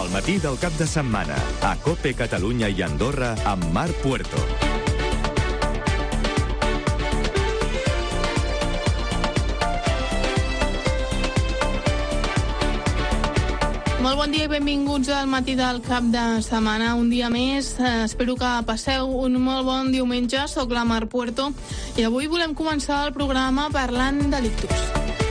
El matí del cap de setmana, a COPE Catalunya i Andorra, amb Marc Puerto. Molt bon dia i benvinguts al matí del cap de setmana. Un dia més, espero que passeu un molt bon diumenge. Soc la Mar Puerto i avui volem començar el programa parlant de l'ictus.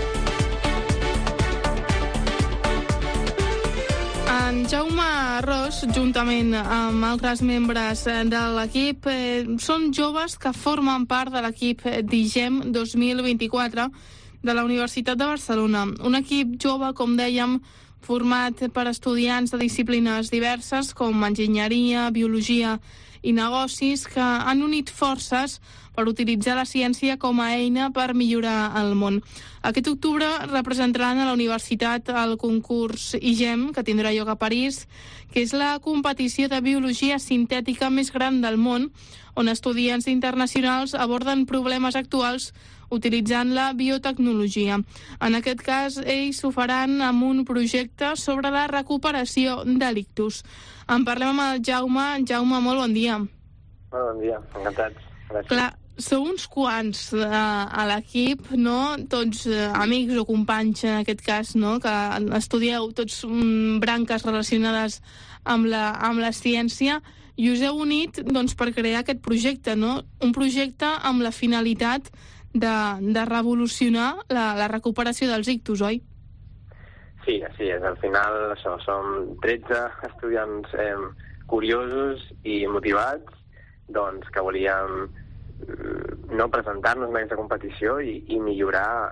En Jaume Ros, juntament amb altres membres de l'equip, són joves que formen part de l'equip d'IGEM 2024 de la Universitat de Barcelona. Un equip jove, com dèiem, format per estudiants de disciplines diverses com enginyeria, biologia i negocis que han unit forces per utilitzar la ciència com a eina per millorar el món. Aquest octubre representaran a la universitat el concurs IGEM, que tindrà lloc a París, que és la competició de biologia sintètica més gran del món, on estudiants internacionals aborden problemes actuals utilitzant la biotecnologia. En aquest cas, ells ho faran amb un projecte sobre la recuperació de l'ictus. En parlem amb el Jaume. Jaume, molt bon dia. Molt bon dia, encantats. Gràcies. Clar, sou uns quants a l'equip, no? Tots amics o companys, en aquest cas, no? Que estudieu tots branques relacionades amb la ciència i us heu unit doncs, per crear aquest projecte, no? Un projecte amb la finalitat de revolucionar la recuperació dels ictus, oi? Sí, així és. Al final això, som 13 estudiants curiosos i motivats doncs, que volíem no presentar-nos en aquesta competició i millorar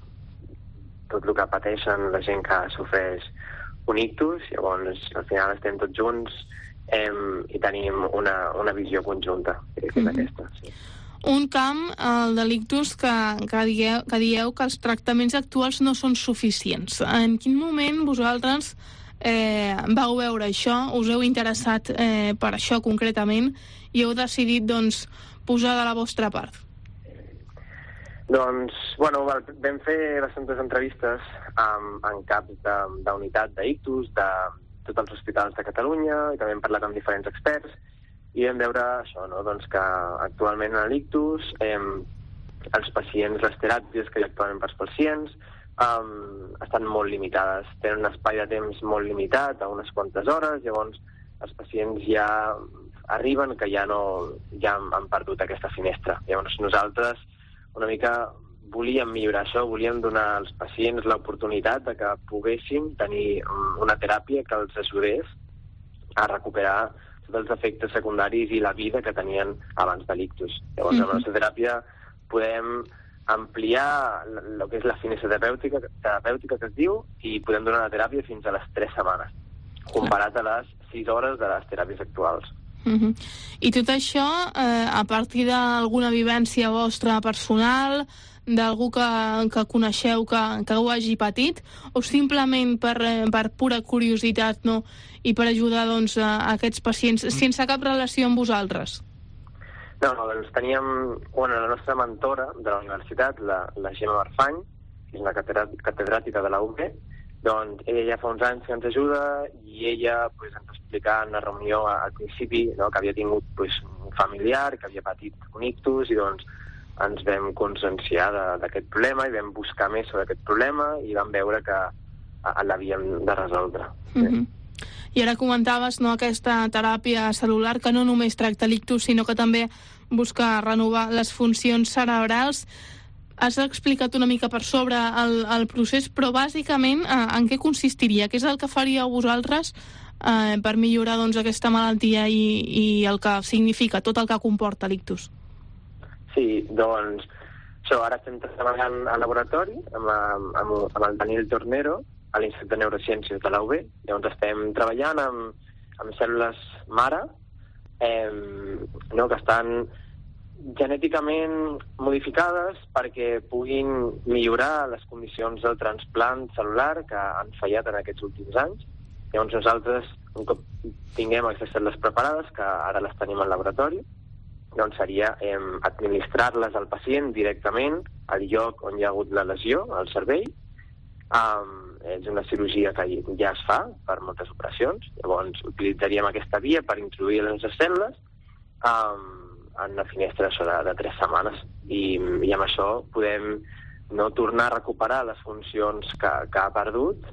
tot el que pateixen la gent que sofreix un ictus. Llavors, al final estem tots junts i tenim una visió conjunta, que és aquesta, sí. Un camp, el de l'ictus, que dieu que els tractaments actuals no són suficients. En quin moment vosaltres vau veure això, us heu interessat per això concretament i heu decidit doncs, posar de la vostra part? Doncs, bueno, vam fer bastantes entrevistes en caps d'unitat d'ictus de tots els hospitals de Catalunya i també hem parlat amb diferents experts i vam veure això, no? Doncs que actualment a l'ictus els pacients, les teràpies que hi ha actualment per als pacients estan molt limitades, tenen un espai de temps molt limitat, a unes quantes hores, llavors els pacients ja arriben que ja han perdut aquesta finestra. Llavors nosaltres una mica volíem millorar això, volíem donar als pacients l'oportunitat de que poguessin tenir una teràpia que els ajudés a recuperar tots els efectes secundaris i la vida que tenien abans de l'ictus. Llavors, amb la nostra teràpia podem ampliar el que és la finestra terapèutica que es diu i podem donar la teràpia fins a les 3 setmanes, comparat a les 6 hores de les teràpies actuals. I tot això a partir d'alguna vivència vostra personal, d'algú que coneixeu que ho hagi patit, o simplement per pura curiositat, no? I per ajudar doncs, a aquests pacients sense cap relació amb vosaltres? No, doncs teníem la nostra mentora de la universitat, la Gemma Marfany, que és una catedràtica de la UB, doncs ella ja fa uns anys que ens ajuda i ella ens va explicar en una reunió al principi, no, que havia tingut un familiar que havia patit un ictus i doncs ens vam conscienciar d'aquest problema i vam buscar més sobre aquest problema i vam veure que l'havíem de resoldre. Sí. I ara comentaves, no, aquesta teràpia cel·lular que no només tracta l'ictus, sinó que també busca renovar les funcions cerebrals. Has explicat una mica per sobre el procés, però bàsicament en què consistiria? Què és el que faríeu vosaltres per millorar doncs, aquesta malaltia i el que significa, tot el que comporta l'ictus? Sí, doncs ara estem treballant al laboratori amb el Daniel Tornero a l'Institut de Neurociències de la UB. Llavors estem treballant amb cèl·lules mare que estan genèticament modificades perquè puguin millorar les condicions del transplant cel·lular que han fallat en aquests últims anys. Llavors nosaltres, un cop tinguem aquestes cèl·lules preparades, que ara les tenim al laboratori, doncs seria administrar-les al pacient directament al lloc on hi ha hagut la lesió, al cervell, és una cirurgia que ja es fa per moltes operacions. Llavors utilitzaríem aquesta via per introduir les nostres cèl·lules en una finestra de 3 setmanes i amb això podem no tornar a recuperar les funcions que ha perdut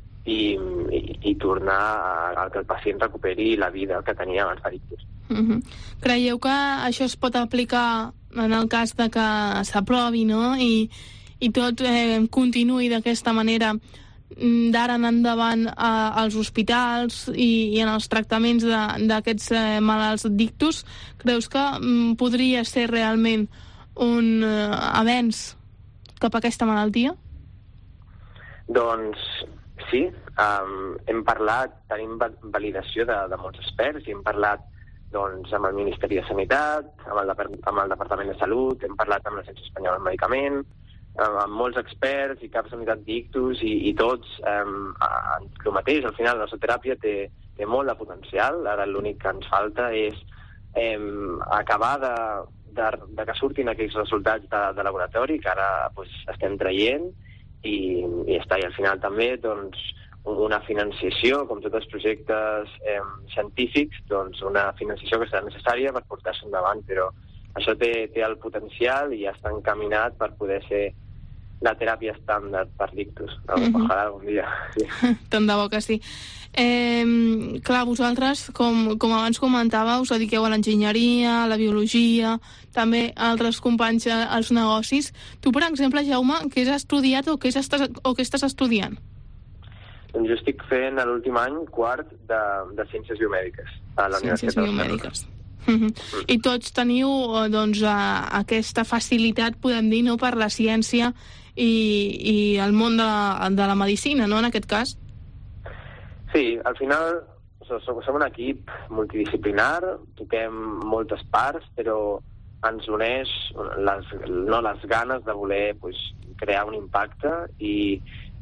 i tornar a que el pacient recuperi la vida que tenia abans de l'ictus. Creieu que això es pot aplicar en el cas de que s'aprovi, no? I tot continuï d'aquesta manera d'ara en endavant als hospitals i en els tractaments d'aquests malalts d'ictus? Creus que podria ser realment un avenç cap a aquesta malaltia? Doncs sí, hem parlat, tenim validació de molts experts i hem parlat amb el Ministeri de Sanitat, amb el Departament de Salut, hem parlat amb l'Agència Espanyola del Medicament, amb molts experts i caps d'unitat d'ictus i tots el mateix. Al final la nostra teràpia té molt de potencial. Ara l'únic que ens falta és acabar de que surtin aquells resultats de laboratori que ara estem traient i està. I al final també una financiació, com tots els projectes científics, una financiació que serà necessària per portar-se endavant, però això té el potencial i ja està encaminat per poder ser la teràpia estàndard per l'ictus. Ojalà algun dia. Tant de bo que sí. Clar, vosaltres, com abans comentàveu, us dediqueu a l'enginyeria, a la biologia, també altres companys als negocis. Tu, per exemple, Jaume, què has estudiat o què estàs estudiant? Doncs jo estic fent l'últim any, quart, de Ciències Biomèdiques a la Universitat de Barcelona. I tots teniu aquesta facilitat, podem dir, no, per la ciència i el món de la medicina, no, en aquest cas? Sí, al final som un equip multidisciplinar, toquem moltes parts, però ens uneix les ganes de voler crear un impacte i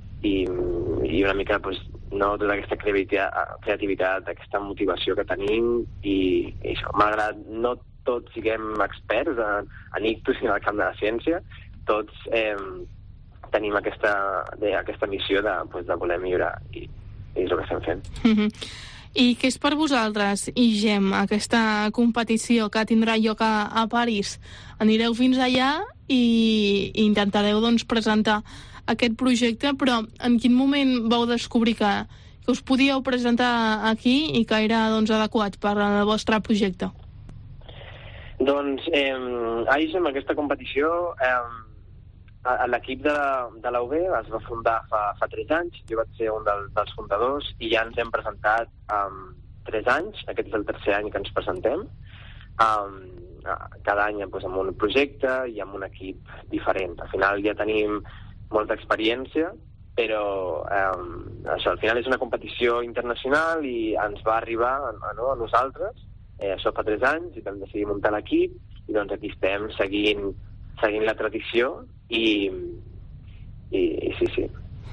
una mica tota aquesta creativitat, aquesta motivació que tenim i això, malgrat no tots siguem experts en ictus i en el camp de la ciència, tots tenim aquesta missió de voler millorar i és el que estem fent. I què és per vosaltres, IGEM, aquesta competició que tindrà lloc a París? Anireu fins allà i intentareu presentar aquest projecte, però en quin moment vau descobrir que us podíeu presentar aquí i que era adequat per al vostre projecte? Doncs a IGEM, aquesta competició, l'equip de la UB es va fundar fa 3 anys, jo vaig ser un dels fundadors i ja ens hem presentat 3 anys, aquest és el 3è any que ens presentem, cada any amb un projecte i amb un equip diferent. Al final ja tenim molta experiència, però això al final és una competició internacional i ens va arribar a nosaltres, això fa 3 anys, i vam decidir muntar l'equip, i doncs aquí estem seguint la tradició i sí.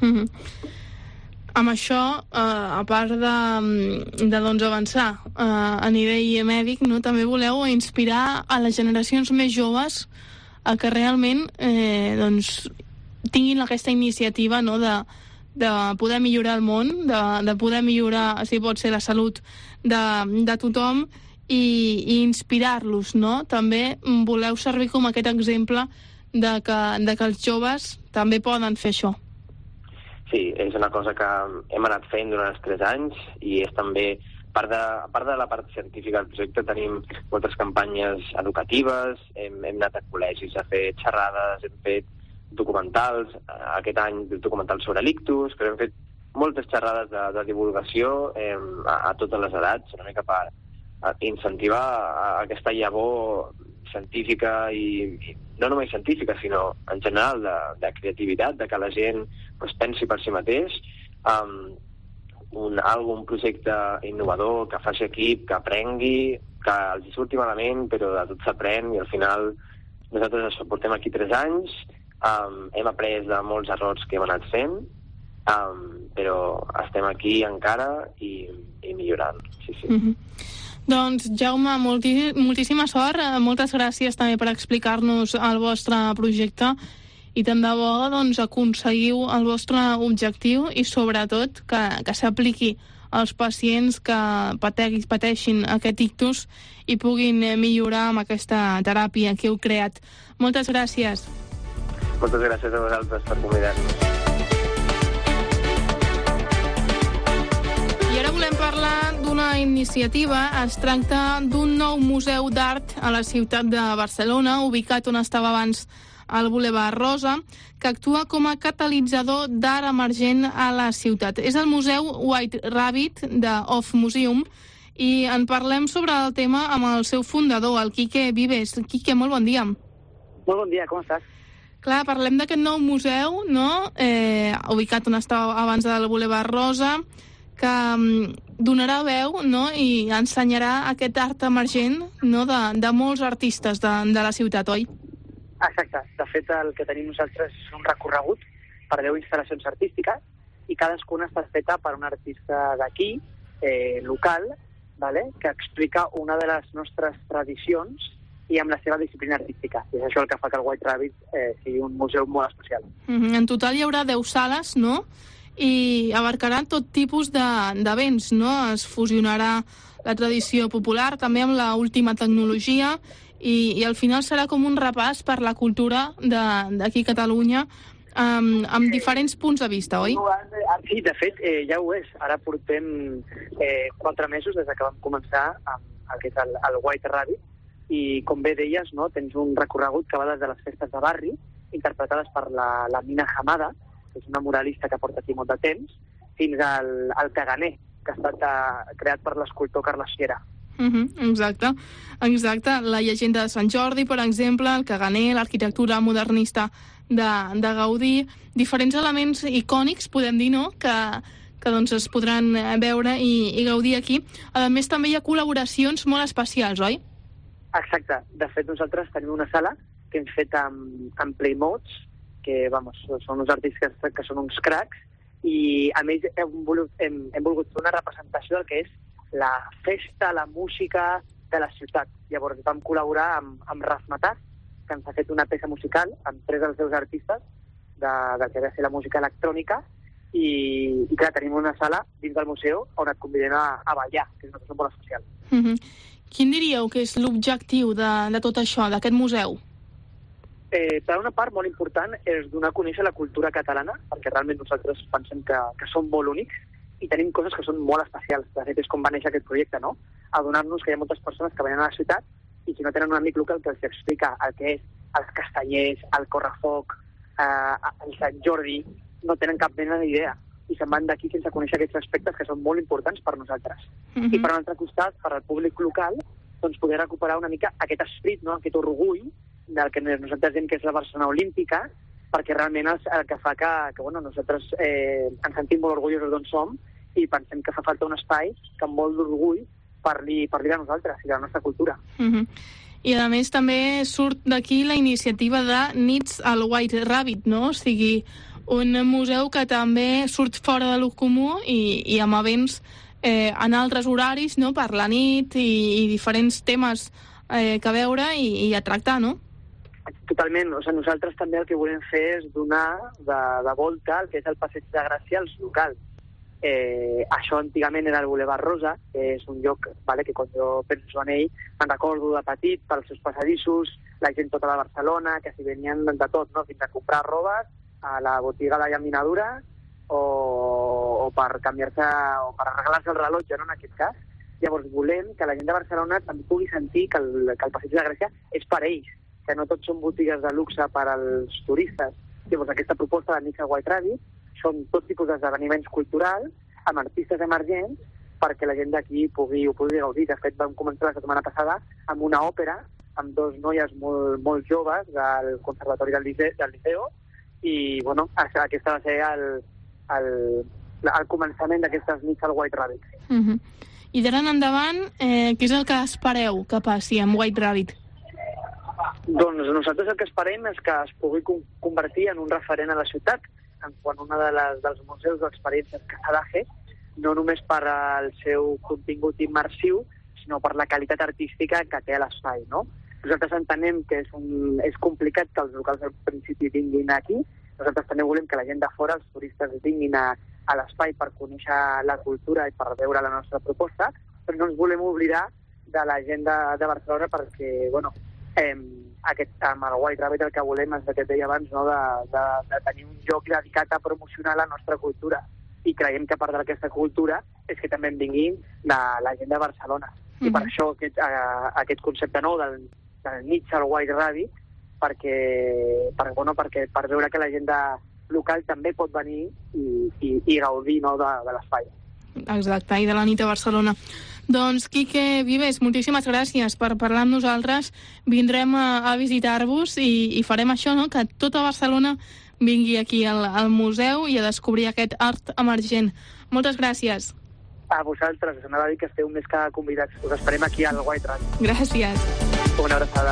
Amb això, a part de avançar a nivell mèdic, no, també voleu inspirar a les generacions més joves a que realment tinguin aquesta iniciativa, no, de poder millorar el món, de poder millorar, si pot ser, la salut de tothom i inspirar-los, no? També voleu servir com aquest exemple de que els joves també poden fer això. Sí, és una cosa que hem anat fent durant els 3 anys i és també, a part de la part científica del projecte, tenim moltes campanyes educatives, hem anat a col·legis a fer xerrades, hem fet documentals, aquest any documentals sobre l'ictus, però hem fet moltes xerrades de divulgació a totes les edats, una mica per incentivar aquesta llavor científica i no només científica, sinó en general de creativitat, de que la gent pensi per si mateix, un projecte innovador, que faci equip, que aprengui, que els surti malament, però de tot s'aprèn i al final nosaltres això portem aquí 3 anys, hem après de molts errors que hem anat fent, però estem aquí encara i millorant. Sí. Doncs, Jaume, moltíssima sort, moltes gràcies també per explicar-nos el vostre projecte i tant de bo doncs, aconseguiu el vostre objectiu i sobretot que s'apliqui als pacients que pateixin aquest ictus i puguin millorar amb aquesta teràpia que heu creat. Moltes gràcies. Moltes gràcies a vosaltres per convidar-nos. I ara volem parlar d'una iniciativa. Es tracta d'un nou museu d'art a la ciutat de Barcelona, ubicat on estava abans al Boulevard Rosa, que actua com a catalitzador d'art emergent a la ciutat. És el Museu White Rabbit de Off Museum i en parlem sobre el tema amb el seu fundador, el Quique Vives. Quique, molt bon dia. Molt bon dia, com estàs? Clar, parlem d'aquest nou museu, no? Ubicat on estava abans del Boulevard Rosa, que donarà veu, no? I ensenyarà aquest art emergent, no? de molts artistes de la ciutat, oi? Exacte. De fet, el que tenim nosaltres és un recorregut per 10 instal·lacions artístiques i cadascuna està feta per un artista d'aquí, local, vale? Que explica una de les nostres tradicions i amb la seva disciplina artística. I és això el que fa que el White Rabbit sigui un museu molt especial. En total hi haurà 10 sales, no? I abarcarà tot tipus d'events, no? Es fusionarà la tradició popular també amb l'última tecnologia i al final serà com un repàs per la cultura d'aquí a Catalunya amb diferents punts de vista, oi? Sí, de fet, ja ho és. Ara portem 4 mesos des que vam començar amb el que és el White Rabbit i, com bé deies, no, tens un recorregut que va des de les festes de barri, interpretades per la Mina Hamada, que és una muralista que porta aquí molt de temps, fins al Caganer, que ha estat creat per l'escultor Carles Fiera. Exacte. La llegenda de Sant Jordi, per exemple, el Caganer, l'arquitectura modernista de Gaudí, diferents elements icònics, podem dir, no?, que doncs es podran veure i gaudir aquí. A més, també hi ha col·laboracions molt especials, oi? Exacte. De fet, nosaltres tenim una sala que hem fet amb Playmodes, que, són uns artistes que són uns cracs, i a més hem volgut fer una representació del que és la festa, la música de la ciutat. Llavors vam col·laborar amb Razmataz, que ens ha fet una peça musical amb 3 dels seus artistes del que ha de ser la música electrònica, i clar, tenim una sala dins del museu on et convidem a ballar, que és una cosa molt especial. Quin diríeu que és l'objectiu de tot això, d'aquest museu? Per una part, molt important, és donar a conèixer la cultura catalana, perquè realment nosaltres pensem que som molt únics i tenim coses que són molt especials. De fet, és com va néixer aquest projecte, no? Adonar-nos que hi ha moltes persones que venen a la ciutat i que no tenen un amic local que els explica el que és els castellers, el correfoc, el Sant Jordi, no tenen cap mena d'idea i se'n van d'aquí sense conèixer aquests aspectes que són molt importants per nosaltres. I per un altre costat, per al públic local, doncs poder recuperar una mica aquest esperit, no? Aquest orgull del que nosaltres diem que és la Barcelona Olímpica, perquè realment és el que fa que nosaltres ens sentim molt orgullosos d'on som i pensem que fa falta un espai que amb molt d'orgull parli de nosaltres i de la nostra cultura. I a més també surt d'aquí la iniciativa de Nits al White Rabbit, no? O sigui, un museu que també surt fora de lo comú i amb events en altres horaris, no? Per la nit i diferents temes que veure i a tractar, no? Totalment. O sigui, nosaltres també el que volem fer és donar de volta el que és el Passeig de Gràcia als locals. Això antigament era el Boulevard Rosa, que és un lloc que quan jo penso en ell me'n recordo de petit pels seus passadissos, la gent tota de Barcelona, que s'hi venien de tot, no? Fins a comprar robes a la botiga de llaminadura o per canviar-se o per arreglar-se el rellotge, no? En aquest cas. Llavors volem que la gent de Barcelona també pugui sentir que el Passeig de Gràcia és per ells, que no tots són botigues de luxe per als turistes. Llavors aquesta proposta de Nits al White Rabbit són tot tipus d'esdeveniments culturals amb artistes emergents perquè la gent d'aquí ho pugui gaudir. De fet, vam començar la setmana passada amb una òpera amb 2 noies molt joves del Conservatori del Liceo i, aquesta va ser el començament d'aquestes Nits al White Rabbit. I d'ara en endavant, què és el que espereu que passi amb White Rabbit? Doncs nosaltres el que esperem és que es pugui convertir en un referent a la ciutat en quant una dels museus o experiències que s'ha de fer, no només per al seu contingut immersiu, sinó per la qualitat artística que té a l'espai, no? Nosaltres entenem que és complicat que els locals al principi vinguin aquí. Nosaltres també volem que la gent de fora, els turistes, vinguin a l'espai per conèixer la cultura i per veure la nostra proposta, però no ens volem oblidar de la gent de Barcelona perquè, bueno, amb el White Rabbit el que volem és el que et deia abans, no? de tenir un lloc dedicat a promocionar la nostra cultura. I creiem que part d'aquesta cultura és que també en vinguin la gent de Barcelona. I per això aquest concepte nou del nits al White Rabbit, per veure que la gent local també pot venir i gaudir, no, de l'espai. Exacte, i de la nit a Barcelona. Doncs, Quique Vives, moltíssimes gràcies per parlar amb nosaltres. Vindrem a visitar-vos i farem això, no?, que tota Barcelona vingui aquí al museu i a descobrir aquest art emergent. Moltes gràcies. A vosaltres, us anava a dir que esteu més que convidats. Us esperem aquí al White Rabbit. Gràcies. Una abraçada.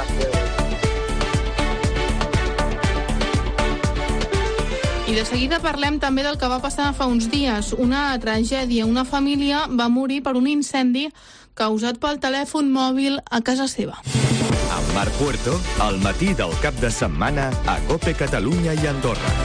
I de seguida parlem també del que va passar fa uns dies. Una tragèdia. Una família va morir per un incendi causat pel telèfon mòbil a casa seva. Amb Marc Puerto, al matí del cap de setmana a COPE Catalunya i Andorra.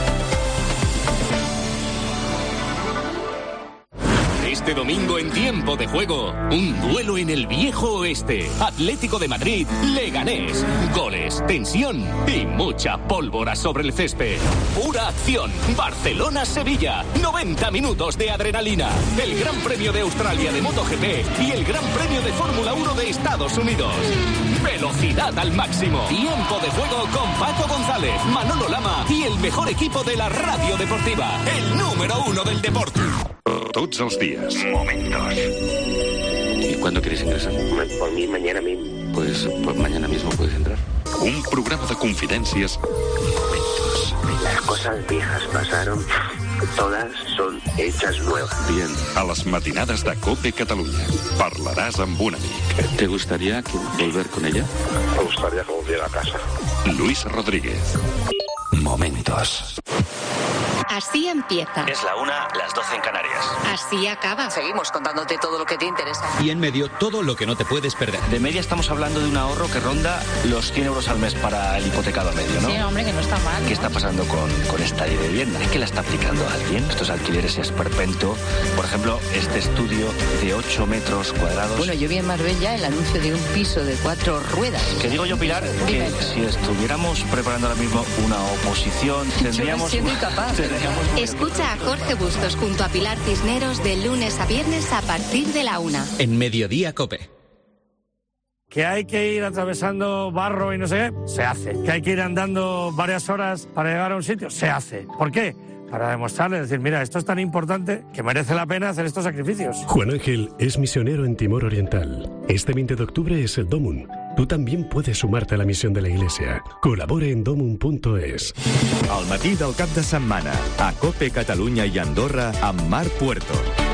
Este domingo en Tiempo de Juego, un duelo en el viejo oeste. Atlético de Madrid, Leganés. Goles, tensión y mucha pólvora sobre el césped. Pura acción. Barcelona-Sevilla. 90 minutos de adrenalina. El Gran Premio de Australia de MotoGP y el Gran Premio de Fórmula 1 de Estados Unidos. Velocidad al máximo. Tiempo de Juego con Paco González, Manolo Lama y el mejor equipo de la radio deportiva. El número 1 del deporte. Tots els dies. Momentos. ¿Y cuándo quieres ingresar? Por mí, mañana mismo. Pues mañana mismo puedes entrar. Un programa de confidències. Momentos. Las cosas viejas pasaron. Todas son hechas nuevas. Bien. A les matinades de COPE Catalunya. Parlaràs amb un amic. ¿Te gustaría volver con ella? Me gustaría que volviera a casa. Luis Rodríguez. Momentos. Así empieza. Es la 1, las 12 en Canarias. Así acaba. Seguimos contándote todo lo que te interesa. Y en medio, todo lo que no te puedes perder. De media estamos hablando de un ahorro que ronda los 100 euros al mes para el hipotecado medio, ¿no? Sí, hombre, que no está mal, ¿no? ¿Qué está pasando con esta ley de vivienda? ¿Es que la está aplicando alguien? Estos alquileres esperpento. Por ejemplo, este estudio de 8 metros cuadrados. Bueno, yo vi en Marbella el anuncio de un piso de 4 ruedas. Que digo yo, Pilar, que si estuviéramos preparando ahora mismo una oposición, tendríamos... Yo me siento incapaz. Escucha a Jorge Bustos junto a Pilar Cisneros de lunes a viernes a partir de la 1. En Mediodía COPE. Que hay que ir atravesando barro y no sé qué, se hace. Que hay que ir andando varias horas para llegar a un sitio, se hace. ¿Por qué? Para demostrarle, decir, mira, esto es tan importante que merece la pena hacer estos sacrificios. Juan Ángel es misionero en Timor Oriental. Este 20 de octubre es el Domun. Tú también puedes sumarte a la misión de la Iglesia. Colabore en domun.es. Al matí del cap de setmana a COPE Catalunya i Andorra amb Marc Puerto.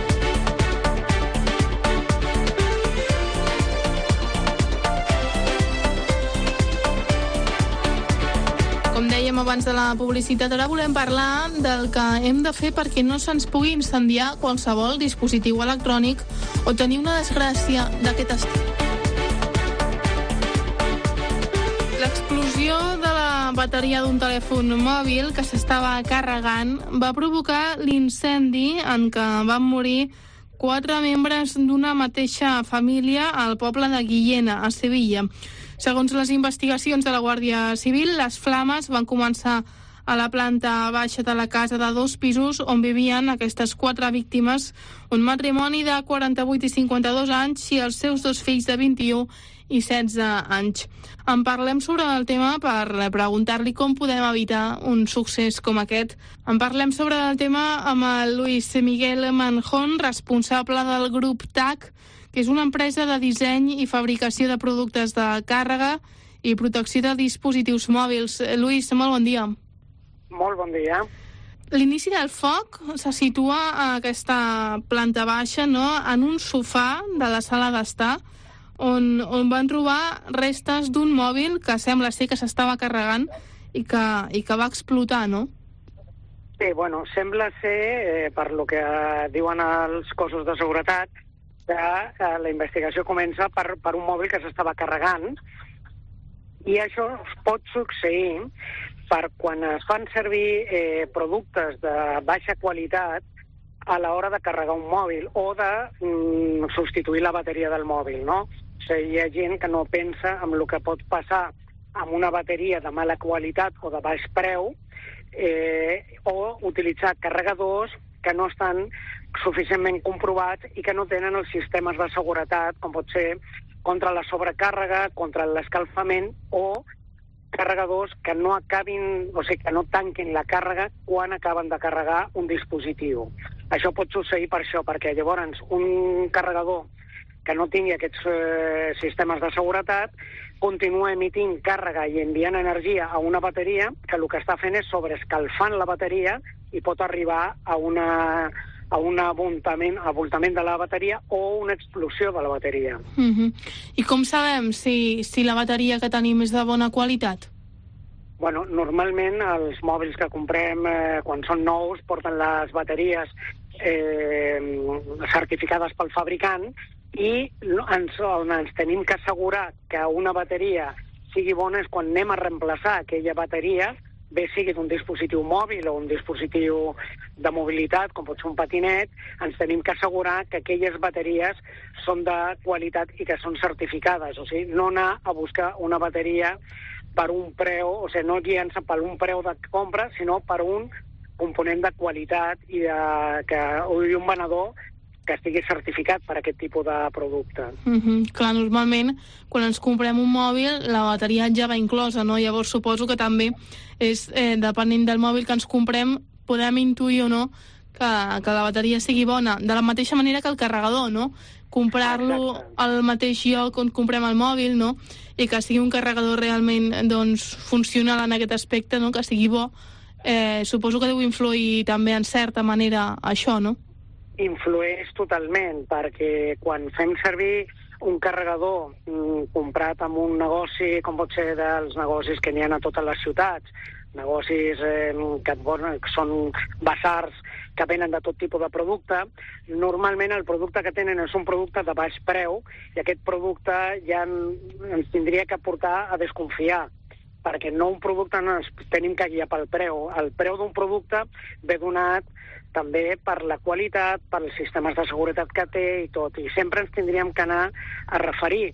Com dèiem abans de la publicitat, ara volem parlar del que hem de fer perquè no se'ns pugui incendiar qualsevol dispositiu electrònic o tenir una desgràcia d'aquest estil. L'explosió de la bateria d'un telèfon mòbil que s'estava carregant va provocar l'incendi en què van morir 4 membres d'una mateixa família al poble de Guillena, a Sevilla. Segons les investigacions de la Guàrdia Civil, les flames van començar a la planta baixa de la casa de 2 pisos on vivien aquestes 4 víctimes, un matrimoni de 48 i 52 anys i els seus 2 fills de 21 i 16 anys. En parlem sobre el tema per preguntar-li com podem evitar un succés com aquest. En parlem sobre el tema amb el Luis Miguel Manjón, responsable del grup TAC, que és una empresa de disseny i fabricació de productes de càrrega i protecció de dispositius mòbils. Luis, molt bon dia. Molt bon dia. L'inici del foc se situa a aquesta planta baixa, no?, en un sofà de la sala d'estar, on van trobar restes d'un mòbil que sembla ser que s'estava carregant i que va explotar, no? Sí, bueno, sembla ser, per lo que diuen els cossos de seguretat, que la investigació comença per un mòbil que s'estava carregant I això pot succeir per quan es fan servir productes de baixa qualitat a l'hora de carregar un mòbil o de substituir la bateria del mòbil, no? O sigui, hi ha gent que no pensa en el que pot passar amb una bateria de mala qualitat o de baix preu o utilitzar carregadors que no estan suficientment comprovats i que no tenen els sistemes de seguretat, com pot ser contra la sobrecàrrega, contra l'escalfament o carregadors que no acabin, o sigui, que no tanquin la càrrega quan acaben de carregar un dispositiu. Això pot succeir per això, perquè llavors un carregador que no tingui aquests sistemes de seguretat continua emitint càrrega i enviant energia a una bateria que el que està fent és sobreescalfant la bateria i pot arribar a un avoltament de la bateria o una explosió de la bateria. I com sabem si la bateria que tenim és de bona qualitat? Bueno, normalment els mòbils que comprem quan són nous porten les bateries certificades pel fabricant i ens tenim que assegurar que una bateria sigui bona és quan anem a reemplaçar aquella bateria, bé sigui d'un dispositiu mòbil o un dispositiu de mobilitat, com pot ser un patinet, ens tenim que assegurar que aquelles bateries són de qualitat i que són certificades. O sigui, no anar a buscar una bateria per un preu, o sigui, no guiant-se per un preu de compra, sinó per un component de qualitat i un venedor que estigui certificat per aquest tipus de producte. Clar, normalment, quan ens comprem un mòbil, la bateria ja va inclosa, no? Llavors suposo que també és, depenent del mòbil que ens comprem, podem intuir o no que la bateria sigui bona. De la mateixa manera que el carregador, no? Comprar-lo al mateix lloc on comprem el mòbil, no? I que sigui un carregador realment funcional en aquest aspecte, no? Que sigui bo. Suposo que deu influir també en certa manera això, no? Influeix totalment, perquè quan fem servir un carregador comprat en un negoci, com pot ser dels negocis que n'hi ha a totes les ciutats, negocis que són basars que venen de tot tipus de producte, normalment el producte que tenen és un producte de baix preu i aquest producte ja ens tindria que portar a desconfiar, perquè no un producte no ens tenim que guiar pel preu. El preu d'un producte ve donat també per la qualitat, pels sistemes de seguretat que té i tot. I sempre ens tindríem que anar a referir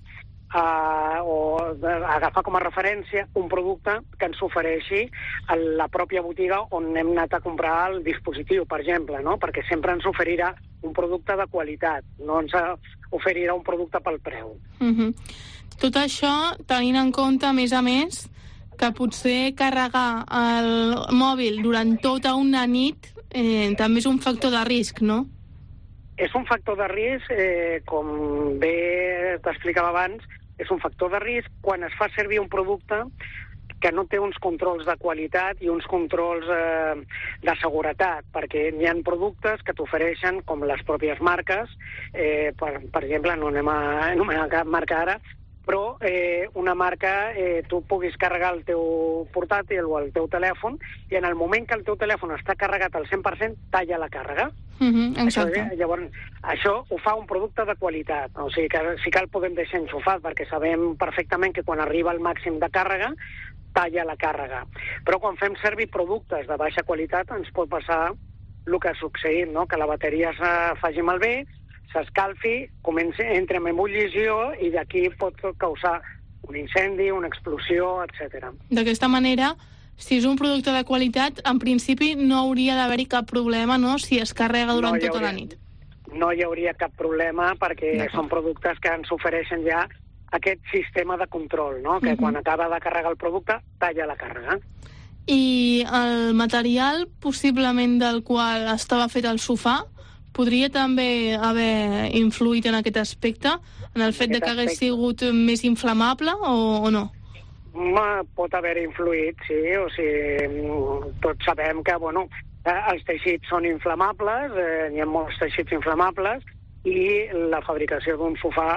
o a agafar com a referència un producte que ens ofereixi a la pròpia botiga on hem anat a comprar el dispositiu, per exemple, no? Perquè sempre ens oferirà un producte de qualitat, no ens oferirà un producte pel preu. Tot això tenint en compte, a més, que potser carregar el mòbil durant tota una nit també és un factor de risc, no? És un factor de risc, com bé t'explicava abans, és un factor de risc quan es fa servir un producte que no té uns controls de qualitat i uns controls de seguretat, perquè hi ha productes que t'ofereixen, com les pròpies marques, per exemple, no anem a anomenar cap marca ara, però una marca tu puguis carregar el teu portàtil o el teu telèfon i en el moment que el teu telèfon està carregat al 100% talla la càrrega. Llavors, això ho fa un producte de qualitat, o sigui que sí que el podem deixar enxufat perquè sabem perfectament que quan arriba al màxim de càrrega talla la càrrega. Però quan fem servir productes de baixa qualitat ens pot passar el que ha succeït, no? Que la bateria se faci malbé, s'escalfi, entra en ebullició i d'aquí pot causar un incendi, una explosió, etc. D'aquesta manera, si és un producte de qualitat, en principi no hauria d'haver-hi cap problema, no?, si es carrega durant tota la nit. No hi hauria cap problema perquè són productes que ens ofereixen ja aquest sistema de control, no?, que quan acaba de carregar el producte, talla la càrrega. I el material, possiblement del qual estava fet el sofà, podria també haver influït en aquest aspecte, en el fet de que hagués sigut més inflamable o no? Pot haver influït, sí. O sigui, tots sabem que, els teixits són inflamables, hi ha molts teixits inflamables, i la fabricació d'un sofà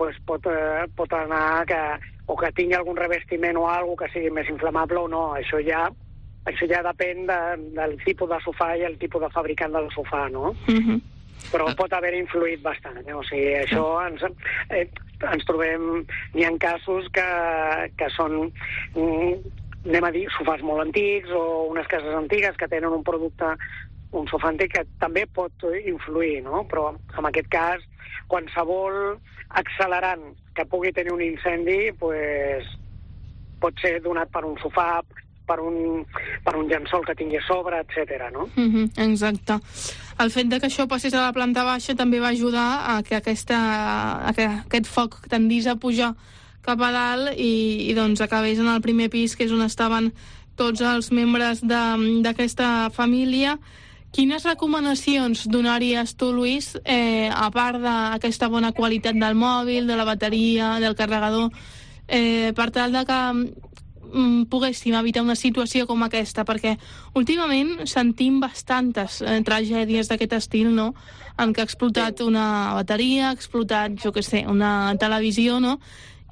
pot anar que tingui algun revestiment o alguna que sigui més inflamable o no. Això ja depèn del tipus de sofà i el tipus de fabricant del sofà, no? Però pot haver influït bastant. O sigui, això ens trobem, n'hi ha casos que són, anem a dir, sofàs molt antics o unes cases antigues que tenen un producte, un sofà antic que també pot influir, no? Però en aquest cas, qualsevol accelerant que pugui tenir un incendi pues, pot ser donat per un sofà, per un llençol que tingui a sobre, etc. No? Exacte. El fet de que això passés a la planta baixa també va ajudar a que aquest foc tendís a pujar cap a dalt i doncs acabés en el primer pis, que és on estaven tots els membres d'aquesta família. Quines recomanacions donaries tu, Lluís, a part d'aquesta bona qualitat del mòbil, de la bateria, del carregador, per tal de que poguéssim evitar una situació com aquesta? Perquè últimament sentim bastantes tragèdies d'aquest estil, no?, en què ha explotat una bateria, ha explotat, jo què sé, una televisió, no?,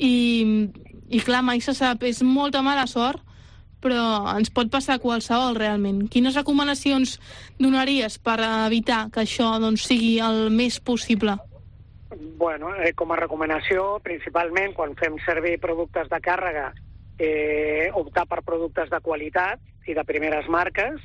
i clar, mai se sap, és molta mala sort, però ens pot passar qualsevol, realment. Quines recomanacions donaries per evitar que això doncs, sigui el més possible? Bueno, com a recomanació, principalment, quan fem servir productes de càrrega, optar per productes de qualitat i de primeres marques,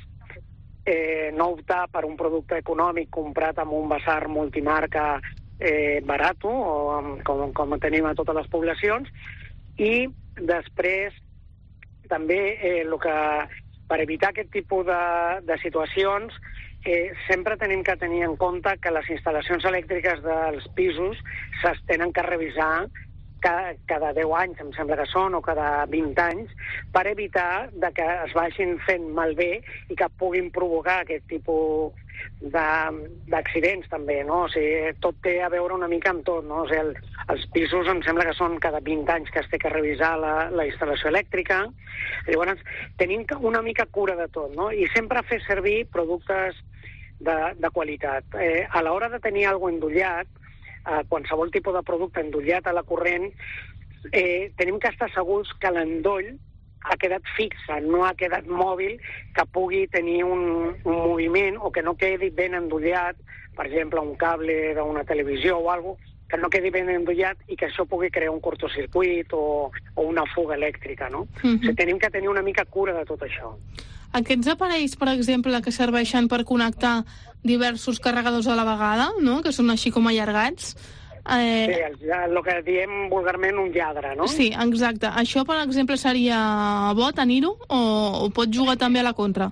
no optar per un producte econòmic comprat amb un basar multimarca barat, com tenim a totes les poblacions, i després també per evitar aquest tipus de situacions sempre tenim que tenir en compte que les instal·lacions elèctriques dels pisos s'han que revisar cada 10 anys, em sembla que són, o cada 20 anys, per evitar que es vagin fent malbé i que puguin provocar aquest tipus d'accidents també, no? O sigui, tot té a veure una mica amb tot, no? O sigui, els pisos em sembla que són cada 20 anys que es té que revisar la instal·lació elèctrica. Llavors, tenim una mica cura de tot, no? I sempre fer servir productes de qualitat. A l'hora de tenir alguna cosa endollat, qualsevol tipus de producte endollat a la corrent, tenim que estar segurs que l'endoll ha quedat fixa, no ha quedat mòbil, que pugui tenir un moviment o que no quedi ben endollat, per exemple, un cable d'una televisió o alguna cosa, que no quedi ben endollat i que això pugui crear un cortocircuit o una fuga elèctrica, no? O sigui, tenim que tenir una mica cura de tot això. Aquests aparells, per exemple, que serveixen per connectar diversos carregadors a la vegada, no?, que són així com allargats... Sí, el que diem vulgarment un lladre, no? Sí, exacte. Això, per exemple, seria bo tenir-ho o pot jugar també a la contra?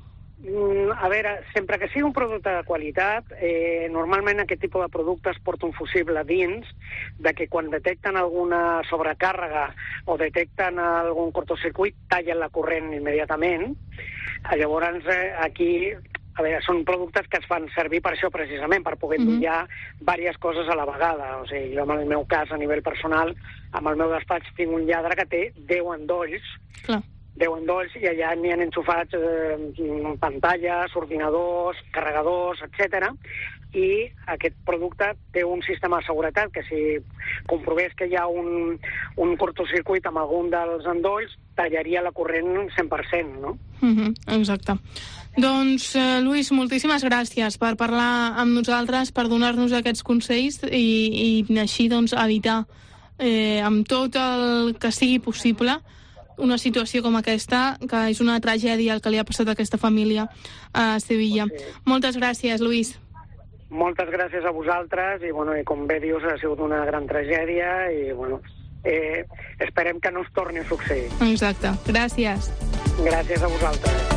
A veure, sempre que sigui un producte de qualitat, normalment aquest tipus de productes porta un fusible dins, de que quan detecten alguna sobrecàrrega o detecten algun cortocircuit, tallen la corrent immediatament. Llavors, aquí, a veure, són productes que es fan servir per això precisament, per poder endollar diverses coses a la vegada. O sigui, jo en el meu cas, a nivell personal, amb el meu despatx tinc un lladre que té 10 endolls, 10 endolls, i allà n'hi ha enxufats pantalles, ordinadors, carregadors, etc. I aquest producte té un sistema de seguretat que si comprovés que hi ha un cortocircuit amb algun dels endolls, tallaria la corrent 100%, no? Exacte. Doncs, Lluís, moltíssimes gràcies per parlar amb nosaltres, per donar-nos aquests consells i així doncs, evitar amb tot el que sigui possible una situació com aquesta, que és una tragèdia el que li ha passat a aquesta família a Sevilla. Sí. Moltes gràcies, Lluís. Moltes gràcies a vosaltres i, bueno, com bé dius, ha sigut una gran tragèdia i, bueno, esperem que no es torni a succeir. Exacte. Gràcies. Gràcies a vosaltres.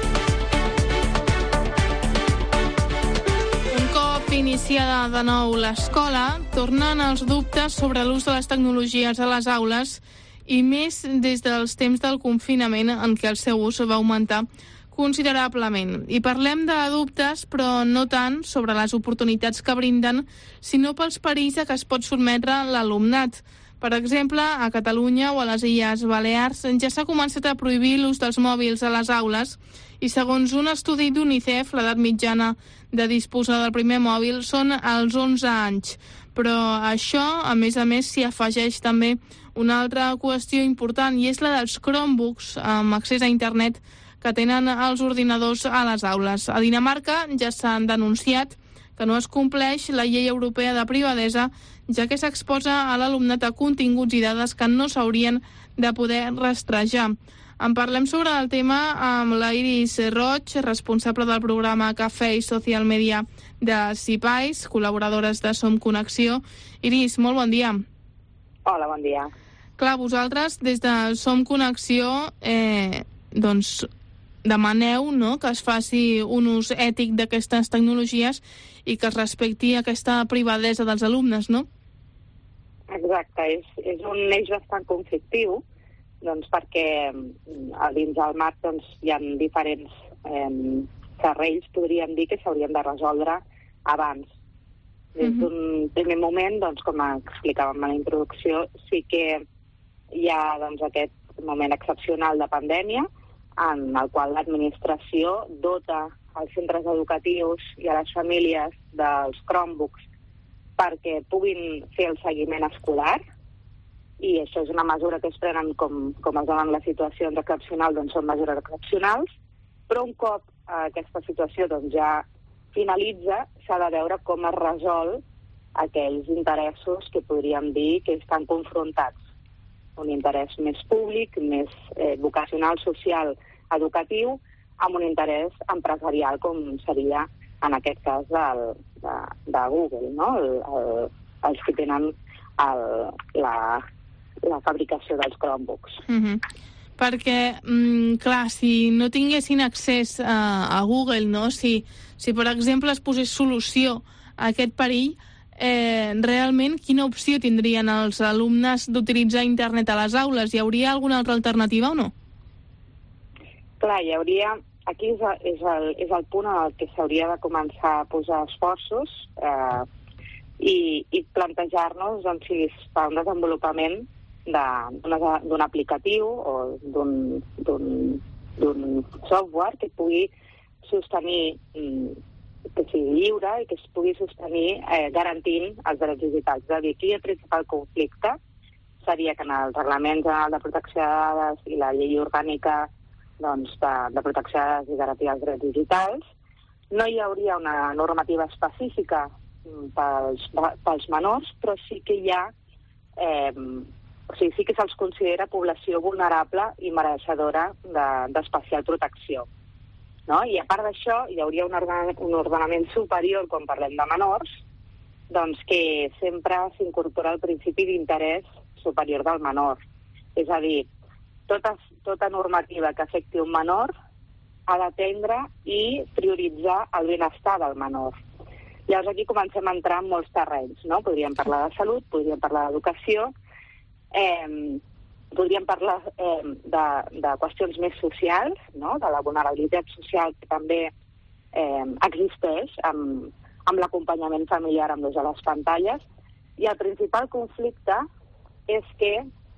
Un cop iniciada de nou l'escola, tornen els dubtes sobre l'ús de les tecnologies a les aules i més des dels temps del confinament en què el seu ús va augmentar considerablement. I parlem de dubtes, però no tant sobre les oportunitats que brinden, sinó pels perills a què es pot sotmetre l'alumnat. Per exemple, a Catalunya o a les Illes Balears ja s'ha començat a prohibir l'ús dels mòbils a les aules i, segons un estudi d'UNICEF, l'edat mitjana de disposar del primer mòbil són als 11 anys. Però a això, a més, s'hi afegeix també una altra qüestió important, i és la dels Chromebooks amb accés a internet que tenen els ordinadors a les aules. A Dinamarca ja s'han denunciat que no es compleix la llei europea de privadesa, ja que s'exposa a l'alumnat a continguts i dades que no s'haurien de poder rastrejar. En parlem sobre el tema amb la Iris Roig, responsable del programa Cafè i Social Media de CIPAIS, col·laboradores de Som Connexió. Iris, molt bon dia. Hola, bon dia. Clar, vosaltres, des de Som Connexió, doncs demaneu, no?, que es faci un ús ètic d'aquestes tecnologies i que es respecti aquesta privadesa dels alumnes, no? Exacte, és un eix bastant conflictiu, doncs perquè dins del marc doncs, hi ha diferents serrells, podríem dir, que s'haurien de resoldre abans. Des d'un primer moment, doncs, com explicàvem a la introducció, sí que hi ha doncs, aquest moment excepcional de pandèmia en el qual l'administració dota als centres educatius i a les famílies dels Chromebooks perquè puguin fer el seguiment escolar, i això és una mesura que es prenen com es donen les situacions excepcionals, doncs són mesures excepcionals, però un cop aquesta situació doncs, ja finalitza, s'ha de veure com es resol aquells interessos que podríem dir que estan confrontats. Un interès més públic, més vocacional, social, educatiu, amb un interès empresarial, com seria en aquest cas de Google, no? Els que tenen la fabricació dels Chromebooks. Perquè, clar, si no tinguessin accés a Google, no? Si per exemple es posés solució a aquest perill, realment quina opció tindrien els alumnes d'utilitzar internet a les aules? Hi hauria alguna altra alternativa o no? Clar, hi hauria... Aquí és el punt en el que s'hauria de començar a posar esforços i plantejar-nos doncs, si es fa un desenvolupament d'un aplicatiu o d'un software que pugui sostenir, que sigui lliure i que es pugui sostenir garantint els drets digitals. És a dir, aquí el principal conflicte seria que en el Reglament General de Protecció de Dades i la Llei Orgànica doncs, de protecció de dades i garantia dels drets digitals, no hi hauria una normativa específica pels menors, però sí que hi ha sí que se'ls considera població vulnerable i mereixedora d'especial protecció. No? I a part d'això, hi hauria un ordenament superior quan parlem de menors, doncs que sempre s'incorpora el principi d'interès superior del menor. És a dir, tota normativa que afecti un menor ha d'atendre i prioritzar el benestar del menor. Llavors aquí comencem a entrar en molts terrenys, no? Podríem parlar de salut, podríem parlar d'educació, podríem parlar de qüestions més socials, no? De la vulnerabilitat social que també existeix amb l'acompanyament familiar amb l'ús de les pantalles, i el principal conflicte és que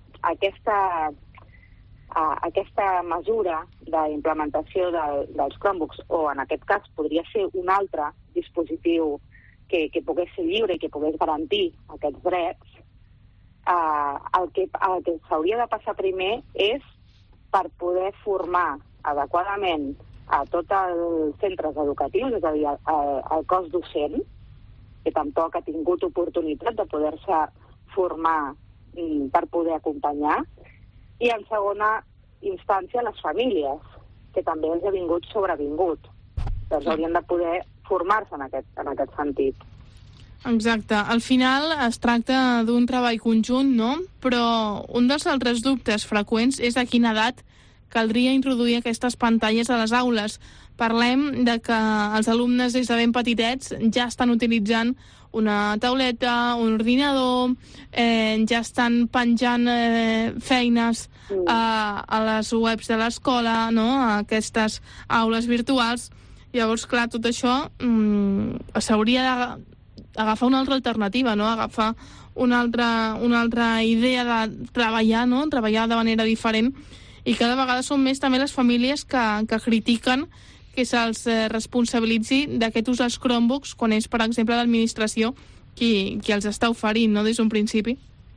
aquesta mesura d'implementació dels Chromebooks, o en aquest cas podria ser un altre dispositiu que pogués ser lliure i que pogués garantir aquests drets, el que s'hauria de passar primer és per poder formar adequadament a tots els centres educatius, és a dir, al cos docent, que tampoc ha tingut oportunitat de poder-se formar per poder acompanyar, i en segona instància les famílies, que també els ha vingut sobrevingut. Doncs haurien de poder formar-se en aquest sentit. Exacte. Al final es tracta d'un treball conjunt, no? Però un dels altres dubtes freqüents és a quina edat caldria introduir aquestes pantalles a les aules. Parlem de que els alumnes des de ben petitets ja estan utilitzant una tauleta, un ordinador, ja estan penjant feines a les webs de l'escola, no? A aquestes aules virtuals. Llavors, clar, tot això s'hauria d'agafar una altra alternativa, no? Agafar una altra idea de treballar, no? Treballar de manera diferent. I cada vegada són més també les famílies que critiquen que se'ls responsabilitzi d'aquest ús dels Chromebooks quan és, per exemple, l'administració qui els està oferint, no?, des d'un principi.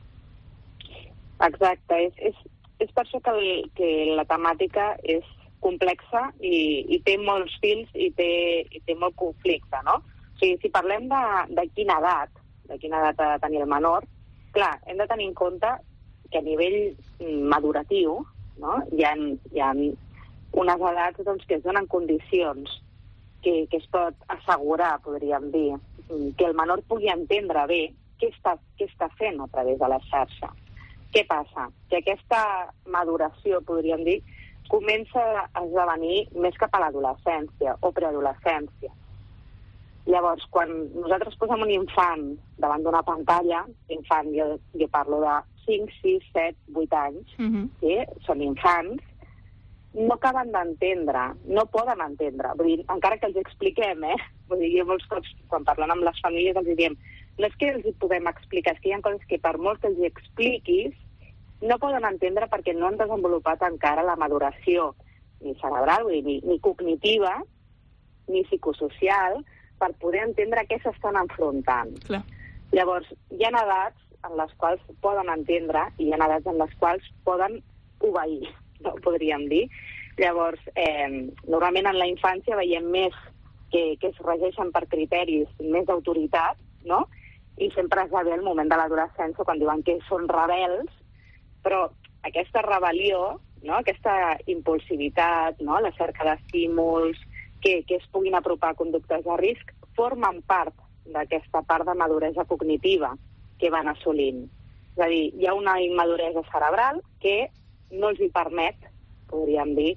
Exacte. És per això que la temàtica és complexa i té molts fils i té molt conflicte, no? O si parlem de quina edat ha de tenir el menor, clar, hem de tenir en compte que a nivell maduratiu, no, hi ha unes edats doncs, que es donen condicions que es pot assegurar, podríem dir, que el menor pugui entendre bé què està fent a través de la xarxa. Què passa? Que aquesta maduració, podríem dir, comença a esdevenir més cap a l'adolescència o preadolescència. Llavors, quan nosaltres posem un infant davant d'una pantalla, infant, jo parlo de 5, 6, 7, 8 anys, sí? Són infants, no acaben d'entendre, no poden entendre. Vull dir, encara que els expliquem, vull dir, jo molts cops, quan parlem amb les famílies, els diem, no és que els hi podem explicar, és que hi ha coses que per molt que els hi expliquis, no poden entendre perquè no han desenvolupat encara la maduració ni cerebral, vull dir, ni cognitiva, ni psicosocial, per poder entendre què s'estan enfrontant. Clar. Llavors, hi ha edats en les quals poden entendre i hi ha edats en les quals poden obeir, no podríem dir. Llavors, normalment en la infància veiem més que es regeixen per criteris més d'autoritat, no? I sempre es va bé el moment de l'adolescència quan diuen que són rebels, però aquesta rebel·lió, no? Aquesta impulsivitat, no? La cerca d'estímuls, que es puguin apropar a conductes de risc, formen part d'aquesta part de maduresa cognitiva que van assolint. És a dir, hi ha una immaduresa cerebral que no els hi permet, podríem dir,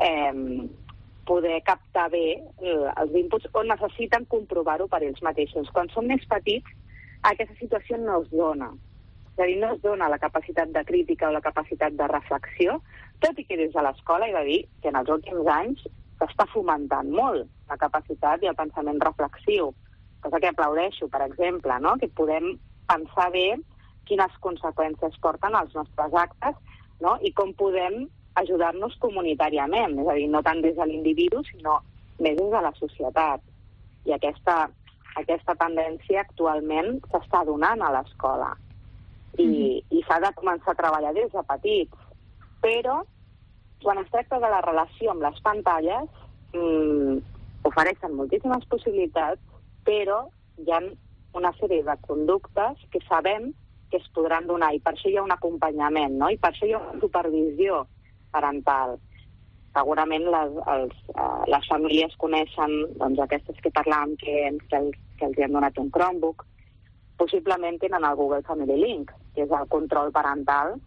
poder captar bé els inputs o necessiten comprovar-ho per ells mateixos. Quan són més petits, aquesta situació no es dona. És a dir, no es dona la capacitat de crítica o la capacitat de reflexió, tot i que des de l'escola he de dir que en els últims anys s'està fomentant molt la capacitat i el pensament reflexiu, cosa que aplaudeixo, per exemple, no? Que podem pensar bé quines conseqüències porten els nostres actes, no? I com podem ajudar-nos comunitàriament, és a dir, no tant des de l'individu, sinó més des de la societat. I aquesta tendència actualment s'està donant a l'escola. I s'ha de començar a treballar des de petits. Però quan es tracta de la relació amb les pantalles, ofereixen moltíssimes possibilitats, però hi ha una sèrie de conductes que sabem que es podran donar, i per això hi ha un acompanyament, no? I per això hi ha una supervisió parental. Segurament les famílies coneixen doncs, aquestes que parlàvem que els han donat un Chromebook. Possiblement tenen el Google Family Link, que és el control parental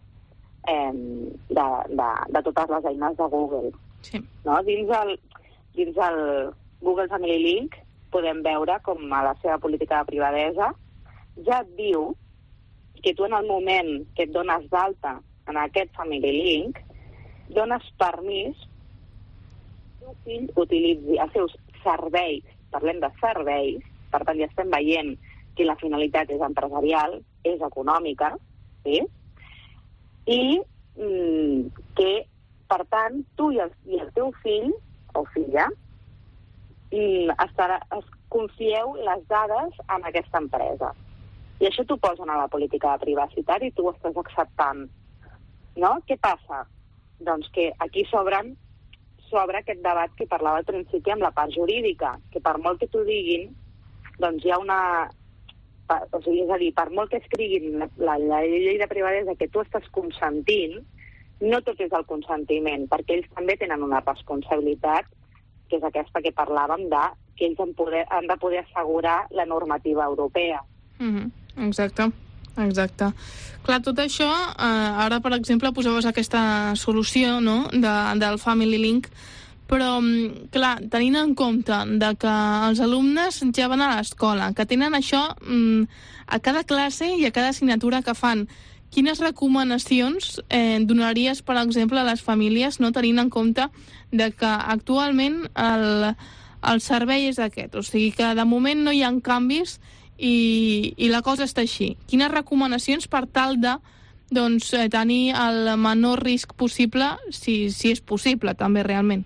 de totes les eines de Google. Sí. No? Dins el Google Family Link podem veure com a la seva política de privadesa ja et diu que tu en el moment que et dones d'alta en aquest Family Link dones permís que el teu fill utilitzi els seus serveis, parlem de serveis, per tant ja estem veient que la finalitat és empresarial, és econòmica, sí? I que, per tant, tu i el teu fill o filla confieu les dades en aquesta empresa. I això t'ho posen a la política de privacitat i tu ho estàs acceptant. No? Què passa? Doncs que aquí s'obre aquest debat que parlava al principi amb la part jurídica, que per molt que t'ho diguin, doncs hi ha una... O sigui, és a dir, per molt que escriguin la llei de privadesa que tu estàs consentint, no tot és el consentiment, perquè ells també tenen una responsabilitat, que és aquesta que parlàvem que ells han de poder assegurar la normativa europea. Exacte. Clar, tot això, ara, per exemple, posaves aquesta solució, no?, del Family Link, però, clar, tenint en compte que els alumnes ja van a l'escola, que tenen això a cada classe i a cada assignatura que fan, quines recomanacions donaries, per exemple, a les famílies, no, tenint en compte que actualment el servei és aquest, o sigui que de moment no hi ha canvis i la cosa està així. Quines recomanacions per tal de tenir el menor risc possible, si és possible, també, realment?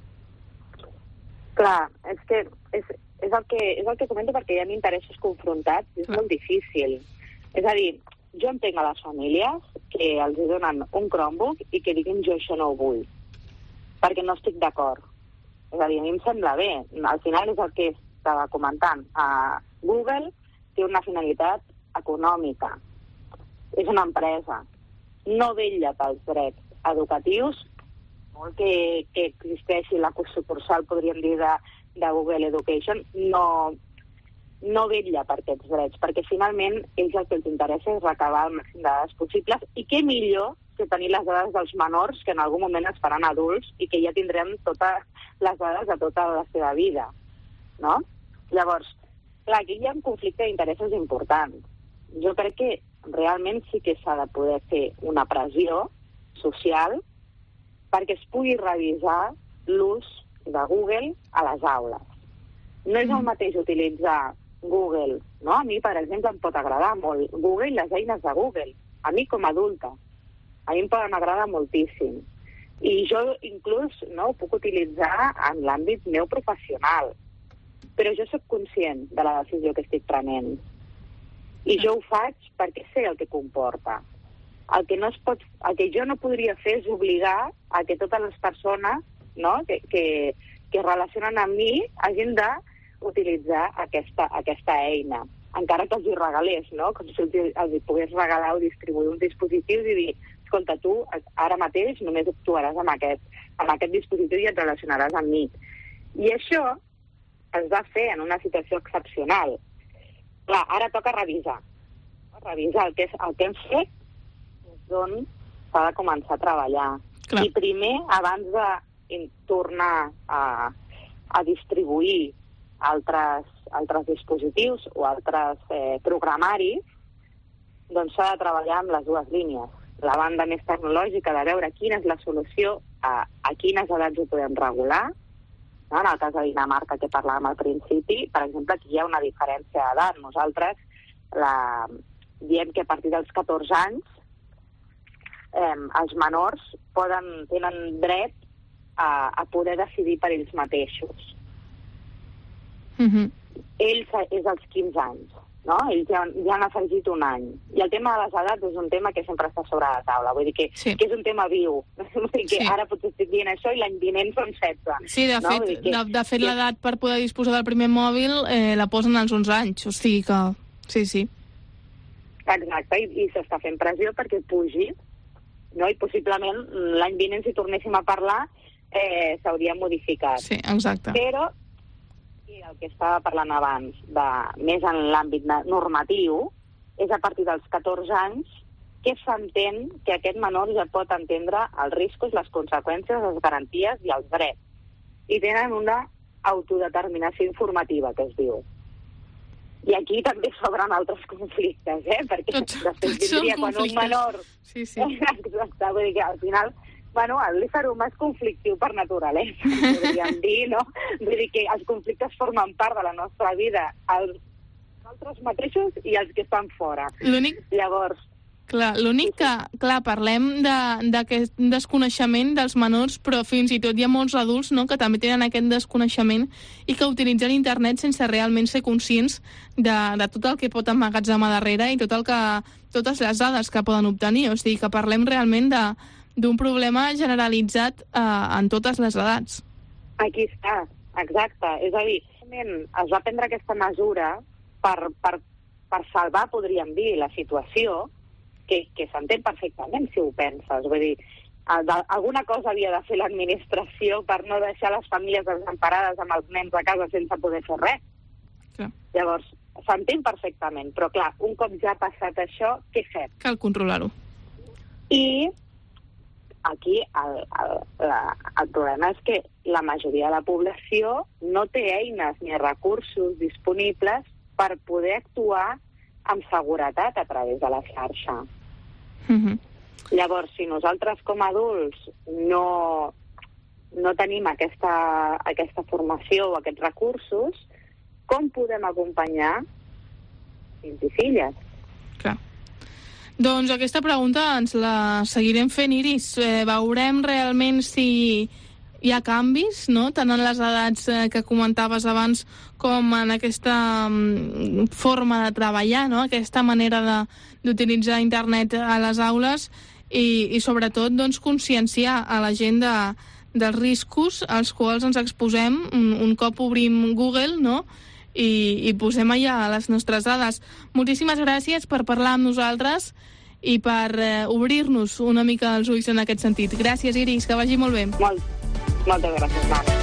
Clar, és que és el que comento perquè hi ha interessos confrontats i és molt difícil. És a dir, jo entenc a les famílies que els donen un Chromebook i que diguin jo això no ho vull, perquè no estic d'acord. És a dir, a mi em sembla bé. Al final és el que estava comentant. Google té una finalitat econòmica. És una empresa. No vetlla pels drets educatius, molt que existeixi la sucursal, podríem dir, de Google Education, no vetlla per aquests drets, perquè finalment ells el que els interessa és recabar el màxim de dades possibles, i què millor que tenir les dades dels menors que en algun moment es faran adults i que ja tindrem totes les dades de tota la seva vida, no? Llavors, clar, aquí hi ha un conflicte d'interessos important. Jo crec que realment sí que s'ha de poder fer una pressió social perquè es pugui revisar l'ús de Google a les aules. No és el mateix utilitzar Google, no? A mi, per exemple, em pot agradar molt Google i les eines de Google. A mi, com a adulta, a mi em poden agradar moltíssim. I jo inclús ho puc utilitzar en l'àmbit meu professional. Però jo sóc conscient de la decisió que estic prenent. I jo ho faig perquè sé el que comporta. El que jo no podria fer és obligar a que totes les persones que relacionen amb mi hagin d'utilitzar aquesta eina. Encara que els hi regalés, no? Com si els hi pogués regalar o distribuir uns dispositius i dir, escolta, tu ara mateix només actuaràs amb aquest dispositiu i et relacionaràs amb mi. I això es va fer en una situació excepcional. Clar, ara toca revisar. Revisar el que hem fet és on s'ha de començar a treballar. Clar. I primer, abans de tornar a distribuir altres dispositius o altres programaris, doncs s'ha de treballar amb les dues línies. La banda més tecnològica, de veure quina és la solució, a quines edats ho podem regular. En el cas de Dinamarca, que parlàvem al principi, per exemple, aquí hi ha una diferència d'edat. Nosaltres diem que a partir dels 14 anys els menors tenen dret a poder decidir per ells mateixos. Ells és als 15 anys, no? Ells ja han afegit un any. I el tema de les edats és un tema que sempre està sobre la taula. Vull dir que és un tema viu. Vull dir que ara potser estic dient això i l'any vinent són 16. Sí, de fet l'edat per poder disposar del primer mòbil la posen als 11 anys. O sigui que... Sí. Exacte, i s'està fent pressió perquè pugi, no? I possiblement l'any vinent, si tornéssim a parlar, s'hauria modificat. Sí, exacte. Però el que estava parlant abans, més en l'àmbit normatiu, és a partir dels 14 anys que s'entén que aquest menor ja pot entendre els riscos, les conseqüències, les garanties i els drets. I tenen una autodeterminació informativa, que es diu. I aquí també s'obren altres conflictes, perquè després vindria quan un menor... Sí. Exacte, vull dir que al final... l'ésser humà és conflictiu per naturalesa, podríem dir, no? Vull dir que els conflictes formen part de la nostra vida, els altres mateixos i els que estan fora. Llavors... L'únic que, parlem d'aquest desconeixement dels menors, però fins i tot hi ha molts adults, no?, que també tenen aquest desconeixement i que utilitzen internet sense realment ser conscients de tot el que pot emmagatzemar darrere i totes les dades que poden obtenir. O sigui, que parlem realment d'un problema generalitzat en totes les edats. Aquí està, exacte. És a dir, es va prendre aquesta mesura per salvar, podríem dir, la situació, que s'entén perfectament, si ho penses. Vull dir, alguna cosa havia de fer l'administració per no deixar les famílies desemparades amb els nens a casa sense poder fer res. Clar. Llavors, s'entén perfectament, però clar, un cop ja ha passat això, què fem? Cal controlar-ho. I aquí el problema és que la majoria de la població no té eines ni recursos disponibles per poder actuar amb seguretat a través de la xarxa. Llavors, si nosaltres com a adults no tenim aquesta formació o aquests recursos, com podem acompanyar fills i filles? Clar. Doncs aquesta pregunta ens la seguirem fent, Iris. Veurem realment si hi ha canvis, no?, tant en les edats que comentaves abans com en aquesta forma de treballar, no?, aquesta manera d'utilitzar internet a les aules i sobretot, doncs, conscienciar a la gent dels riscos als quals ens exposem un cop obrim Google, no?, i posem allà les nostres dades. Moltíssimes gràcies per parlar amb nosaltres i per obrir-nos una mica els ulls en aquest sentit. Gràcies, Iris, que vagi molt bé. Moltes gràcies, Marc.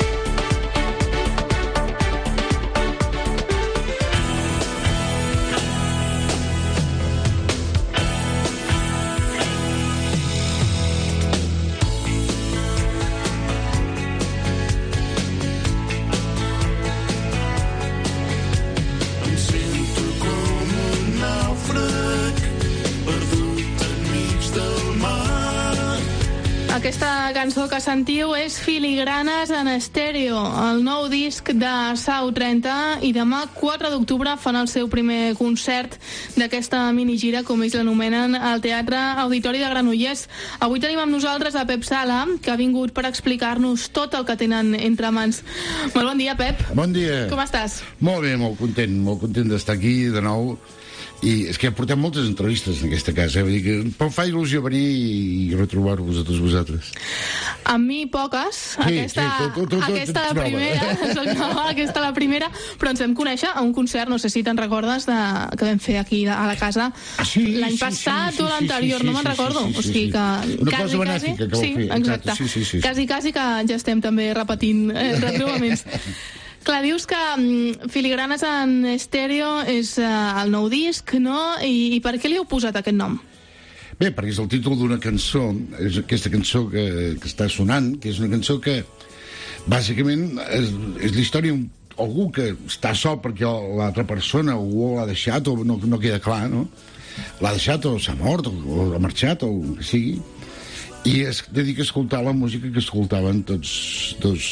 Aquesta cançó que sentiu és Filigranes en estèreo, el nou disc de Sau 30, i demà 4 d'octubre fan el seu primer concert d'aquesta minigira, com ells l'anomenen, al Teatre Auditori de Granollers. Avui tenim amb nosaltres a Pep Sala, que ha vingut per explicar-nos tot el que tenen entre mans. Molt bon dia, Pep. Bon dia. Com estàs? Molt bé, molt content d'estar aquí de nou. I és que portem moltes entrevistes en aquesta casa, vull dir que em fa il·lusió venir i retrobar-vos a tots vosaltres. A mi poques, aquesta la primera, soc nova, aquesta la primera, però ens vam conèixer a un concert, no sé si te'n recordes, que vam fer aquí a la casa l'any passat o l'anterior, no me'n recordo. O sigui que una cosa benèfica que vau fer. Exacte. Quasi que ja estem també repetint retrobaments. Clar, dius que Filigranes en estèreo és el nou disc, no? I per què li heu posat aquest nom? Bé, perquè és el títol d'una cançó, és aquesta cançó que està sonant, que és una cançó que, bàsicament, és la història d'algú que està sol perquè l'altra persona o l'ha deixat o no queda clar, no? L'ha deixat o s'ha mort o ha marxat o el que sigui, i es dedica a escoltar la música que escoltaven tots dos,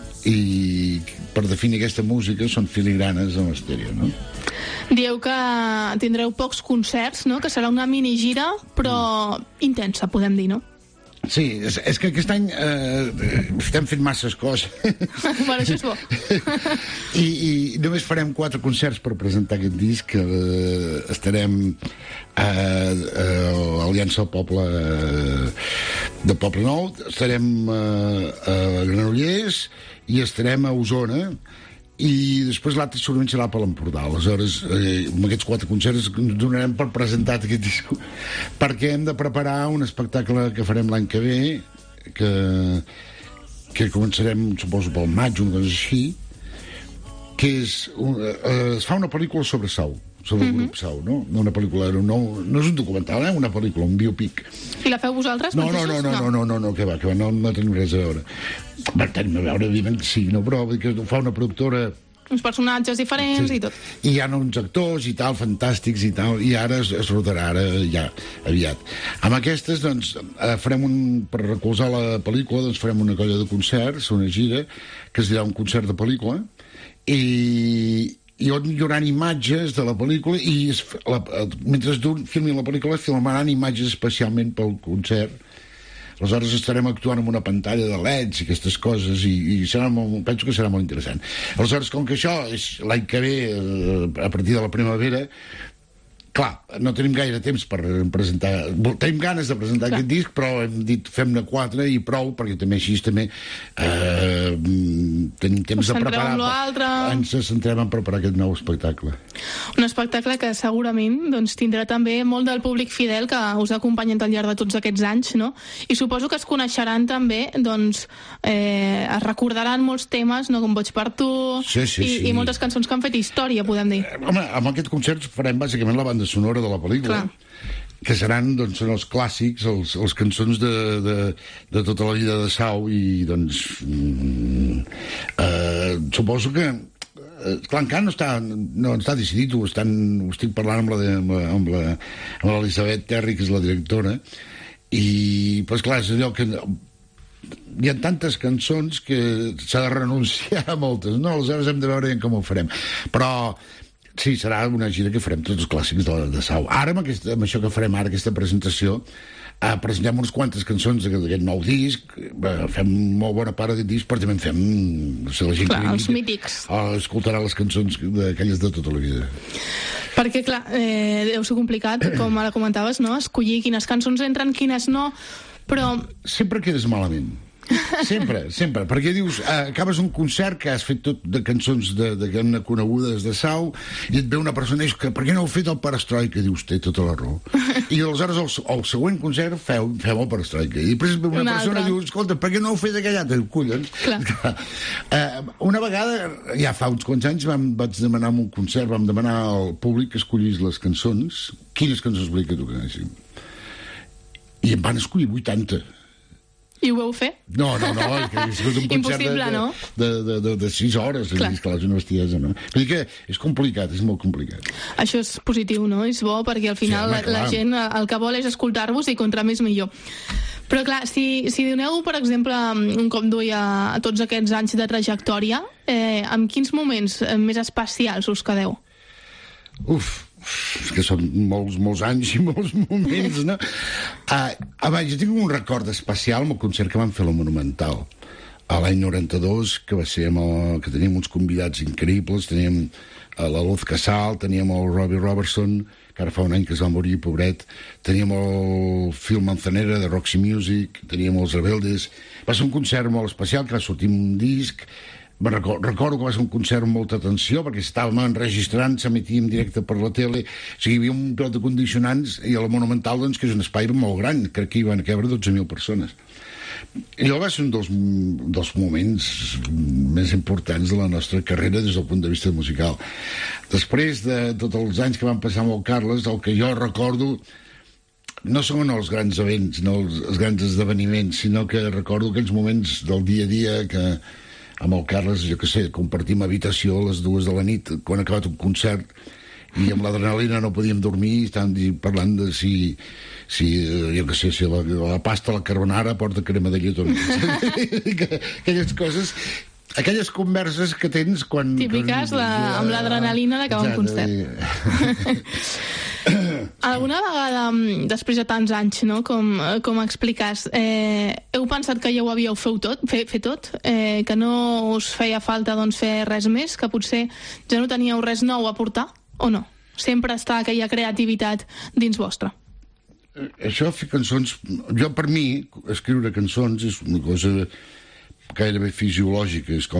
i per definir aquesta música són filigranes en l'estèreo, no? Dieu que tindreu pocs concerts, no? Que serà una minigira, però intensa, podem dir, no? Sí, és que aquest any estem fent masses coses. Bueno, això és bo. I només farem 4 concerts per presentar aquest disc. Estarem a l'Aliança del Poble de Poble Nou, estarem a Granollers i estarem a Osona, i després l'altre segurament serà per l'Empordà. Aleshores, amb aquests 4 concerts ens donarem per presentat aquest disc, perquè hem de preparar un espectacle que farem l'any que ve, que començarem, suposo, pel maig, una cosa així, que es fa una pel·lícula sobre Sau, sobre el grup Sau, no? Una pel·lícula, no és un documental, una pel·lícula, un biopic. I la feu vosaltres? No, que va, no tenim res a veure. Tenim a veure, evidentment, sí, no, però que ho fa una productora... Uns personatges diferents i tot. I hi ha uns actors i tal, fantàstics i tal, i ara es rodarà, ara ja, aviat. Amb aquestes, doncs, farem per recolzar la pel·lícula, doncs farem una colla de concerts, una gira, que es dirà un concert de pel·lícula, i on hi haurà imatges de la pel·lícula, i mentre filmin la pel·lícula es filmaran imatges especialment pel concert. Aleshores estarem actuant amb una pantalla de LEDs i aquestes coses, i penso que serà molt interessant. Aleshores, com que això és l'any que ve, a partir de la primavera, clar, no tenim gaire temps per presentar... Tenim ganes de presentar aquest disc, però hem dit fem-ne 4 i prou, perquè també així tenim temps de preparar... Ens centrem en preparar aquest nou espectacle. Un espectacle que segurament tindrà també molt del públic fidel que us ha acompanyat al llarg de tots aquests anys, no? I suposo que es coneixeran també, es recordaran molts temes, no? Com Boig per tu, i moltes cançons que han fet història, podem dir. Home, amb aquest concert farem bàsicament la banda sonora de la pel·lícula, que seran són els clàssics, els cançons de tota la vida de Sau, i suposo que clar, encara no està decidit, ho estic parlant amb l'Elisabet Terry, que és la directora, i pues clar, és allò que hi ha tantes cançons que s'ha de renunciar a moltes, no? Aleshores hem de veure com ho farem, però sí, serà una gira que farem tots els clàssics de Sau. Ara, amb això que farem ara, aquesta presentació, presentem unes quantes cançons d'aquest nou disc, fem molt bona part d'aquest disc, però també en fem... els mítics. Escoltarà les cançons d'aquelles de tota la vida. Perquè, clar, deu ser complicat, com ara comentaves, no? Escollir quines cançons entren, quines no, però... Sempre quedes malament. Sempre, perquè dius, acabes un concert que has fet tot de cançons de conegudes de Sau, i et ve una persona i dius, per què no heu fet el Perestroika? Dius, té tota la raó. I aleshores el següent concert feu el Perestroika. I després ve una persona i diu, escolta, per què no heu fet aquell altre? Collons. Una vegada, ja fa uns quants anys, vaig demanar en un concert, vam demanar al públic que escollís les cançons, quines cançons volia que toquéssim. I em van escollir 80. I ho vau fer? No, és un concert de 6 hores, és clar, és una bestiesa, no? Vull dir que és complicat, és molt complicat. Això és positiu, no? És bo, perquè al final la gent el que vol és escoltar-vos i contra més millor. Però clar, si doneu, per exemple, un cop d'ull a tots aquests anys de trajectòria, en quins moments més especials us quedeu? És que són molts anys i molts moments, no? Jo tinc un record especial amb el concert que vam fer a la Monumental a l'any 92, que va ser que teníem uns convidats increïbles, teníem la Luz Casal, teníem el Robbie Robertson, que ara fa un any que es va morir, pobret, teníem el Phil Manzanera de Roxy Music, teníem els Rebeldes. Va ser un concert molt especial, que va sortir un disc. Recordo que va ser un concert amb molta atenció, perquè estàvem enregistrant, s'emetia en directe per la tele, o sigui, hi havia un pilot de condicionants, i a la Monumental, doncs, que és un espai molt gran, crec que hi van cabre 12.000 persones. I allò va ser un dels moments més importants de la nostra carrera des del punt de vista musical. Després de tots els anys que van passar amb el Carles, el que jo recordo no són els grans events, no els grans esdeveniments, sinó que recordo aquells moments del dia a dia que amb el Carles, jo què sé, compartim habitació a les 2 de la nit, quan ha acabat un concert, i amb l'adrenalina no podíem dormir, estàvem parlant de si jo què sé, si la pasta a la carbonara porta crema de lletó. Aquelles coses, aquelles converses que tens quan... Típiques amb l'adrenalina d'acabar un concert. Alguna vegada, després de tants anys, no, com expliques, heu pensat que ja ho havíeu fet tot? Que no us feia falta fer res més? Que potser ja no teníeu res nou a portar? O no? Sempre està aquella creativitat dins vostra? Això, fer cançons... Jo, per mi, escriure cançons és una cosa gairebé fisiològica. És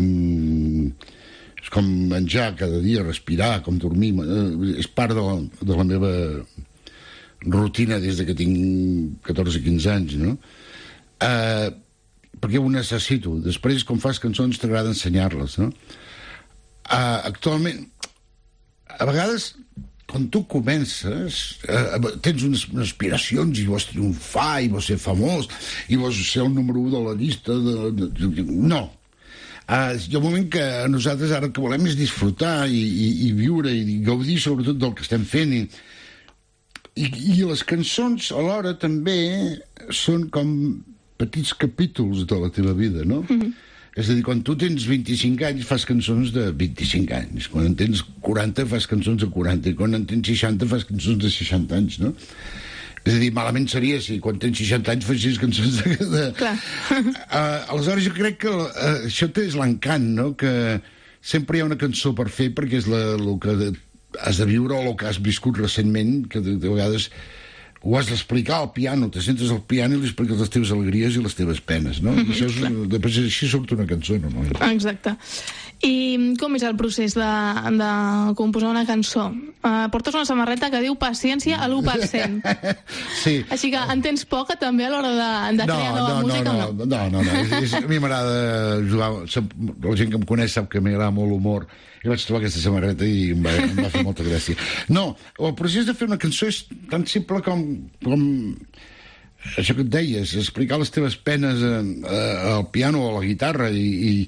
com menjar cada dia, respirar, com dormir. És part de la meva rutina des que tinc 14-15 anys, no? Perquè ho necessito. Després, quan fas cançons, t'agrada ensenyar-les, no? Actualment, a vegades, quan tu comences, tens unes aspiracions i vols triomfar, i vols ser famós, i vols ser el número 1 de la llista No. Hi ha un moment que nosaltres ara el que volem és disfrutar i viure i gaudir sobretot del que estem fent i les cançons alhora també són com petits capítols de la teva vida, no? És a dir, quan tu tens 25 anys fas cançons de 25 anys, quan en tens 40 fas cançons de 40 i quan en tens 60 fas cançons de 60 anys, no? És a dir, malament seria si quan tens 60 anys fessis cançons de... Clar. Aleshores, jo crec que això és l'encant, no? Que sempre hi ha una cançó per fer perquè és el que has de viure o el que has viscut recentment, que de vegades ho has d'explicar al piano, te sentes al piano i li expliques les teves alegries i les teves penes, no? I això després així surt una cançó, no? Exacte. I com és el procés de composar una cançó? Portes una samarreta que diu paciència a l'1%. Sí. Així que en tens poca també a l'hora de crear nova música o no? No. A mi m'agrada jugar... La gent que em coneix sap que m'agrada molt l'humor. I vaig trobar aquesta samarreta i em va fer molta gràcia. No, el procés de fer una cançó és tan simple com això que et deies, explicar les teves penes al piano o a la guitarra i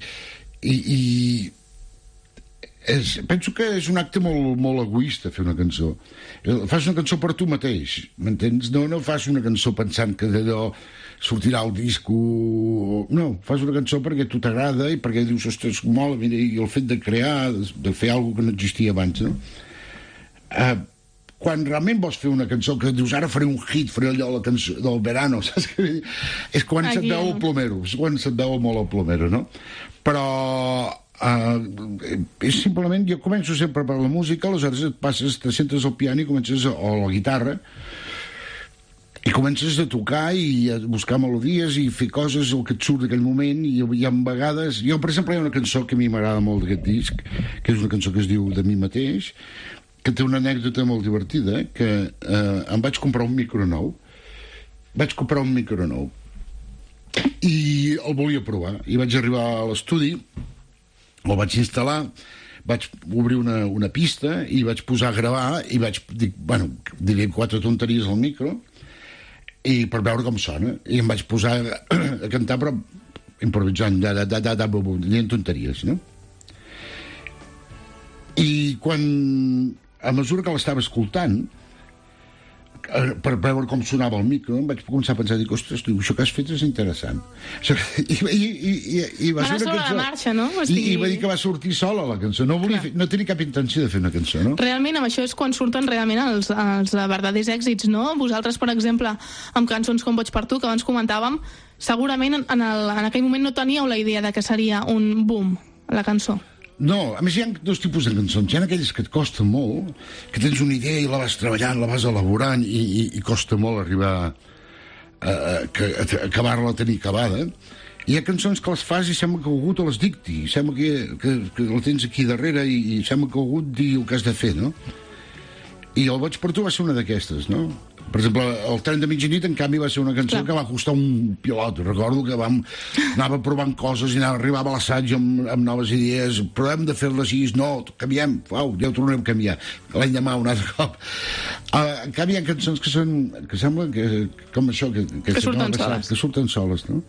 penso que és un acte molt egoista fer una cançó. Fas una cançó per tu mateix, m'entens? No fas una cançó pensant que d'allò sortirà el disco... No, fas una cançó perquè tu t'agrada i perquè dius, ostres, mola, mira, i el fet de crear, de fer alguna que no existia abans, no? Quan realment vols fer una cançó que dius, ara faré un hit, faré allò, la cançó del verano, saps què vull dir? És quan se't veu el plomero, és quan se't veu molt el plomero, no? Però és simplement, jo començo sempre per la música, aleshores te sentes al piano i comences a la guitarra i comences a tocar i a buscar melodies i fer coses, el que et surt d'aquell moment, i hi ha vegades... Jo, per exemple, hi ha una cançó que a mi m'agrada molt d'aquest disc, que és una cançó que es diu De mi mateix, que té una anècdota molt divertida, que em vaig comprar un micro nou. I el volia provar. I vaig arribar a l'estudi, el vaig instal·lar, vaig obrir una pista i vaig posar a gravar i vaig dir, bueno, diré 4 tonteries al micro i per veure com sona. I em vaig posar a cantar, però improvisant, dient tonteries, no? I quan, a mesura que l'estava escoltant, per veure com sonava el micro, em vaig començar a pensar, dic, ostres, això que has fet és interessant. I va ser una cançó... marxa, no? I va dir que va sortir sola la cançó. No tenia cap intenció de fer una cançó, no? Realment, amb això és quan surten realment els verdaders èxits, no? Vosaltres, per exemple, amb cançons com Boig per tu, que abans comentàvem, segurament en aquell moment no teníeu la idea de que seria un boom, la cançó. No, a més hi ha dos tipus de cançons. Hi ha aquelles que et costa molt, que tens una idea i la vas treballant, la vas elaborant i costa molt arribar a acabar-la a tenir acabada. Hi ha cançons que les fas i sembla que algú te les dicti, sembla que la tens aquí darrere i sembla que algú et digui el que has de fer, no? I el Boig per tu va ser una d'aquestes, no? Per exemple, el Tren de mitjanit, en canvi, va ser una cançó que va costar un pilot. Recordo que anava provant coses i arribava a l'assaig amb noves idees. Però hem de fer-la així. No, canviem. Au, ja ho tornarem a canviar. L'any demà un altre cop. En canvi, hi ha cançons que sembla que com això... Que surten soles. Que surten soles, no?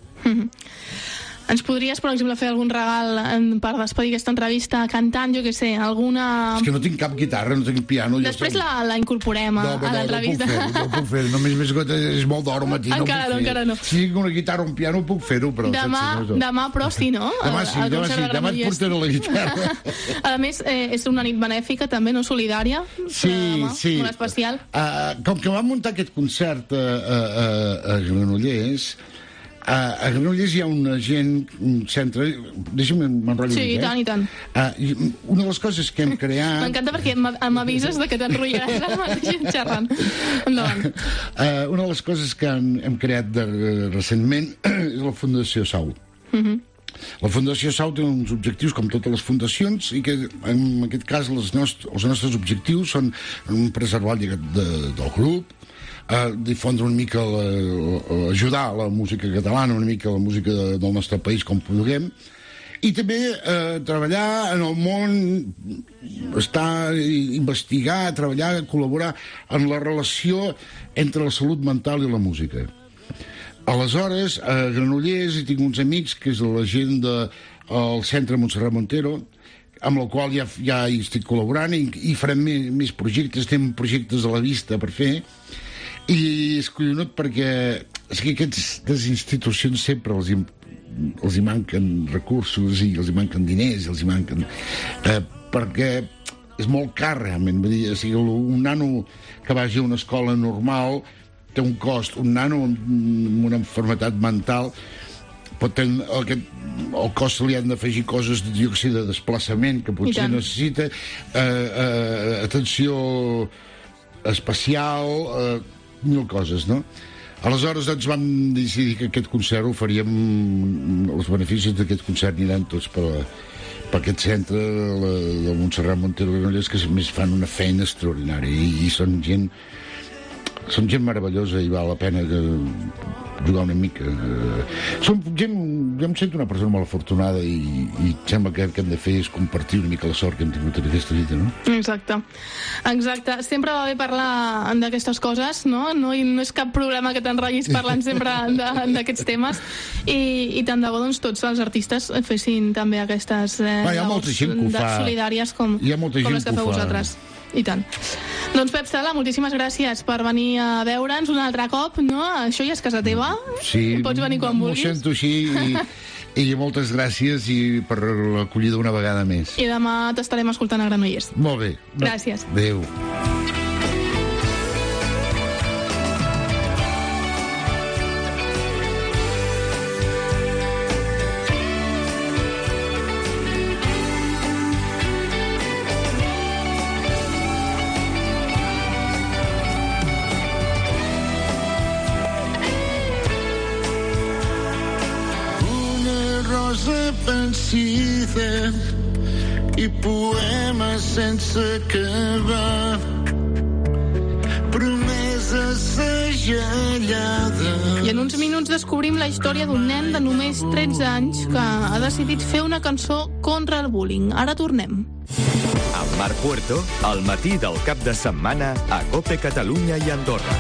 Ens podries, per exemple, fer algun regal per despedir aquesta entrevista cantant, jo què sé, alguna... És que no tinc cap guitarra, no tinc piano. Després la incorporem a l'entrevista. No ho puc fer, només és molt d'hora al matí. Encara no. Si tinc una guitarra o un piano puc fer-ho, però... Demà, però sí, no? Demà et portaré la guitarra. A més, és una nit benèfica, també, no solidària? Sí. Molt especial. Com que vam muntar aquest concert a Granollers... A Granollers hi ha un centre... Deixa'm m'enrotllo. Sí, i tant. Una de les coses que hem creat... M'encanta perquè m'avises de que t'enrotllaràs xerrant. Endavant. Una de les coses que hem creat recentment és la Fundació Sau. La Fundació Sau té uns objectius com totes les fundacions i que en aquest cas els nostres objectius són preservar el llegat del grup, difondre una mica, ajudar la música catalana, una mica la música del nostre país com puguem, i també treballar en el món, investigar, treballar, col·laborar en la relació entre la salut mental i la música. Aleshores, a Granollers hi tinc uns amics que és la gent del Centre Montserrat Montero, amb el qual ja hi estic col·laborant i farem més projectes, tenim projectes a la vista per fer. I és collonut perquè és que aquestes institucions sempre els hi manquen recursos i els hi manquen diners, els hi manquen... perquè és molt car, realment. Vull dir, o sigui, un nano que vagi a una escola normal té un cost. Un nano amb una malaltia mental pot tenir el cost li han d'afegir coses de diòxid de desplaçament que potser necessita, atenció especial, mil coses, no? Aleshores, doncs, vam decidir que aquest concert ho faríem... Els beneficis d'aquest concert aniran tots per aquest centre del Montserrat Montero Granollers, que a més fan una feina extraordinària i són gent meravellosa i val la pena jugar una mica. Jo em sento una persona molt afortunada i sembla que el que hem de fer és compartir una mica la sort que hem tingut en aquesta vida, no? Exacte. Sempre va bé parlar d'aquestes coses, no? No és cap problema que t'enrotllis parlant sempre d'aquests temes i tant de bo doncs tots els artistes fessin també aquestes solidàries com les que feu vosaltres. I tant. Doncs Pep Sala, moltíssimes gràcies per venir a veure'ns un altre cop, no? Això ja és casa teva. Sí, pots venir quan vulguis. M'ho sento així i moltes gràcies i per l'acollida una vegada més. I demà t'estarem escoltant a Granollers. Molt bé. Gràcies. Adéu. vencida i poemes sense acabar, promeses segellades. I en uns minuts descobrim la història d'un nen de només 13 anys que ha decidit fer una cançó contra el bullying. Ara tornem. Amb Marc Puerto, al matí del cap de setmana a COPE Catalunya i Andorra.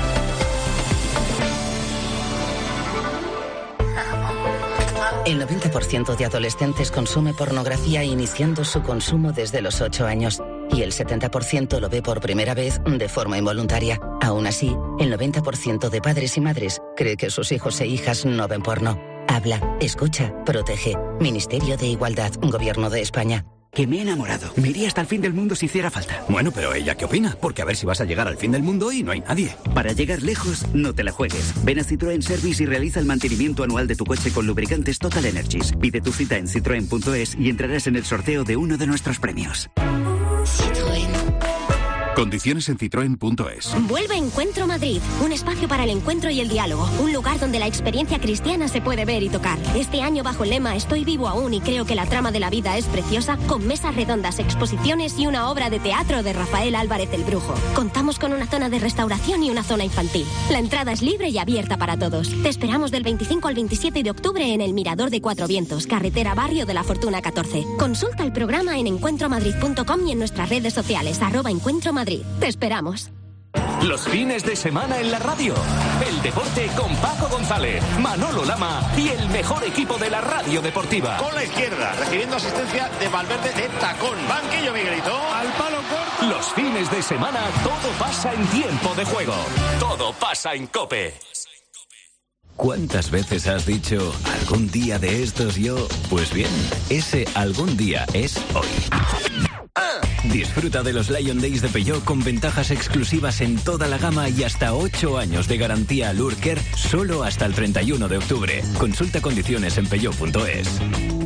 El 90% de adolescentes consume pornografía iniciando su consumo desde los 8 años y el 70% lo ve por primera vez de forma involuntaria. Aún así, el 90% de padres y madres cree que sus hijos e hijas no ven porno. Habla, escucha, protege. Ministerio de Igualdad, Gobierno de España. Que me he enamorado. Me iría hasta el fin del mundo si hiciera falta. Bueno, pero ¿ella qué opina? Porque a ver si vas a llegar al fin del mundo y no hay nadie. Para llegar lejos, no te la juegues. Ven a Citroën Service y realiza el mantenimiento anual de tu coche con lubricantes Total Energies. Pide tu cita en citroen.es y entrarás en el sorteo de uno de nuestros premios. Citroën. Condiciones en citroen.es. Vuelve Encuentro Madrid, un espacio para el encuentro y el diálogo, un lugar donde la experiencia cristiana se puede ver y tocar. Este año bajo el lema Estoy vivo aún y creo que la trama de la vida es preciosa, con mesas redondas, exposiciones y una obra de teatro de Rafael Álvarez el Brujo. Contamos con una zona de restauración y una zona infantil. La entrada es libre y abierta para todos. Te esperamos del 25 al 27 de octubre en el Mirador de Cuatro Vientos, carretera Barrio de la Fortuna 14. Consulta el programa en encuentromadrid.com y en nuestras redes sociales, @encuentromadrid. Te esperamos. Los fines de semana en la radio. El deporte con Paco González, Manolo Lama y el mejor equipo de la radio deportiva. Con la izquierda, recibiendo asistencia de Valverde de tacón. Banquillo, Miguelito. Al palo corto. Los fines de semana todo pasa en tiempo de juego. Todo pasa en COPE. ¿Cuántas veces has dicho algún día de estos yo? Pues bien, ese algún día es hoy. Disfruta de los Lion Days de Peugeot con ventajas exclusivas en toda la gama y hasta 8 años de garantía Lurker solo hasta el 31 de octubre. Consulta condiciones en peugeot.es.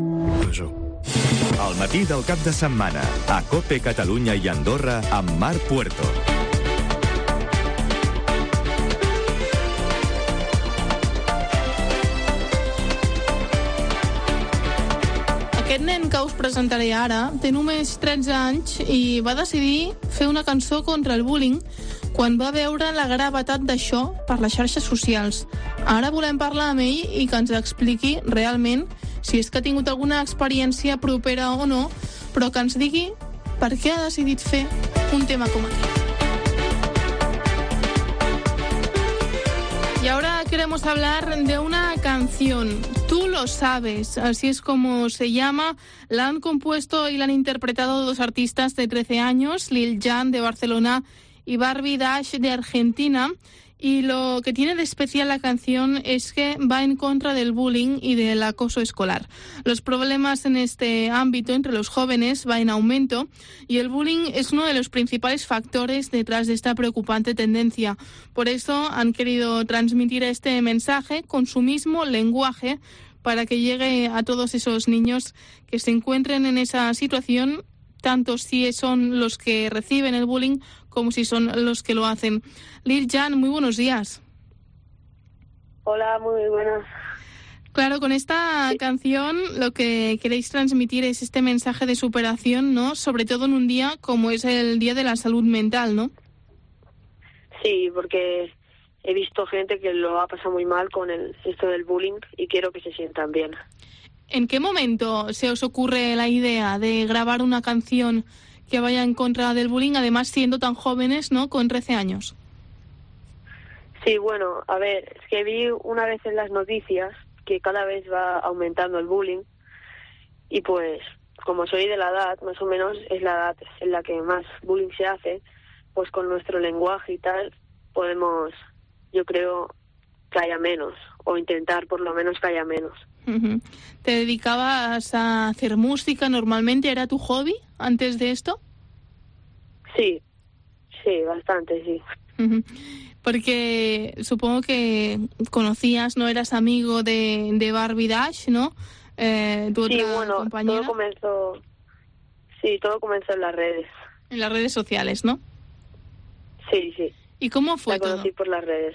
Al matí del cap de setmana a COPE Catalunya i Andorra amb Marc Puerto. Aquest nen que us presentaré ara té només 13 anys i va decidir fer una cançó contra el bullying quan va veure la gravetat d'això per les xarxes socials. Ara volem parlar amb ell i que ens expliqui realment si és que ha tingut alguna experiència propera o no, però que ens digui per què ha decidit fer un tema com aquest. Y ahora queremos hablar de una canción, Tú lo sabes, así es como se llama. La han compuesto y la han interpretado dos artistas de 13 años, Lil Jan de Barcelona y Barbie Dash de Argentina. Y lo que tiene de especial la canción es que va en contra del bullying y del acoso escolar. Los problemas en este ámbito entre los jóvenes va en aumento y el bullying es uno de los principales factores detrás de esta preocupante tendencia. Por eso han querido transmitir este mensaje con su mismo lenguaje para que llegue a todos esos niños que se encuentren en esa situación, tanto si son los que reciben el bullying como si son los que lo hacen. Lil Jan, muy buenos días. Hola, muy buenas. Claro, con esta canción lo que queréis transmitir es este mensaje de superación, ¿no? Sobre todo en un día como es el Día de la Salud Mental, ¿no? Sí, porque he visto gente que lo ha pasado muy mal con esto del bullying y quiero que se sientan bien. ¿En qué momento se os ocurre la idea de grabar una canción que vaya en contra del bullying, además siendo tan jóvenes, ¿no?, con 13 años? Sí, bueno, a ver, es que vi una vez en las noticias que cada vez va aumentando el bullying y pues como soy de la edad, más o menos es la edad en la que más bullying se hace, pues con nuestro lenguaje y tal podemos, yo creo, que haya menos, o intentar por lo menos que haya menos. Uh-huh. ¿Te dedicabas a hacer música normalmente? ¿Era tu hobby antes de esto? Sí, bastante, sí. Uh-huh. Porque supongo que conocías, ¿no? Eras amigo de Barbie Dash, ¿no? Tu otra compañera. Todo comenzó en las redes. En las redes sociales, ¿no? Sí. ¿Y cómo fue todo? La conocí por las redes.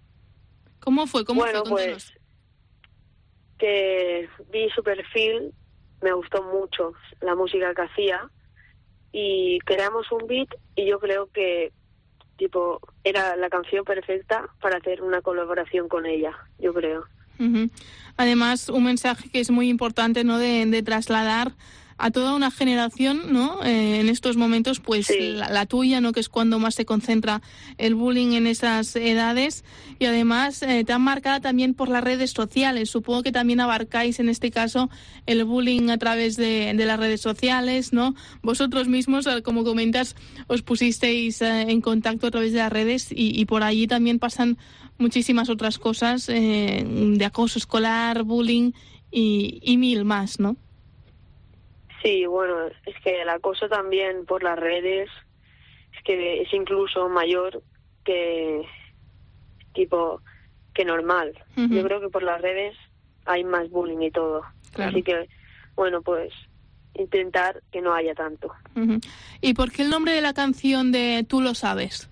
¿Cómo fue? Bueno, pues que vi su perfil me gustó mucho la música que hacía y creamos un beat y yo creo que tipo era la canción perfecta para hacer una colaboración con ella, yo creo. Uh-huh. Además, un mensaje que es muy importante, ¿no?, de trasladar a toda una generación, ¿no? En estos momentos, pues sí. la tuya, ¿no?, que es cuando más se concentra el bullying en esas edades, y además tan marcada también por las redes sociales. Supongo que también abarcáis en este caso el bullying a través de las redes sociales, ¿no? Vosotros mismos, como comentas, os pusisteis en contacto a través de las redes y por allí también pasan muchísimas otras cosas de acoso escolar, bullying y mil más, ¿no? Sí, bueno, es que el acoso también por las redes es que es incluso mayor que normal. Uh-huh. Yo creo que por las redes hay más bullying y todo. Claro. Así que, bueno, pues intentar que no haya tanto. Uh-huh. ¿Y por qué el nombre de la canción de Tú lo sabes?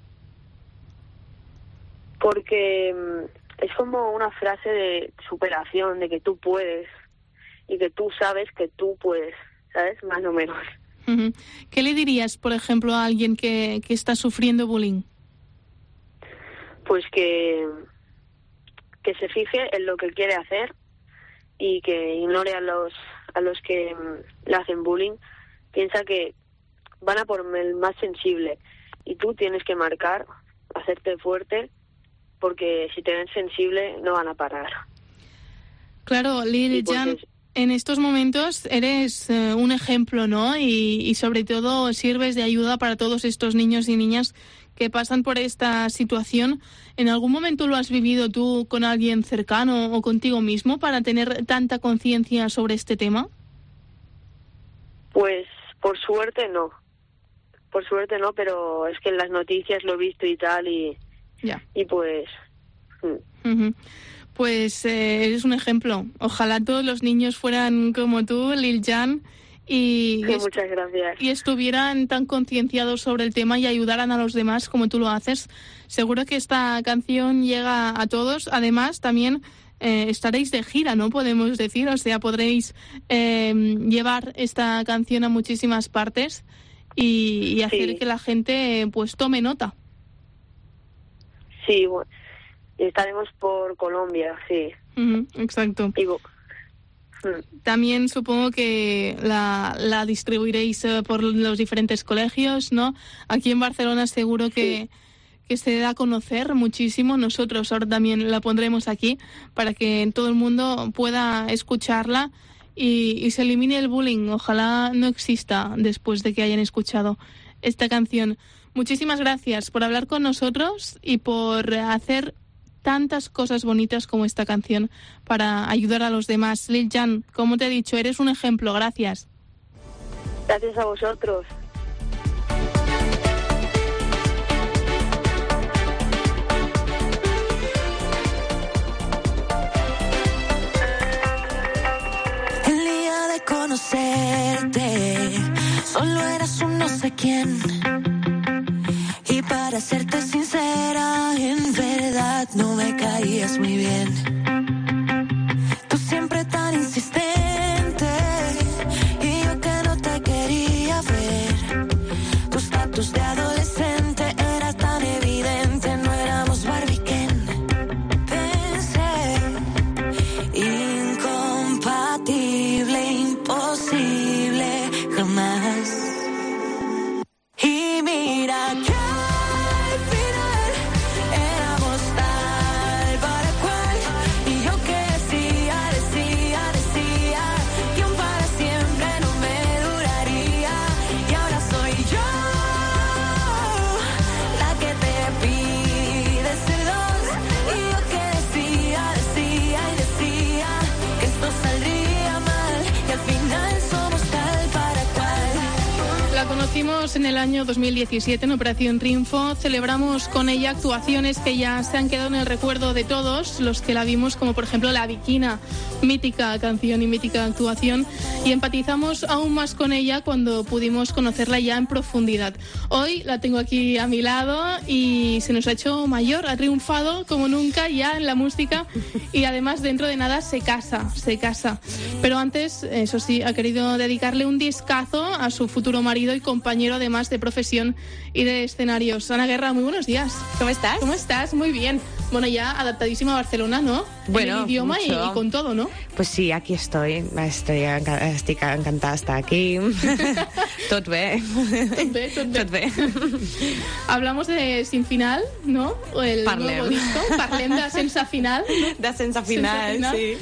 Porque es como una frase de superación, de que tú puedes y que tú sabes que tú puedes. ¿Sabes? Más o menos. Uh-huh. ¿Qué le dirías, por ejemplo, a alguien que está sufriendo bullying? Pues que se fije en lo que quiere hacer y que ignore a los que le hacen bullying. Piensa que van a por el más sensible y tú tienes que marcar, hacerte fuerte, porque si te ven sensible no van a parar. Claro, Lil Jan, en estos momentos eres un ejemplo, ¿no? Y sobre todo sirves de ayuda para todos estos niños y niñas que pasan por esta situación. ¿En algún momento lo has vivido tú con alguien cercano o contigo mismo para tener tanta conciencia sobre este tema? Pues por suerte no. Por suerte no, pero es que en las noticias lo he visto y tal y pues... Uh-huh. Pues eres un ejemplo. Ojalá todos los niños fueran como tú, Lil Jan, muchas gracias. Y estuvieran tan concienciados sobre el tema y ayudaran a los demás como tú lo haces. Seguro que esta canción llega a todos. Además, también estaréis de gira, ¿no? Podemos decir, o sea, podréis llevar esta canción a muchísimas partes y hacer que la gente pues tome nota. Sí, bueno. Estaremos por Colombia, sí. Uh-huh, exacto. También supongo que la distribuiréis por los diferentes colegios, ¿no? Aquí en Barcelona seguro que se da a conocer muchísimo. Nosotros ahora también la pondremos aquí para que todo el mundo pueda escucharla y se elimine el bullying. Ojalá no exista después de que hayan escuchado esta canción. Muchísimas gracias por hablar con nosotros y por hacer tantas cosas bonitas como esta canción para ayudar a los demás. Lil Jan, como te he dicho, eres un ejemplo. Gracias. Gracias a vosotros. El día de conocerte, solo eras un no sé quién. Y para serte sincera, en verdad no me caías muy bien. Tú siempre tan insistente y yo que no te quería ver. Tu estatus de adolescente era tan evidente, no éramos Barbie Ken. Pensé, incompatible, imposible, jamás. Y mira que al final éramos tal para cual, y hicimos en el año 2017 en Operación Triunfo. Celebramos con ella actuaciones que ya se han quedado en el recuerdo de todos los que la vimos, como por ejemplo La Viquina, mítica canción y mítica actuación, y empatizamos aún más con ella cuando pudimos conocerla ya en profundidad. Hoy la tengo aquí a mi lado y se nos ha hecho mayor, ha triunfado como nunca ya en la música y además dentro de nada se casa. Pero antes, eso sí, ha querido dedicarle un discazo a su futuro marido y compañero además de profesión y de escenarios. Ana Guerra, muy buenos días. ¿Cómo estás? ¿Cómo estás? Muy bien. Bueno, ya adaptadísima a Barcelona, ¿no? Bueno, en el idioma y con todo, ¿no? Pues sí, aquí estoy. Estoy encantada de estar aquí. Tot bé. Tot bé. Hablamos de Sin Final, ¿no? Nuevo disco. Parlem de Sense Final. De Sense Final, sí.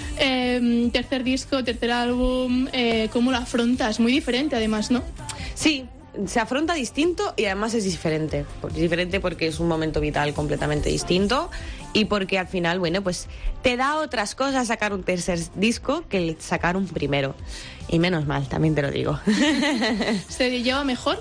Tercer disco, tercer álbum. ¿Cómo lo afrontas? Muy diferente, además, ¿no? Sí. Se afronta distinto y además es diferente. Diferente porque es un momento vital completamente distinto y porque al final, bueno, pues te da otras cosas sacar un tercer disco que sacar un primero. Y menos mal, también te lo digo. ¿Se lleva mejor?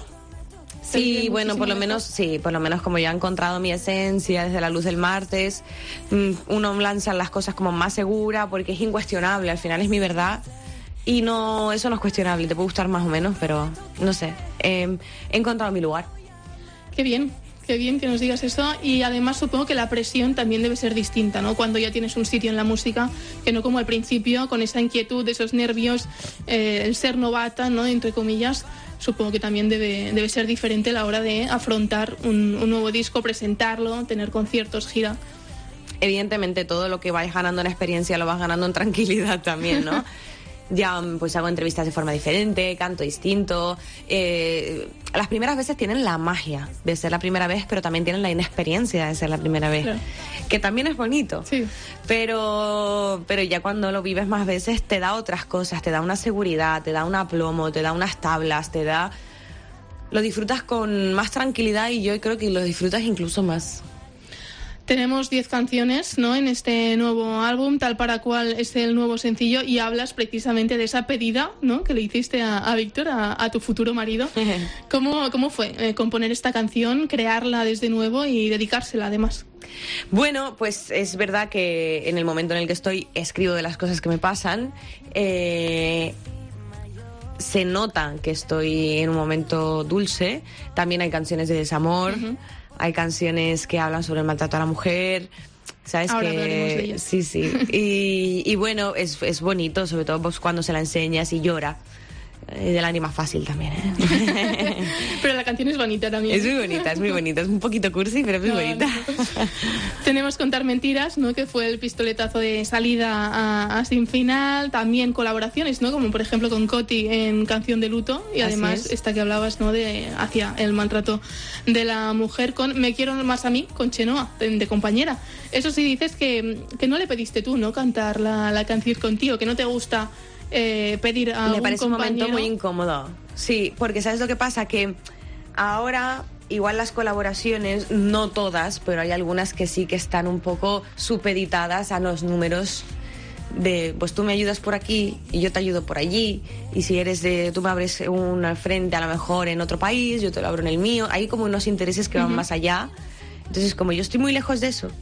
Sí, bueno, por lo menos como ya he encontrado mi esencia desde La Luz del Martes, uno lanza las cosas como más segura porque es incuestionable, al final es mi verdad. Y no, eso no es cuestionable, te puede gustar más o menos, pero no sé, he encontrado mi lugar. Qué bien que nos digas eso. Y además supongo que la presión también debe ser distinta, ¿no? Cuando ya tienes un sitio en la música, que no como al principio, con esa inquietud, esos nervios, el ser novata, ¿no? Entre comillas, supongo que también debe ser diferente a la hora de afrontar un nuevo disco, presentarlo, tener conciertos, gira. Evidentemente todo lo que vais ganando en experiencia lo vas ganando en tranquilidad también, ¿no? Ya pues hago entrevistas de forma diferente, canto distinto. Las primeras veces tienen la magia de ser la primera vez, pero también tienen la inexperiencia de ser la primera vez, claro. Que también es bonito. Sí. Pero ya cuando lo vives más veces te da otras cosas, te da una seguridad, te da un aplomo, te da unas tablas, lo disfrutas con más tranquilidad y yo creo que lo disfrutas incluso más. Tenemos 10 canciones, ¿no? En este nuevo álbum, Tal para cual es el nuevo sencillo, y hablas precisamente de esa pedida, ¿no? Que le hiciste a Víctor, a tu futuro marido. ¿Cómo fue componer esta canción, crearla desde nuevo y dedicársela además? Bueno, pues es verdad que en el momento en el que estoy escribo de las cosas que me pasan. Se nota que estoy en un momento dulce. También hay canciones de desamor. Uh-huh. Hay canciones que hablan sobre el maltrato a la mujer, ¿sabes? Ahora hablaremos de ellas. Sí. Y bueno, es bonito, sobre todo pues, cuando se la enseñas y llora. De lágrima fácil también, ¿eh? Pero la canción es bonita también. Es muy bonita. Es un poquito cursi, pero es muy bonita. Tenemos Contar Mentiras, ¿no? Que fue el pistoletazo de salida a Sin Final. También colaboraciones, ¿no? Como por ejemplo con Coti en Canción de Luto. Y además esta que hablabas, ¿no? Hacia el maltrato de la mujer con Me quiero más a mí, con Chenoa, de compañera. Eso sí dices que no le pediste tú, ¿no? Cantar la canción contigo, que no te gusta pedir a me parece un momento muy incómodo. Sí, porque ¿sabes lo que pasa? Que ahora igual las colaboraciones, no todas, pero hay algunas que sí que están un poco supeditadas a los números de pues tú me ayudas por aquí y yo te ayudo por allí, y si tú me abres un frente a lo mejor en otro país, yo te lo abro en el mío. Hay como unos intereses que van más allá. Entonces, como yo estoy muy lejos de eso,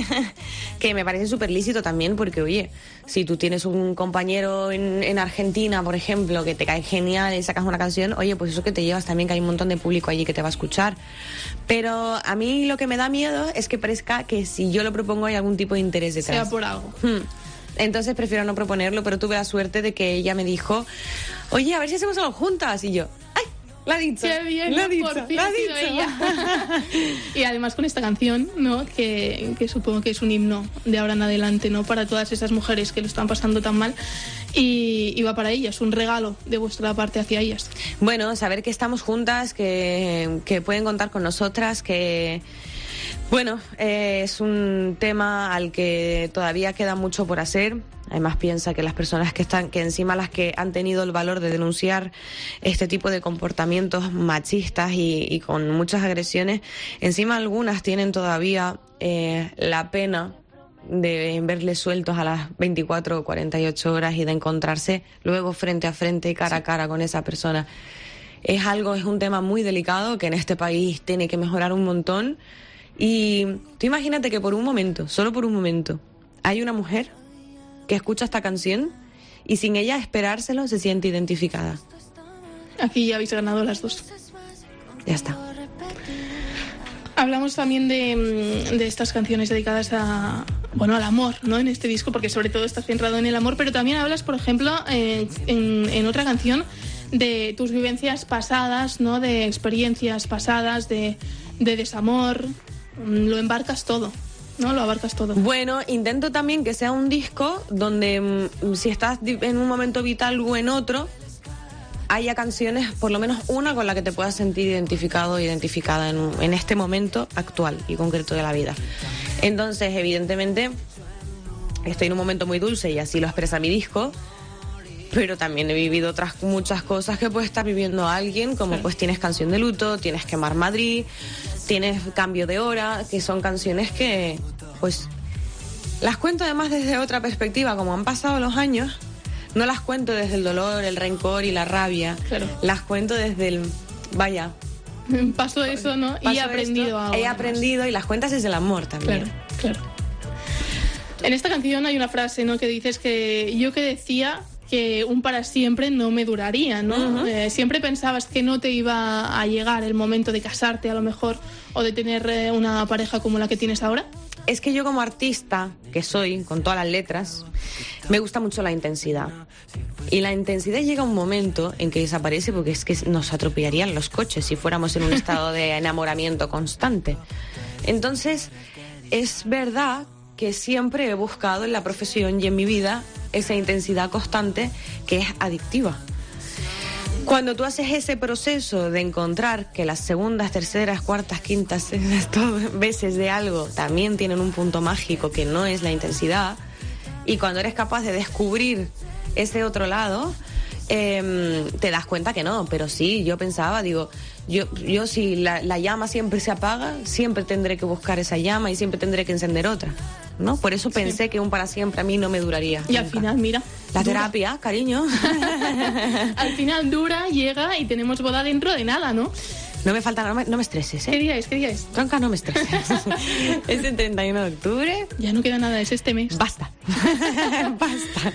que me parece súper lícito también, porque, oye, si tú tienes un compañero en Argentina, por ejemplo, que te cae genial y sacas una canción, oye, pues eso que te llevas también, que hay un montón de público allí que te va a escuchar. Pero a mí lo que me da miedo es que parezca que si yo lo propongo hay algún tipo de interés detrás. Sea por algo. Entonces prefiero no proponerlo, pero tuve la suerte de que ella me dijo, oye, a ver si hacemos algo juntas, y yo, ¡ay! La ha dicho. Qué bien, por fin ha sido ella. Y además con esta canción, ¿no? Que supongo que es un himno de ahora en adelante, ¿no? Para todas esas mujeres que lo están pasando tan mal. Y va para ellas, un regalo de vuestra parte hacia ellas. Bueno, saber que estamos juntas, que pueden contar con nosotras, que... Bueno, es un tema al que todavía queda mucho por hacer. Además piensa que las personas que encima las que han tenido el valor de denunciar este tipo de comportamientos machistas y con muchas agresiones, encima algunas tienen todavía la pena de verles sueltos a las 24 o 48 horas y de encontrarse luego frente a frente, cara a cara con esa persona. es un tema muy delicado que en este país tiene que mejorar un montón. Y tú imagínate que por un momento, solo por un momento, hay una mujer que escucha esta canción y sin ella esperárselo se siente identificada. Aquí ya habéis ganado las dos. Ya está. Hablamos también de estas canciones dedicadas al amor, ¿no? En este disco, porque sobre todo estás centrado en el amor, pero también hablas, por ejemplo, en otra canción de tus vivencias pasadas, ¿no? De experiencias pasadas, de desamor. Lo embarcas todo, ¿no? Lo abarcas todo. Bueno, intento también que sea un disco donde si estás en un momento vital o en otro, haya canciones, por lo menos una con la que te puedas sentir identificado o identificada en este momento actual y concreto de la vida. Entonces, evidentemente, estoy en un momento muy dulce y así lo expresa mi disco, pero también he vivido otras muchas cosas que puede estar viviendo alguien, como pues tienes Canción de Luto, tienes Quemar Madrid, tienes Cambio de Hora, que son canciones que, pues, las cuento además desde otra perspectiva, como han pasado los años. No las cuento desde el dolor, el rencor y la rabia. Claro. Las cuento desde el... Vaya. Pasó eso, ¿no? Y he aprendido algo. He aprendido y las cuentas desde el amor también. Claro. En esta canción hay una frase, ¿no? Que dices que yo que decía que un para siempre no me duraría, ¿no? Uh-huh. Siempre pensabas que no te iba a llegar el momento de casarte, a lo mejor, o de tener una pareja como la que tienes ahora. Es que yo como artista, que soy, con todas las letras, me gusta mucho la intensidad. Y la intensidad llega un momento en que desaparece porque es que nos atropellarían los coches si fuéramos en un estado de enamoramiento constante. Entonces, es verdad que siempre he buscado en la profesión y en mi vida esa intensidad constante que es adictiva. Cuando tú haces ese proceso de encontrar que las segundas, terceras, cuartas, quintas veces de algo también tienen un punto mágico que no es la intensidad, y cuando eres capaz de descubrir ese otro lado, te das cuenta que no. Pero sí, yo pensaba, digo, yo si la llama siempre se apaga, siempre tendré que buscar esa llama y siempre tendré que encender otra, ¿no? Por eso pensé que un para siempre a mí no me duraría. Y nunca. Al final, mira. La terapia, cariño. Al final dura, llega y tenemos boda dentro de nada, ¿no? No me falta, no me estreses, ¿eh? ¿Qué día es? Tronca, no me estreses. Es el 31 de octubre. Ya no queda nada, es este mes. Basta. Basta.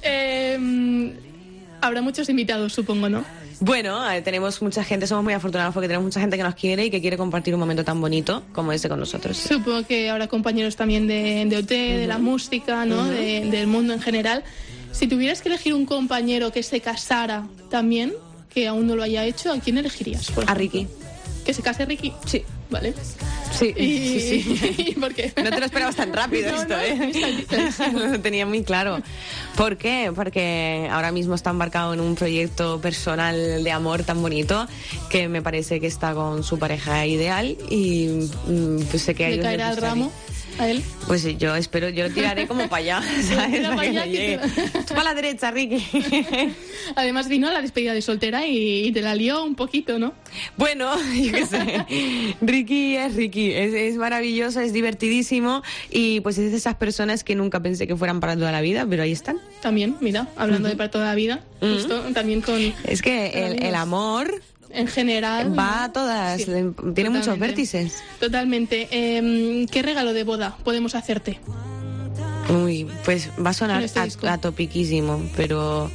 Habrá muchos invitados, supongo, ¿no? Bueno, tenemos mucha gente, somos muy afortunados porque tenemos mucha gente que nos quiere y que quiere compartir un momento tan bonito como ese con nosotros. Supongo que habrá compañeros también de OT, de la música, ¿no? Del mundo en general. Si tuvieras que elegir un compañero que se casara también, que aún no lo haya hecho, ¿a quién elegirías? A Ricky. ¿Que se case Ricky? Sí. Vale. Sí. ¿Y por qué? No te lo esperabas tan rápido ¿eh? Lo tenía muy claro. ¿Por qué? Porque ahora mismo está embarcado en un proyecto personal de amor tan bonito que me parece que está con su pareja ideal y pues sé que a ellos ¿le caerá el ramo a él? Pues yo espero, yo lo tiraré como para allá, ¿sabes? Para allá, Tú para la derecha, Ricky. Además vino a la despedida de soltera y te la lió un poquito, ¿no? Bueno, yo qué sé. Ricky es Ricky, es maravilloso, es divertidísimo y pues es de esas personas que nunca pensé que fueran para toda la vida, pero ahí están. También, mira, hablando de para toda la vida, justo también con... Es que el amor... En general va a todas, sí, tiene totalmente. Muchos vértices. Totalmente. ¿Qué regalo de boda podemos hacerte? Uy, pues va a sonar a topiquísimo, pero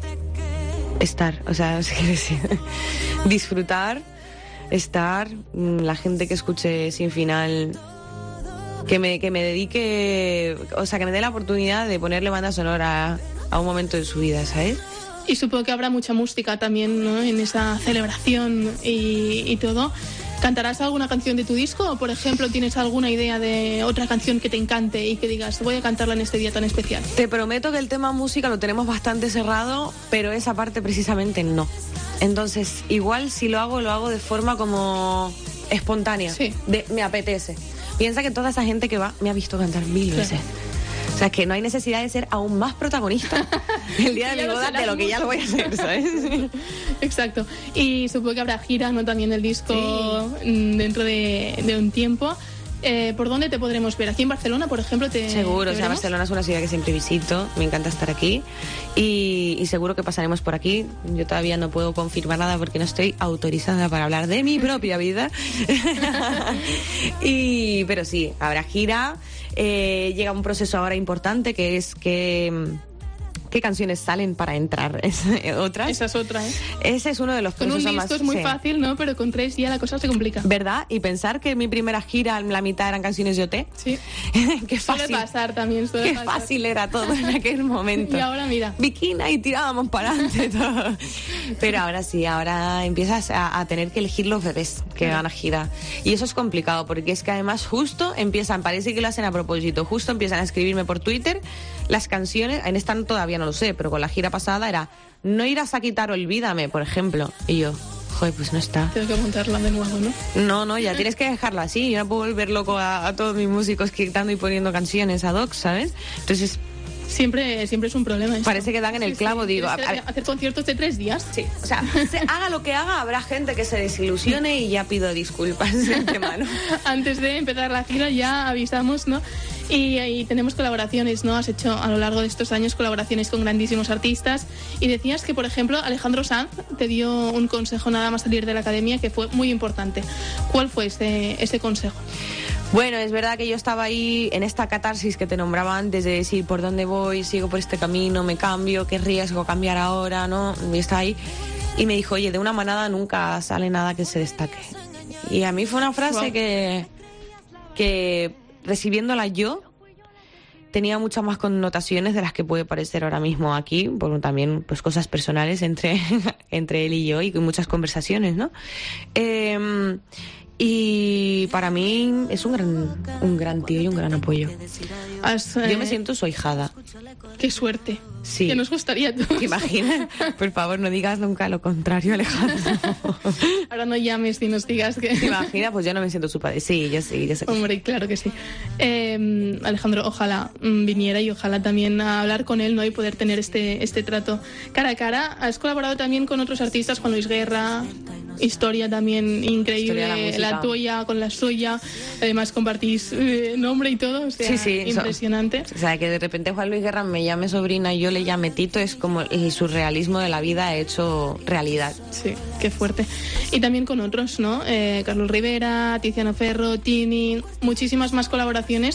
estar, o sea, disfrutar, estar, la gente que escuche Sin Final, que me dedique, o sea, que me dé la oportunidad de ponerle banda sonora a un momento de su vida, ¿sabes? Y supongo que habrá mucha música también, ¿no? En esa celebración y todo. ¿Cantarás alguna canción de tu disco? O, por ejemplo, ¿tienes alguna idea de otra canción que te encante y que digas, voy a cantarla en este día tan especial? Te prometo que el tema música lo tenemos bastante cerrado, pero esa parte precisamente no. Entonces, igual si lo hago de forma como espontánea. Sí. Me apetece. Piensa que toda esa gente que va me ha visto cantar 1000 veces. O sea, que no hay necesidad de ser aún más protagonista el día de mi boda de lo que ya lo voy a hacer, ¿sabes? Exacto. Y supongo que habrá gira, ¿no? También del disco dentro de un tiempo. ¿por dónde te podremos ver? ¿Aquí en Barcelona, por ejemplo? Seguro, o sea, Barcelona es una ciudad que siempre visito, me encanta estar aquí y seguro que pasaremos por aquí. Yo todavía no puedo confirmar nada porque no estoy autorizada para hablar de mi propia vida. Pero sí, habrá gira. Llega un proceso ahora importante que es ¿qué canciones salen para entrar? ¿Otras? Esa es otra, ¿eh? Ese es uno de los procesos más... Con un disco es muy fácil, ¿no? Pero con 3 ya la cosa se complica. ¿Verdad? Y pensar que mi primera gira, la mitad eran canciones de OT. Sí. Qué fácil. Suele pasar también, Qué fácil era todo en aquel momento. Y ahora mira. Bikini y tirábamos para adelante todo. Pero ahora sí, ahora empiezas a tener que elegir los bebés que van a girar. Y eso es complicado, porque es que además justo empiezan, parece que lo hacen a propósito, justo empiezan a escribirme por Twitter las canciones, en esta todavía no lo sé, pero con la gira pasada era no irás a quitar Olvídame, por ejemplo. Y yo, joder, pues no está. Tengo que montarla de nuevo, ¿no? No, ya tienes que dejarla así. Yo no puedo volver loco a todos mis músicos quitando y poniendo canciones ad hoc, ¿sabes? Entonces... Siempre es un problema. Esto. Parece que dan en el clavo, digo. ¿Hacer conciertos de 3 días? Sí, o sea, haga lo que haga, habrá gente que se desilusione y ya pido disculpas de antemano. Antes de empezar la gira ya avisamos, ¿no? Y tenemos colaboraciones, ¿no? Has hecho a lo largo de estos años colaboraciones con grandísimos artistas y decías que, por ejemplo, Alejandro Sanz te dio un consejo nada más salir de la academia que fue muy importante. ¿Cuál fue ese consejo? Bueno, es verdad que yo estaba ahí en esta catarsis que te nombraba antes de decir por dónde voy, sigo por este camino, me cambio, qué riesgo cambiar ahora, ¿no? Y está ahí y me dijo, oye, de una manada nunca sale nada que se destaque. Y a mí fue una frase que recibiéndola yo tenía muchas más connotaciones de las que puede parecer ahora mismo aquí, por también pues cosas personales entre él y yo y muchas conversaciones, ¿no? Y para mí es un gran tío y un gran apoyo. Yo me siento su ahijada. Qué suerte. Sí. Que nos gustaría a todos. ¿Te imaginas? Por favor, no digas nunca lo contrario, Alejandro. Ahora no llames y nos digas que... ¿Te imaginas? Pues yo no me siento su padre. Sí, yo sé. Hombre, claro que sí. Alejandro, ojalá viniera y ojalá también a hablar con él, ¿no? Y poder tener este trato cara a cara. Has colaborado también con otros artistas, Juan Luis Guerra, historia también increíble, la tuya con la suya. Además compartís nombre y todo, o sea, sí, impresionante. O sea, que de repente Juan Luis Guerra me llame sobrina y yo le llame Tito, es como el surrealismo de la vida hecho realidad. Sí, qué fuerte. Y también con otros, ¿no? Carlos Rivera, Tiziano Ferro, Tini, muchísimas más colaboraciones.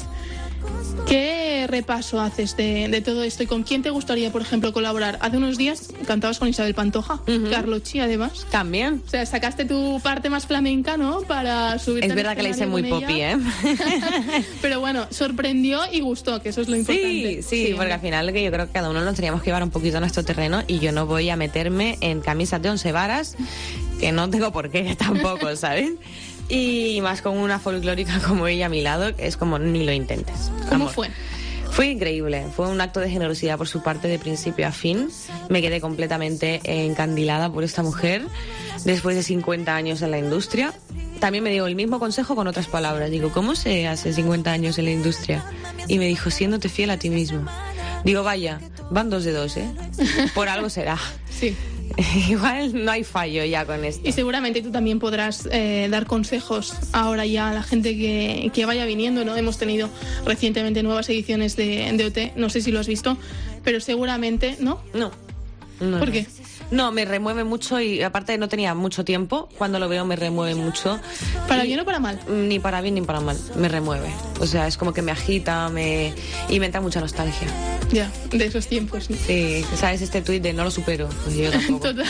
¿Qué repaso haces de todo esto y con quién te gustaría, por ejemplo, colaborar? Hace unos días cantabas con Isabel Pantoja, Carlocci, además. También. O sea, sacaste tu parte más flamenca, ¿no? Para subirte. Es verdad que la hice muy poppy, ¿eh? Pero bueno, sorprendió y gustó, que eso es lo importante. Sí, porque al final que yo creo que cada uno nos teníamos que llevar un poquito a nuestro terreno y yo no voy a meterme en camisas de 11 varas, que no tengo por qué tampoco, ¿sabes? Y más con una folclórica como ella a mi lado, es como ni lo intentes. ¿Cómo fue? Fue increíble, fue un acto de generosidad por su parte de principio a fin. Me quedé completamente encandilada por esta mujer después de 50 años en la industria. También me dio el mismo consejo con otras palabras. Digo, ¿cómo se hace 50 años en la industria? Y me dijo, siéndote fiel a ti mismo. Digo, vaya, van 2 de 2, ¿eh? Por algo será. Sí. Igual no hay fallo ya con esto. Y seguramente tú también podrás dar consejos ahora ya a la gente que vaya viniendo, ¿no? Hemos tenido recientemente nuevas ediciones de OT, no sé si lo has visto, pero seguramente, ¿no? No. ¿Por qué? No, me remueve mucho y aparte no tenía mucho tiempo. Cuando lo veo me remueve mucho. ¿Para bien o para mal? Ni para bien ni para mal, me remueve. O sea, es como que me agita y me entra mucha nostalgia. Ya, de esos tiempos, ¿no? Sí, ¿sabes? Este tuit de no lo supero, pues yo tampoco. Total.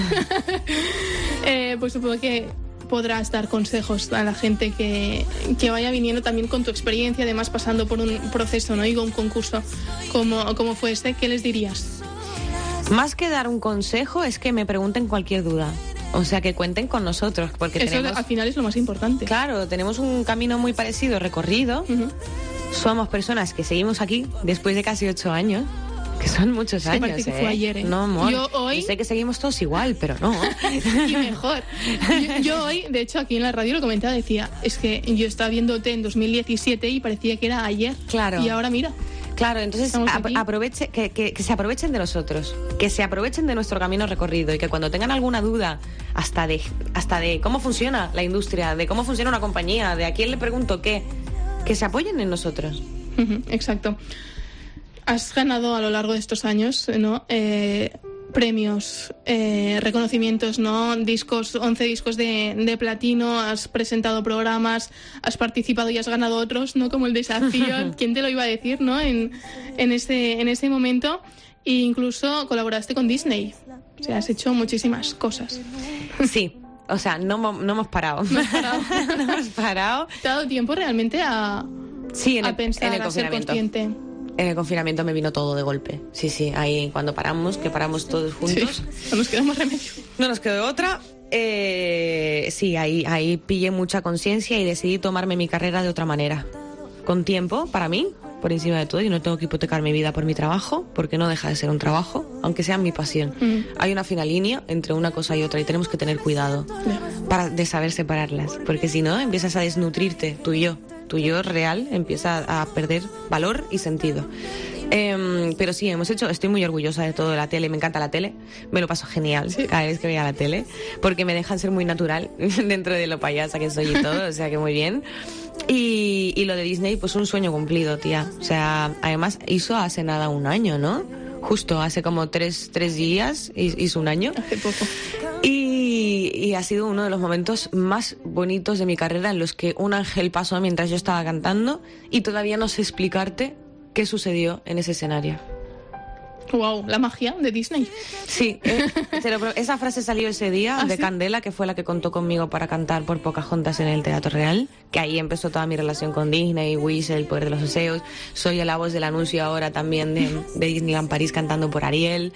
Pues supongo que podrás dar consejos a la gente que vaya viniendo también con tu experiencia, además pasando por un proceso, ¿no? Y con un concurso como fue este, ¿qué les dirías? Más que dar un consejo es que me pregunten cualquier duda. O sea, que cuenten con nosotros. Porque eso al final es lo más importante. Claro, tenemos un camino muy parecido recorrido. Somos personas que seguimos aquí después de casi 8 años. Que son muchos años, parece que fue ayer, ¿eh? No, amor. Yo hoy... sé que seguimos todos igual, pero no. Y mejor. Yo hoy, de hecho, aquí en la radio lo comentaba, decía, es que yo estaba viéndote en 2017 y parecía que era ayer. Claro. Y ahora mira. Claro, entonces que se aprovechen de nosotros, que se aprovechen de nuestro camino recorrido y que cuando tengan alguna duda hasta de cómo funciona la industria, de cómo funciona una compañía, de a quién le pregunto qué, que se apoyen en nosotros. Exacto. Has ganado a lo largo de estos años, ¿no? Premios, reconocimientos, ¿no? 11 discos de platino, has presentado programas, has participado y has ganado otros, ¿no? Como el desafío, ¿quién te lo iba a decir, ¿no? En ese momento, e incluso colaboraste con Disney. O sea, has hecho muchísimas cosas. Sí, o sea, no hemos parado. No hemos parado. ¿Te ha dado tiempo realmente a pensar, en el a ser consciente? En el confinamiento me vino todo de golpe. Sí, ahí cuando paramos todos juntos. Sí, no nos quedó más remedio. No nos quedó otra. Sí, ahí pillé mucha conciencia y decidí tomarme mi carrera de otra manera. Con tiempo, para mí, por encima de todo. Yo no tengo que hipotecar mi vida por mi trabajo, porque no deja de ser un trabajo, aunque sea mi pasión. Hay una fina línea entre una cosa y otra y tenemos que tener cuidado de saber separarlas, porque si no empiezas a desnutrirte, tu yo real empieza a perder valor y sentido. Pero sí, estoy muy orgullosa de todo de la tele, me encanta la tele, me lo paso genial cada vez que veo la tele, porque me dejan ser muy natural dentro de lo payasa que soy y todo, o sea que muy bien. Y lo de Disney, pues un sueño cumplido, tía. O sea, además hizo hace nada un año, ¿no? Justo hace como tres días hizo un año. Hace poco. Y ha sido uno de los momentos más bonitos de mi carrera en los que un ángel pasó mientras yo estaba cantando y todavía no sé explicarte qué sucedió en ese escenario. Wow, la magia de Disney. Sí, esa frase salió ese día de Candela, que fue la que contó conmigo para cantar por Pocahontas en el Teatro Real, que ahí empezó toda mi relación con Disney, Wish, El Poder de los Deseos. Soy la voz del anuncio ahora también de Disneyland París cantando por Ariel.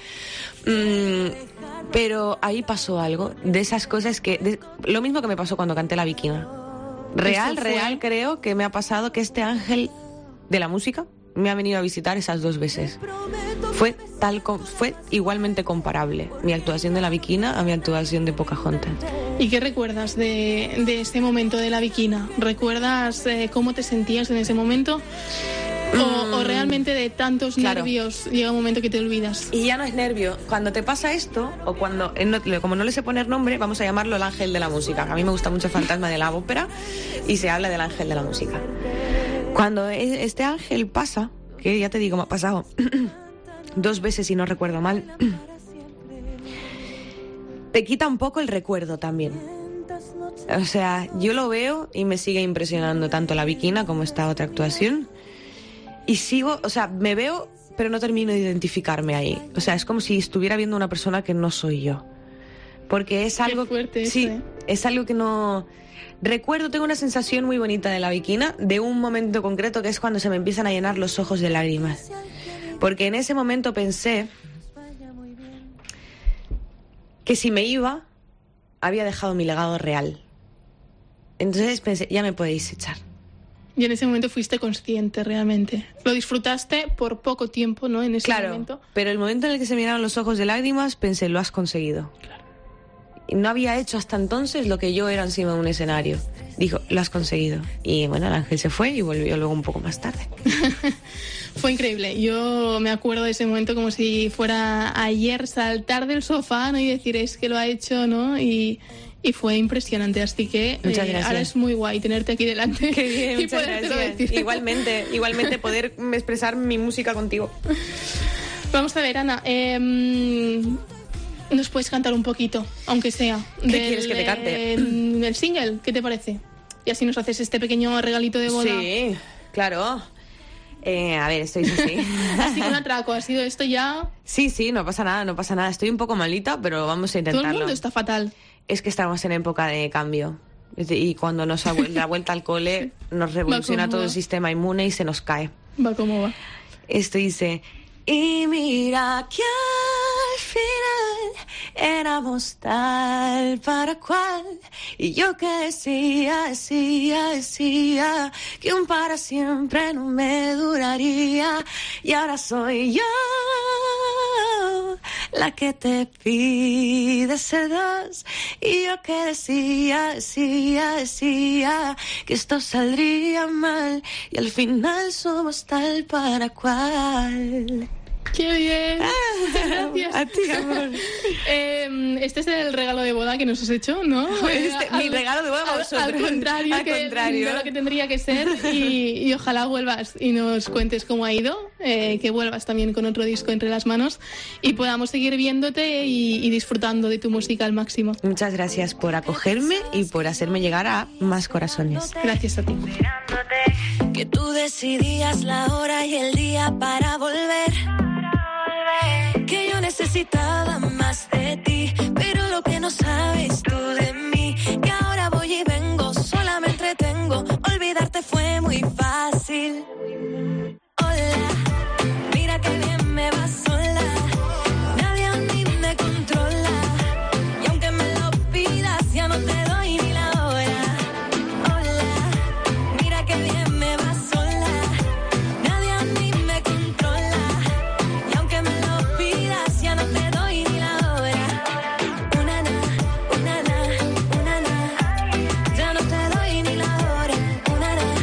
Pero ahí pasó algo, de esas cosas lo mismo que me pasó cuando canté La Bikina. Real creo que me ha pasado que este ángel de la música me ha venido a visitar esas 2 veces. Fue igualmente comparable mi actuación de La Bikina a mi actuación de Pocahontas. ¿Y qué recuerdas de ese momento de La Bikina? ¿Recuerdas cómo te sentías en ese momento? ¿O realmente de tantos nervios llega un momento que te olvidas? Y ya no es nervio. Cuando te pasa esto, o cuando, como no le sé poner nombre, vamos a llamarlo el ángel de la música. A mí me gusta mucho el fantasma de la ópera y se habla del ángel de la música. Cuando este ángel pasa, que ya te digo, me ha pasado 2 veces si no recuerdo mal, te quita un poco el recuerdo también. O sea, yo lo veo y me sigue impresionando tanto La Bikina como esta otra actuación. Y sigo, o sea, me veo, pero no termino de identificarme ahí. O sea, es como si estuviera viendo una persona que no soy yo. Porque es algo... Qué fuerte sí, es algo que no... Recuerdo, tengo una sensación muy bonita de La Bikina, de un momento concreto que es cuando se me empiezan a llenar los ojos de lágrimas. Porque en ese momento pensé que si me iba, había dejado mi legado real. Entonces pensé, ya me podéis echar. Y en ese momento fuiste consciente realmente. Lo disfrutaste por poco tiempo, ¿no? En ese momento. Pero el momento en el que se me llenaron los ojos de lágrimas, pensé, lo has conseguido. Claro. Y no había hecho hasta entonces lo que yo era encima de un escenario. Dijo, lo has conseguido. Y bueno, el ángel se fue y volvió luego un poco más tarde. Fue increíble. Yo me acuerdo de ese momento como si fuera ayer, saltar del sofá, ¿no? Y decir, es que lo ha hecho, ¿no? Y fue impresionante, así que ahora es muy guay tenerte aquí delante. Qué bien, y muchas gracias. Decir. Igualmente poder expresar mi música contigo. Vamos a ver, Ana, ¿nos puedes cantar un poquito, aunque sea? ¿Qué quieres que te cante? El single, ¿qué te parece? Y así nos haces este pequeño regalito de boda. Sí, claro. A ver, estoy así. Así con atraco, ¿ha sido esto ya? Sí, no pasa nada. Estoy un poco malita, pero vamos a intentarlo. Todo el mundo está fatal. Es que estamos en época de cambio. Y cuando nos da la vuelta al cole, nos revoluciona todo el sistema inmune y se nos cae. Va como va. Esto dice... Y mira que al final éramos tal para cual. Y yo que decía que un para siempre no me duraría. Y ahora soy yo la que te pide ser dos. Y yo que decía que esto saldría mal y al final somos tal para cual. ¡Qué bien! Muchas gracias. A ti, amor. Este es el regalo de boda que nos has hecho, ¿no? Mi regalo de boda a vosotros. Al contrario, de lo que tendría que ser. Y ojalá vuelvas y nos cuentes cómo ha ido, que vuelvas también con otro disco entre las manos y podamos seguir viéndote y disfrutando de tu música al máximo. Muchas gracias por acogerme y por hacerme llegar a más corazones. Gracias a ti. Que tú decidías la hora y el día para volver. Que yo necesitaba más de ti, pero lo que no sabes tú de mí, que ahora voy y vengo, sola me entretengo, olvidarte fue muy fácil. Hola, mira que bien me va sola, nadie a mí me controla, y aunque me lo pidas ya no te doy ni la hora. Hola, mira que bien me va sola, nadie a mí me controla, y aunque me lo pidas ya no te doy ni la hora. Una na, ya no te doy ni la hora. Una na,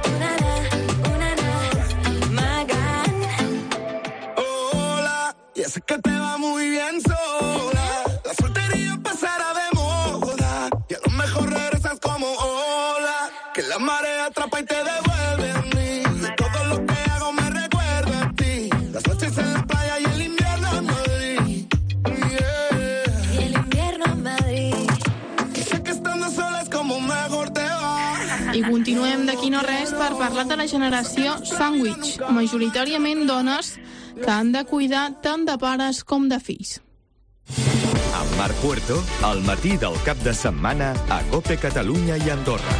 Magan. Hola, y es que te va muy bien sola. La soltería pasará de moda y a lo mejor regresas como ola, que la marea atrapa y te devuelve a mí. Todo lo que hago me recuerda a ti. Las noches en la playa y el invierno en Madrid. Yeah. Y el invierno en Madrid. Y sé que estando sola es como mejor te va. I continuem d'aquí no res per parlar de la generació sàndwich, majoritàriament dones que han de cuidar tant de pares com de fills. Amb Marc Puerto, al matí del cap de setmana a COPE Catalunya i Andorra.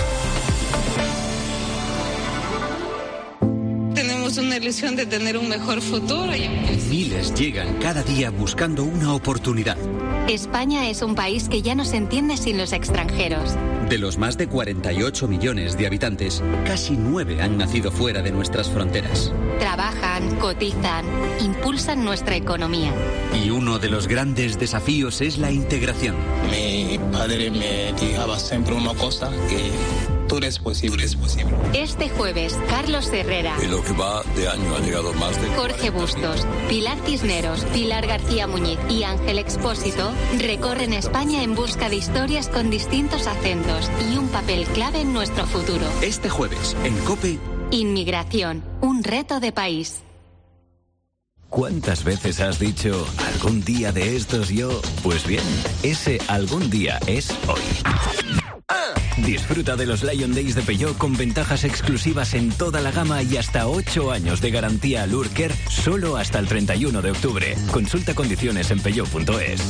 Tenemos una ilusión de tener un mejor futuro. Miles llegan cada día buscando una oportunidad. España es un país que ya no se entiende sin los extranjeros. De los más de 48 millones de habitantes, casi 9 han nacido fuera de nuestras fronteras. Trabajan, cotizan, impulsan nuestra economía. Y uno de los grandes desafíos es la integración. Mi padre me dijo siempre una cosa, que todo es posible, es posible. Este jueves, Carlos Herrera, En lo que va de año ha llegado más de... Jorge Bustos, Pilar Cisneros, Pilar García Muñiz y Ángel Expósito recorren España en busca de historias con distintos acentos y un papel clave en nuestro futuro. Este jueves, en COPE... Inmigración, un reto de país. ¿Cuántas veces has dicho algún día de estos yo? Pues bien, ese algún día es hoy. Disfruta de los Lion Days de Peugeot con ventajas exclusivas en toda la gama y hasta 8 años de garantía Lurker solo hasta el 31 de octubre. Consulta condiciones en peugeot.es.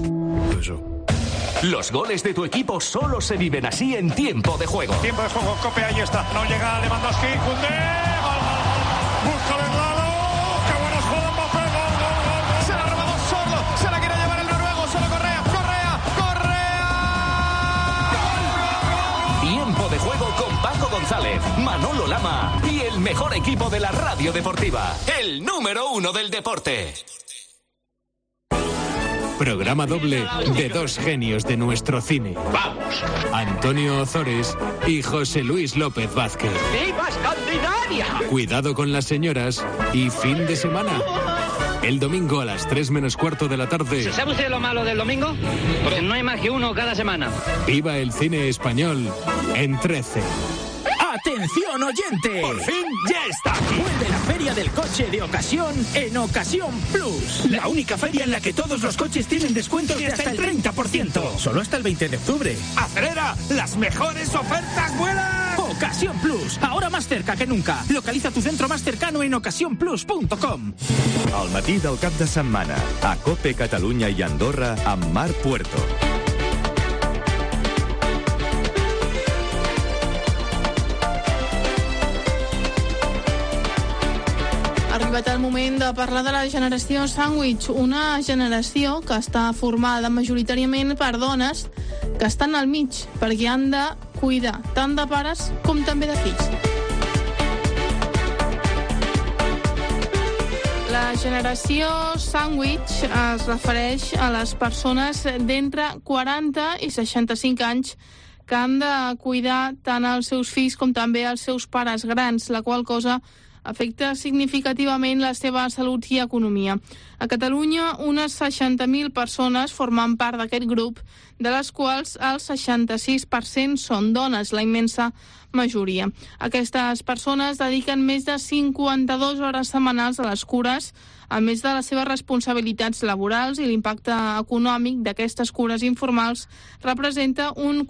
Los goles de tu equipo solo se viven así en tiempo de juego. Tiempo de juego, Cope, ahí está. No llega Lewandowski, Koundé, gol. Busca el lado. ¡Qué buenos juegos, Mbappé! Gol. Se la ha robado solo, se la quiere llevar el noruego, solo Correa. Tiempo de juego con Paco González, Manolo Lama y el mejor equipo de la radio deportiva, el número 1 del deporte. Programa doble de dos genios de nuestro cine. ¡Vamos! Antonio Ozores y José Luis López Vázquez. ¡Viva Escandinavia! Cuidado con las señoras y fin de semana. El domingo a las 3 menos cuarto de la tarde. ¿Sabe usted lo malo del domingo? Porque no hay más que uno cada semana. Viva el cine español en 13. ¡Atención, oyente! ¡Por fin ya está! Vuelve la Feria del Coche de Ocasión en Ocasión Plus. La única feria en la que todos los coches tienen descuentos de hasta el 30%. Solo hasta el 20 de octubre. ¡Acelera! ¡Las mejores ofertas vuelan! Ocasión Plus, ahora más cerca que nunca. Localiza tu centro más cercano en ocasiónplus.com. Al matí del cap de setmana a COPE Catalunya i Andorra amb Marc Puerto. Ha arribat el moment de parlar de la generació sàndwich, una generació que està formada majoritàriament per dones que estan al mig, perquè han de cuidar tant de pares com també de fills. La La generació sàndwich es refereix a les persones d'entre 40 i 65 anys que han de cuidar tant els seus fills com també els seus pares grans, la qual cosa afecta significativament la seva salut i economia. A Catalunya, unes 60.000 persones formen part d'aquest grup, de les quals el 66% són dones, la immensa majoria. Aquestes persones dediquen més de 52 hores setmanals a les cures, a més de les seves responsabilitats laborals, i l'impacte econòmic d'aquestes cures informals representa un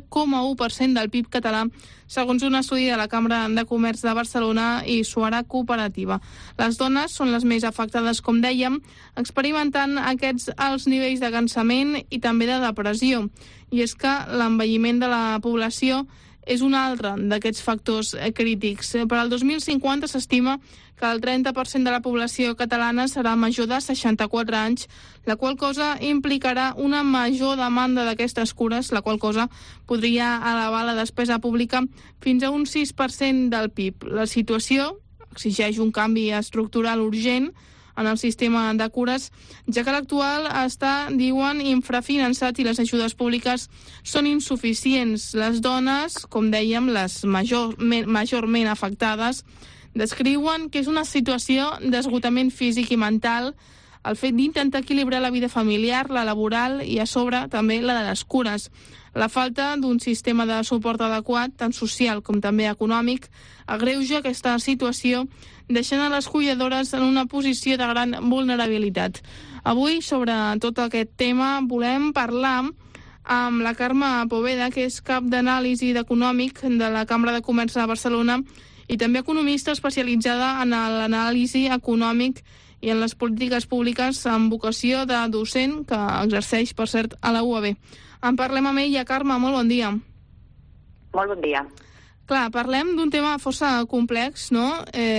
4,1% del PIB català, segons un estudi de la Cambra de Comerç de Barcelona i Suara Cooperativa. Les dones són les més afectades, com dèiem, experimentant aquests alts nivells de cansament i també de depressió. I és que l'envelliment de la població és un altre d'aquests factors crítics. Per al 2050 s'estima que el 30% de la població catalana serà major de 64 anys, la qual cosa implicarà una major demanda d'aquestes cures, la qual cosa podria elevar la despesa pública fins a un 6% del PIB. La situació exigeix un canvi estructural urgent en el sistema de cures, ja que l'actual està, diuen, infrafinançat i les ajudes públiques són insuficients. Les dones, com dèiem, les majorment afectades, descriuen que és una situació d'esgotament físic i mental el fet d'intentar equilibrar la vida familiar, la laboral i, a sobre, també la de les cures. La falta d'un sistema de suport adequat, tant social com també econòmic, agreuja aquesta situació, deixant a les cuidadores en una posició de gran vulnerabilitat. Avui, sobre tot aquest tema, volem parlar amb la Carme Poveda, que és cap d'anàlisi d'econòmic de la Cambra de Comerç de Barcelona i també economista especialitzada en l'anàlisi econòmic i en les polítiques públiques amb vocació de docent, que exerceix, per cert, a la UAB. En parlem amb ella. Carme, molt bon dia. Molt bon dia. Clar, parlem d'un tema força complex, no?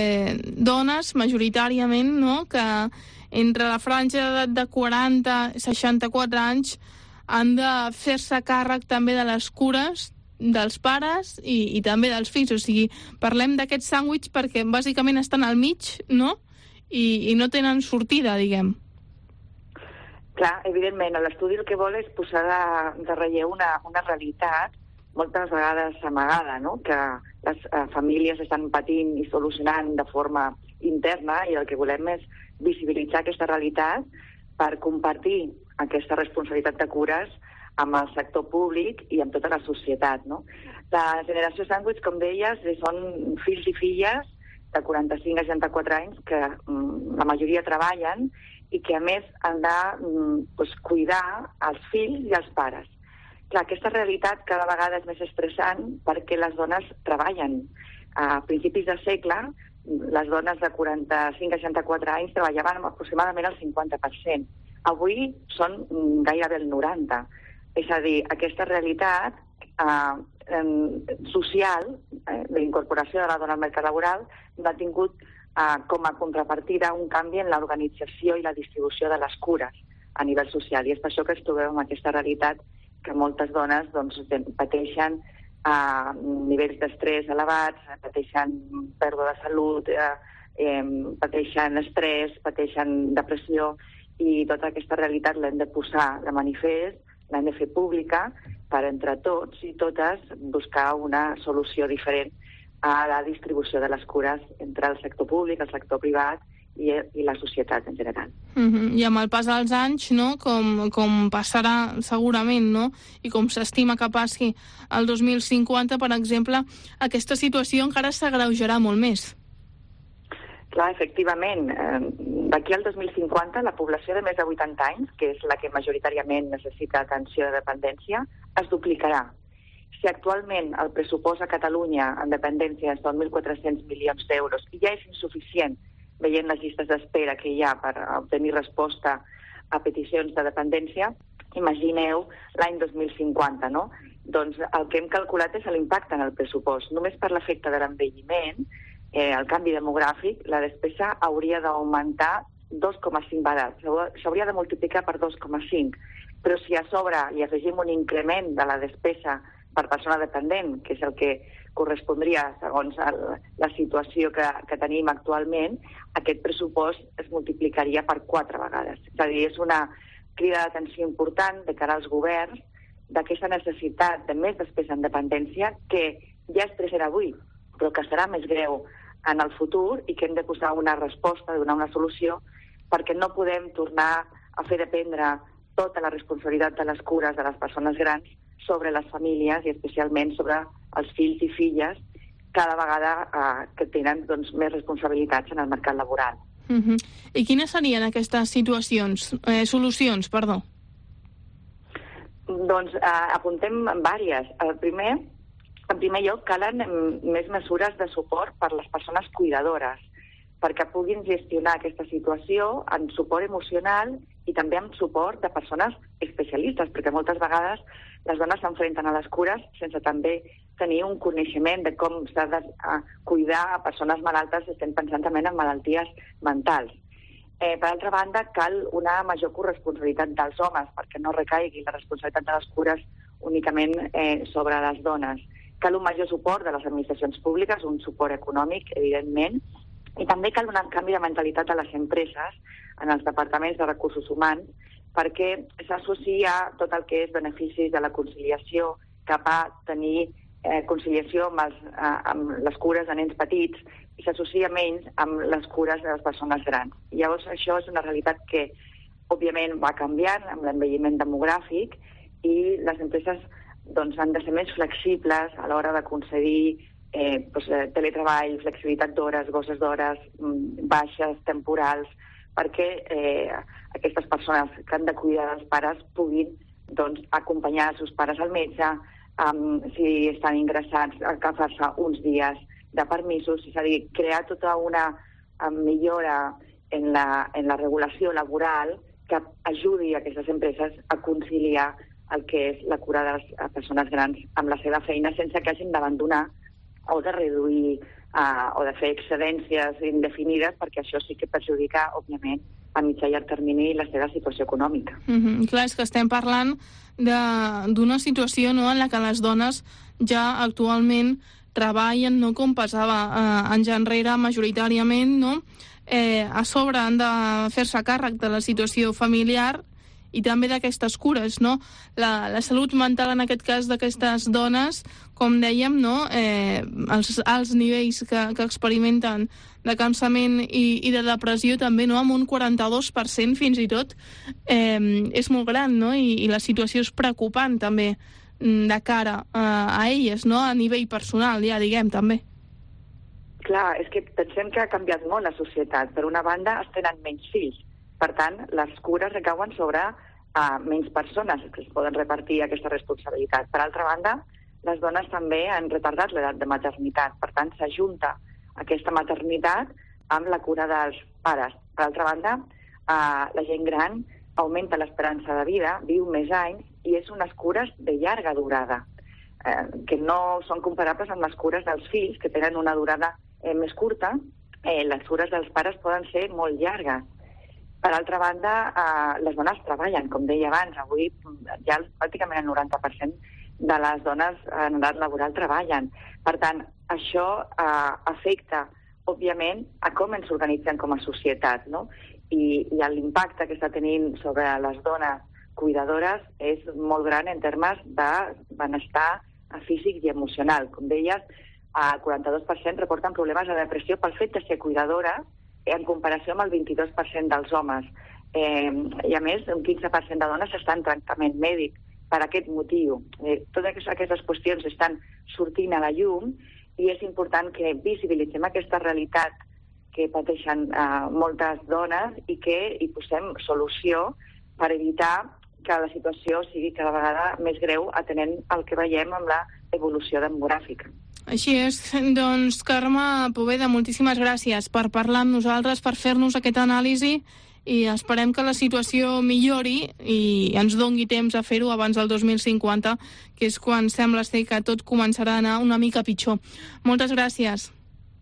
Dones, majoritàriament, no?, que entre la franja d'edat de 40 i 64 anys han de fer-se càrrec també de les cures dels pares i també dels fills. O sigui, parlem d'aquests sàndwich perquè bàsicament estan al mig, no?, i no tenen sortida, diguem. Clar, evidentment, l'estudi el que vol és posar de relleu una realitat moltes vegades amagada, no?, que les famílies estan patint i solucionant de forma interna, i el que volem és visibilitzar aquesta realitat per compartir aquesta responsabilitat de cures amb el sector públic i amb tota la societat, no? La generació sàndwich, com deies, són fills i filles de 45 a 64 anys que la majoria treballen i que, a més, han de cuidar els fills i els pares. Clar, aquesta realitat cada vegada és més estressant perquè les dones treballen. A principis de segle, les dones de 45 a 64 anys treballaven aproximadament el 50%. Avui són gairebé el 90%. És a dir, aquesta realitat social, d'incorporació de la dona al mercat laboral, ha tingut com a contrapartida un canvi en l'organització i la distribució de les cures a nivell social. I és per això que ens trobem amb aquesta realitat que moltes dones pateixen nivells d'estrès elevats, pateixen pèrdua de salut, pateixen estrès, pateixen depressió, i tota aquesta realitat l'hem de posar de manifest, l'hem de fer pública per entre tots i totes buscar una solució diferent a la distribució de les cures entre el sector públic, el sector privat i la societat en general. I amb el pas dels anys, no?, com passarà segurament, no?, i com s'estima que passi el 2050, per exemple, aquesta situació encara s'agreujarà molt més. Clar, efectivament. D'aquí al 2050, la població de més de 80 anys, que és la que majoritàriament necessita atenció de dependència, es duplicarà. Si actualment el pressupost a Catalunya en dependència és de 1.400 milions d'euros i ja és insuficient, veient les llistes d'espera que hi ha per obtenir resposta a peticions de dependència, imagineu l'any 2050, no? Doncs el que hem calculat és l'impacte en el pressupost. Només per l'efecte de l'envelliment, el canvi demogràfic, la despesa hauria d'augmentar 2,5 vegades. S'hauria de multiplicar per 2,5. Però si a sobre li afegim un increment de la despesa per persona dependent, que és el que correspondria, segons la situació que tenim actualment, aquest pressupost es multiplicaria per 4 vegades. És a dir, és una crida d'atenció important de cara als governs d'aquesta necessitat de més despesa en dependència que ja és present avui, però que serà més greu en el futur i que hem de posar una resposta, donar una solució, perquè no podem tornar a fer dependre tota la responsabilitat de les cures de les persones grans sobre les famílies i especialment sobre els fills i filles cada vegada que tenen més responsabilitats en el mercat laboral. I quines serien aquestes solucions? Doncs apuntem vàries. En primer lloc, calen més mesures de suport per les persones cuidadores, perquè puguin gestionar aquesta situació amb suport emocional i també amb suport de persones especialistes, perquè moltes vegades les dones s'enfrenten a les cures sense també tenir un coneixement de com s'ha de cuidar a persones malaltes, estem pensant també en malalties mentals. Per altra banda, cal una major corresponsabilitat dels homes, perquè no recaigui la responsabilitat de les cures únicament sobre les dones. Cal un major suport de les administracions públiques, un suport econòmic, evidentment, i també cal un canvi de mentalitat a les empreses, en els departaments de recursos humans, perquè s'associa tot el que és beneficis de la conciliació cap a tenir conciliació amb les cures de nens petits i s'associa menys amb les cures de les persones grans. Llavors, això és una realitat que, òbviament, va canviant amb l'envelliment demogràfic i les empreses han de ser més flexibles a l'hora de concedir teletreball, flexibilitat d'hores, gosses d'hores, baixes temporals, perquè aquestes persones que han de cuidar dels pares puguin acompanyar els seus pares al metge, si estan ingressats, agafar-se uns dies de permisos, és a dir, crear tota una millora en la regulació laboral que ajudi a aquestes empreses a conciliar el que és la cura de les persones grans amb la seva feina sense que hagin d'abandonar o de reduir o de fer excedències indefinides, perquè això sí que perjudica, òbviament, a mitjà i llarg termini la seva situació econòmica. Clar, és que estem parlant d'una situació en la que les dones ja actualment treballen com passava anys enrere majoritàriament, a sobre han de fer-se càrrec de la situació familiar i també d'aquestes cures, La salut mental, en aquest cas, d'aquestes dones, com dèiem, els alts nivells que experimenten de cansament i de depressió també, amb un 42% fins i tot, és molt gran, I la situació és preocupant també de cara a elles, a nivell personal, ja diguem, també. Clar, és que pensem que ha canviat molt la societat. Per una banda, es tenen menys fills. Per tant, les cures recauen sobre menys persones que es poden repartir aquesta responsabilitat. Per altra banda, les dones també han retardat l'edat de maternitat. Per tant, s'ajunta aquesta maternitat amb la cura dels pares. Per altra banda, la gent gran augmenta l'esperança de vida, viu més anys i és unes cures de llarga durada, que no són comparables amb les cures dels fills, que tenen una durada més curta. Les cures dels pares poden ser molt llargues. Per altra banda, les dones treballen, com deia abans. Avui ja pràcticament el 90% de les dones en edat laboral treballen. Per tant, això afecta, òbviament, a com ens organitzem com a societat, I l'impacte que està tenint sobre les dones cuidadores és molt gran en termes de benestar físic i emocional. Com deies, el 42% reporten problemes de depressió pel fet de ser cuidadores en comparació amb el 22% dels homes. I a més, un 15% de dones estan en tractament mèdic per aquest motiu. Totes aquestes qüestions estan sortint a la llum i és important que visibilitzem aquesta realitat que pateixen moltes dones i que hi posem solució per evitar que la situació sigui cada vegada més greu atenent el que veiem amb l'evolució demogràfica. Així és. Doncs, Carme Poveda, moltíssimes gràcies per parlar amb nosaltres, per fer-nos aquesta anàlisi i esperem que la situació millori i ens doni temps a fer-ho abans del 2050, que és quan sembla ser que tot començarà a anar una mica pitjor. Moltes gràcies.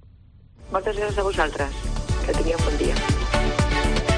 Moltes gràcies a vosaltres. Que tingueu un bon dia.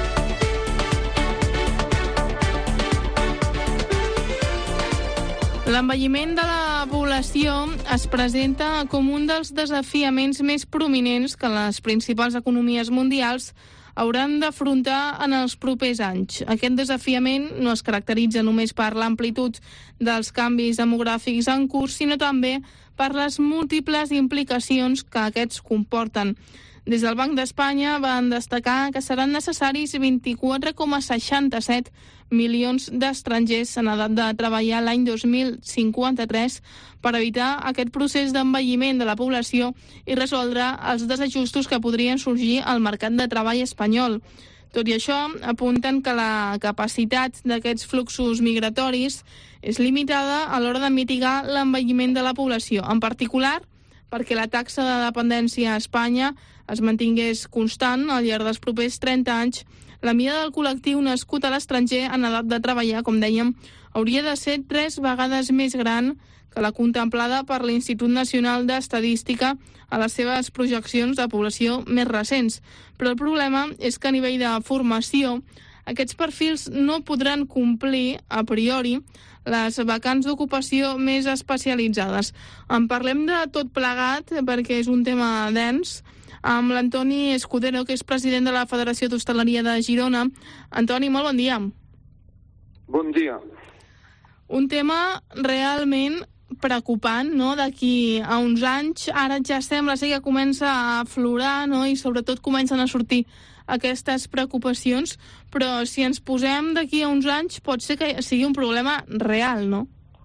La L'envelliment de la població es presenta com un dels desafiaments més prominents que les principals economies mundials hauran d'afrontar en els propers anys. Aquest desafiament no es caracteritza només per l'amplitud dels canvis demogràfics en curs, sinó també per les múltiples implicacions que aquests comporten. Des del Banc d'Espanya van destacar que seran necessaris 24,67 milions d'estrangers en edat de treballar l'any 2053 per evitar aquest procés d'envelliment de la població i resoldre els desajustos que podrien sorgir al mercat de treball espanyol. Tot i això, apunten que la capacitat d'aquests fluxos migratoris és limitada a l'hora de mitigar l'envelliment de la població, en particular perquè la taxa de dependència a Espanya es mantingués constant al llarg dels propers 30 anys, la mida del col·lectiu nascut a l'estranger en edat de treballar, com dèiem, hauria de ser 3 vegades més gran que la contemplada per l'Institut Nacional d'Estadística a les seves projeccions de població més recents. Però el problema és que a nivell de formació aquests perfils no podran complir a priori les vacants d'ocupació més especialitzades. En parlem de tot plegat perquè és un tema dens amb l'Antoni Escudero, que és president de la Federació d'Hostaleria de Girona. Antoni, molt bon dia. Bon dia. Un tema realment preocupant, no?, d'aquí a uns anys. Ara ja sembla ser que comença a aflorar, no?, i sobretot comencen a sortir aquestes preocupacions, però si ens posem d'aquí a uns anys pot ser que sigui un problema real, no?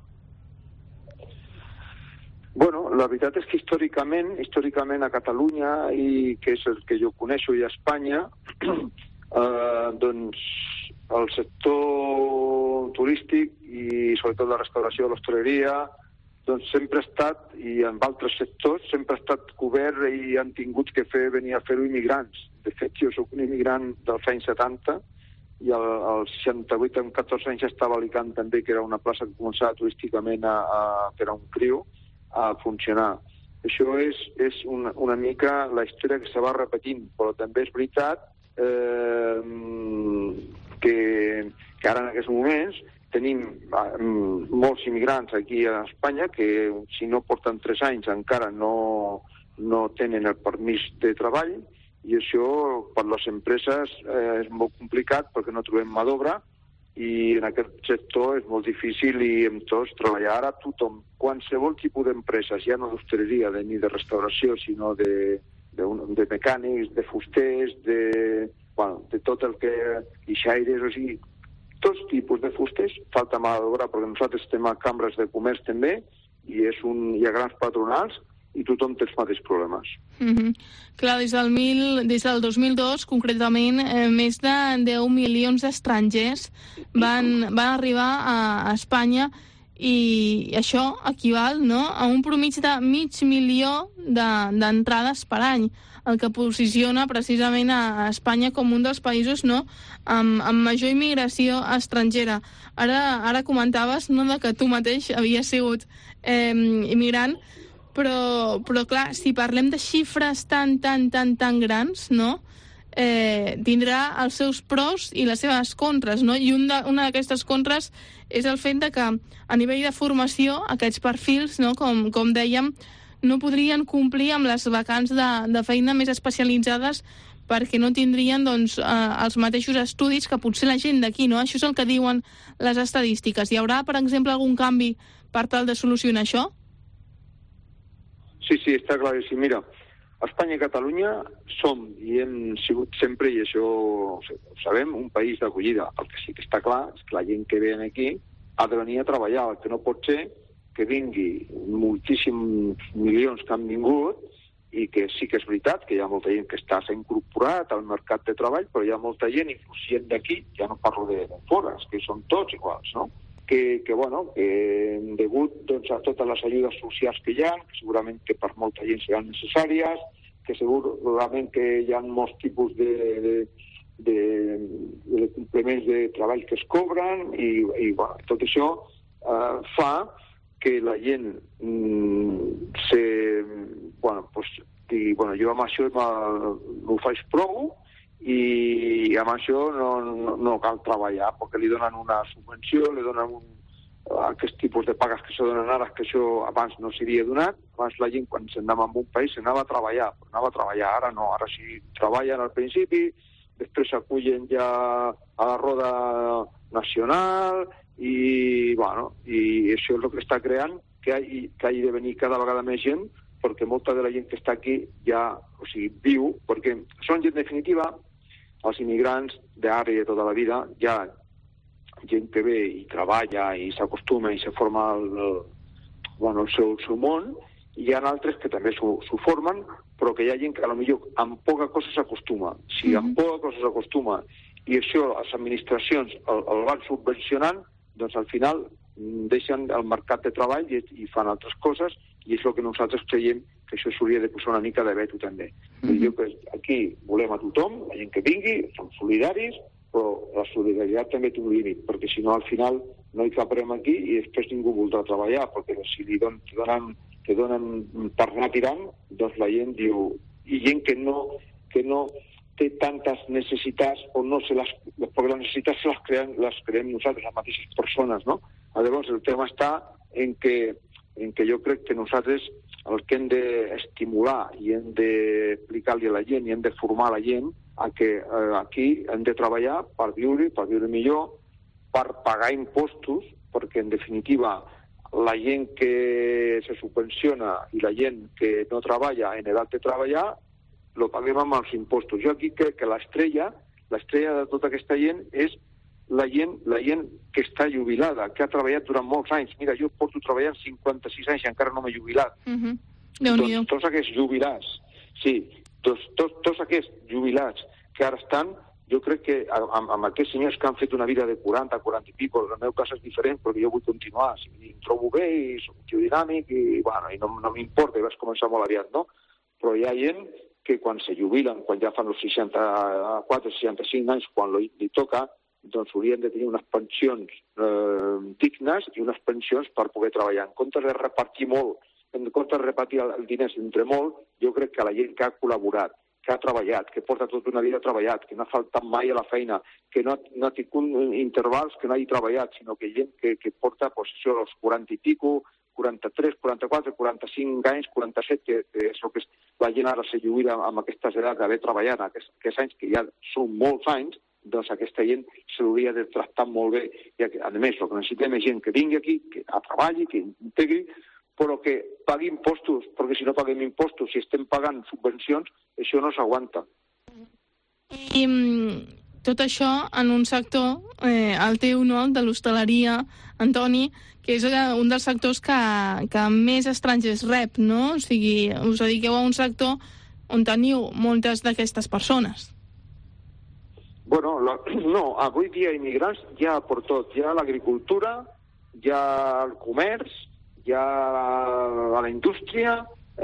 Bueno, la veritat és que històricament a Catalunya, i que és el que jo coneixo, i a Espanya, doncs el sector turístic i sobretot la restauració, l'hostaleria, doncs sempre ha estat, i en altres sectors, sempre ha estat cobert i han tingut que venir a fer-ho immigrants. De fet, jo soc un immigrant dels anys 70 i als 68, amb 14 anys, estava a Alicant també, que era una plaça que començava turísticament per a un criu a funcionar. Això és una mica la història que se va repetint, però també és veritat que ara en aquests moments tenim molts immigrants aquí a Espanya que si no porten 3 anys encara no tenen el permís de treball, i això per les empreses és molt complicat perquè no trobem mà d'obra, i en aquest sector és molt difícil i amb tots treballar. Ara tothom, qualsevol tipus d'empreses, ja no d'hostaleria ni de restauració, sinó de mecànics, de fusters, de tot el que... guixaires, o sigui, tots tipus de fusters, falta mà d'obra, perquè nosaltres estem a cambres de comerç també, i hi ha grans patronals, i tothom té els mateixos problemes. Clar, des del 2002, concretament, més de 10 milions d'estrangers van arribar a Espanya, i això equival, no?, a un promig de 500.000 d'entrades per any, el que posiciona precisament a Espanya com un dels països, no?, amb major immigració estrangera. Ara comentaves, no?, que tu mateix havies sigut immigrant, però clar, si parlem de xifres tan grans, no?, tindrà els seus pros i les seves contres, no? I una d'aquestes contres és el fet de que a nivell de formació aquests perfils, no?, com dèiem, no podrien complir amb les vacants de feina més especialitzades perquè no tindrien doncs, els mateixos estudis que potser la gent d'aquí, no? Això és el que diuen les estadístiques. Hi haurà, per exemple, algun canvi per tal de solucionar això? Sí, està claríssim. Mira, Espanya i Catalunya som, i hem sigut sempre, i això ho sabem, un país d'acollida. El que sí que està clar és que la gent que ve aquí ha de venir a treballar. El que no pot ser que vingui moltíssims milions que han vingut, i que sí que és veritat que hi ha molta gent que s'ha incorporat al mercat de treball, però hi ha molta gent, inclús gent d'aquí, ja no parlo de fora, que són tots iguals, no?, que degut doncs, a totes les ajudes socials que hi ha, que segurament que per molta gent seran necessàries, que segurament que hi ha molts tipus de complements de treball que es cobren, i tot això fa que la gent jo amb això no ho faig prou, i amb això no cal treballar, perquè li donen una subvenció, li donen aquest tipus de pagues que se donen ara, que això abans no s'havia donat. Abans la gent, quan s'anava a un país, s'anava a treballar. Ara no, ara sí treballen al principi, després s'acullen ja a la roda nacional i això és el que està creant que hagi de venir cada vegada més gent, perquè molta de la gent que està aquí ja, viu, perquè són gent definitiva, els immigrants d'ara i de tota la vida, hi ha gent que ve i treballa i s'acostuma i se forma el seu món, i hi ha altres que també s'ho formen, però que hi ha gent que potser amb poca cosa s'acostuma. Si amb poca cosa s'acostuma i això les administracions el van subvencionant, doncs al final deixen el mercat de treball i fan altres coses, i és el que nosaltres creiem que això s'hauria de posar una mica de veto també. Jo que aquí volem a tothom, la gent que vingui, som solidaris, però la solidaritat també té un límit, perquè si no al final no hi caprem aquí i després ningú voldrà treballar, perquè si li donen per anar tirant, doncs la gent diu... I gent que no té tantes necessitats o no perquè les necessitats les creem nosaltres, les mateixes persones, no? Llavors el tema està en que jo crec que nosaltres el que hem d'estimular i hem d'explicar-li a la gent i hem de formar la gent a que aquí hem de treballar per viure millor, per pagar impostos, perquè en definitiva la gent que se subvenciona i la gent que no treballa en edat de treballar, lo paguem amb els impostos. Jo aquí crec que l'estrella de tota aquesta gent és la gent que està jubilada, que ha treballat durant molts anys. Mira, jo porto treballant 56 anys i encara no m'he jubilat. Doncs tots aquests jubilats, tots aquests jubilats que ara estan, jo crec que amb aquests senyors que han fet una vida de 40 i pico, el meu cas és diferent perquè jo vull continuar, em trobo bé i soc un tio dinàmic i no m'importa, i vas començar molt aviat, no? Però hi ha gent que quan se jubilen, quan ja fan els 64, 65 anys, quan li toca, doncs haurien de tenir unes pensions dignes i unes pensions per poder treballar. En comptes de repartir molt, en comptes de repartir el diners entre molt, jo crec que la gent que ha col·laborat, que ha treballat, que porta tota una vida treballat, que no ha faltat mai a la feina, que no ha tingut intervals que no hagi treballat, sinó que gent que porta això als 40 i pico, 43, 44, 45 anys, 47, que és el que la gent ara se jubila amb aquestes edats d'haver treballat aquests anys, que ja són molts anys, doncs aquesta gent s'hauria de tractar molt bé. I a més, el que necessitem és gent que vingui aquí, que treballi, que integri, però que pagui impostos, perquè si no paguem impostos, si estem pagant subvencions, això no s'aguanta. I tot això en un sector, el teu, no?, de l'hostaleria, Antoni, que és un dels sectors que més estrangers rep, no? O sigui, us dediqueu a un sector on teniu moltes d'aquestes persones. Bueno, no, avui dia immigrants hi ha per tot. Hi ha l'agricultura, hi ha el comerç, hi ha la indústria,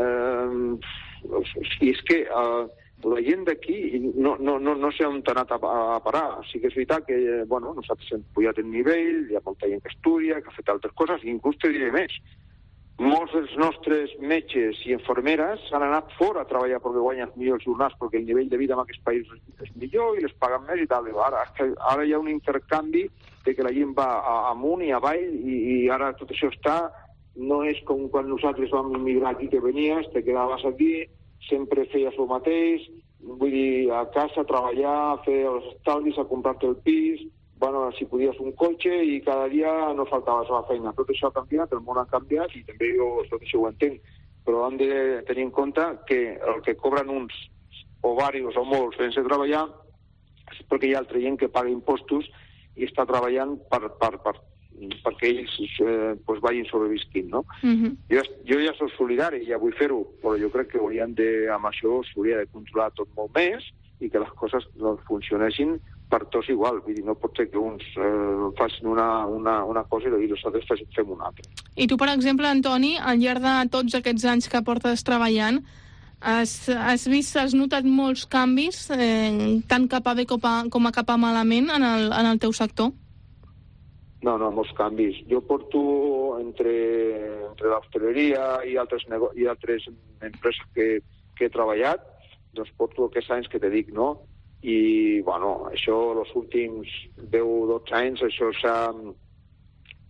i és que la gent d'aquí no sé on t'ha anat a parar. Sí que és veritat que nosaltres hem pujat el nivell, hi ha molta gent que estudia, que ha fet altres coses, i inclús te diré més. Molts dels nostres metges i infermeres s'han anat fora a treballar perquè guanyen millors jornals, perquè el nivell de vida en aquests països és millor i les paguen més i tal. Ara hi ha un intercanvi de que la gent va amunt i avall i ara tot això no és com quan nosaltres vam immigrar aquí, que venies, te quedaves aquí, sempre feies el mateix, vull dir, a casa, treballar, fer els estalvis, a comprar-te el pis, si podies un cotxe i cada dia no faltaves a la feina. Tot això ha canviat, el món ha canviat i també jo tot això ho entenc, però hem de tenir en compte que el que cobren uns o diversos o molts sense treballar és perquè hi ha altra gent que paga impostos i està treballant perquè ells vagin sobrevisquint, no? Jo ja soc solidari, ja vull fer-ho, però jo crec que amb això s'hauria de controlar tot molt més i que les coses funcionessin per tots igual. Vull dir, no pot ser que uns facin una cosa i els altres fem una altra. I tu, per exemple, Antoni, al llarg de tots aquests anys que portes treballant, has notat molts canvis, tant cap a bé com a cap a malament, en el teu sector? No, molts canvis. Jo porto entre l'hostaleria i altres empreses que he treballat, doncs porto aquests anys que te dic, no? I, això, els últims 10 o 12 anys, això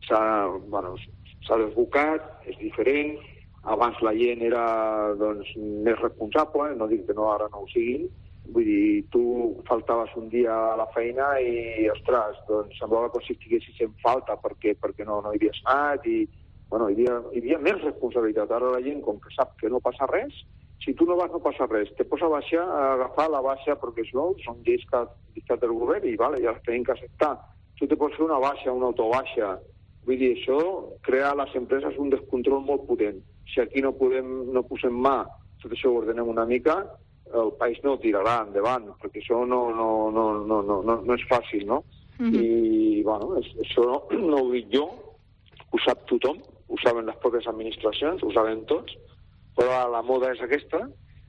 s'ha desbocat, és diferent. Abans la gent era més responsable, no dic que no, ara no ho siguin. Vull dir, tu faltaves un dia a la feina i, ostres, semblava com si estiguessis en falta perquè no hi havies anat i, hi havia més responsabilitat. Ara la gent, com que sap que no passa res, si tu no vas, no passa res. Te posa a agafar la baixa, perquè això són lleis que ha dictat el govern i ja les tenim que acceptar. Tu te pots fer una baixa, una autobaixa. Vull dir, això crea a les empreses un descontrol molt potent. Si aquí no posem mà, tot això ho ordenem una mica, el país no tirarà endavant, perquè això no és fàcil, no? I, això no ho dic jo, ho sap tothom, ho saben les pròpies administracions, ho saben tots, però la moda és aquesta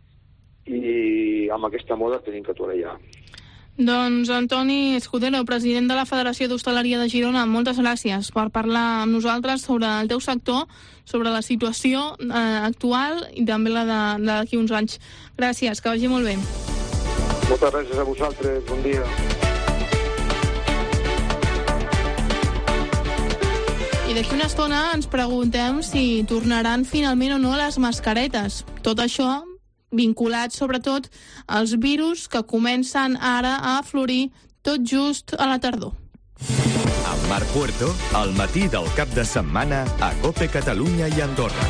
i amb aquesta moda tenim que torejar. Doncs Antoni Escudero, president de la Federació d'Hostaleria de Girona, moltes gràcies per parlar amb nosaltres sobre el teu sector, sobre la situació actual i també la d'aquí uns anys. Gràcies, que vagi molt bé. Moltes gràcies a vosaltres, bon dia. I d'aquí una estona ens preguntem si tornaran finalment o no les mascaretes. Tot això vinculat sobretot als virus que comencen ara a aflorir tot just a la tardor. Amb Marc Puerto, al matí del cap de setmana a COPE Catalunya i Andorra.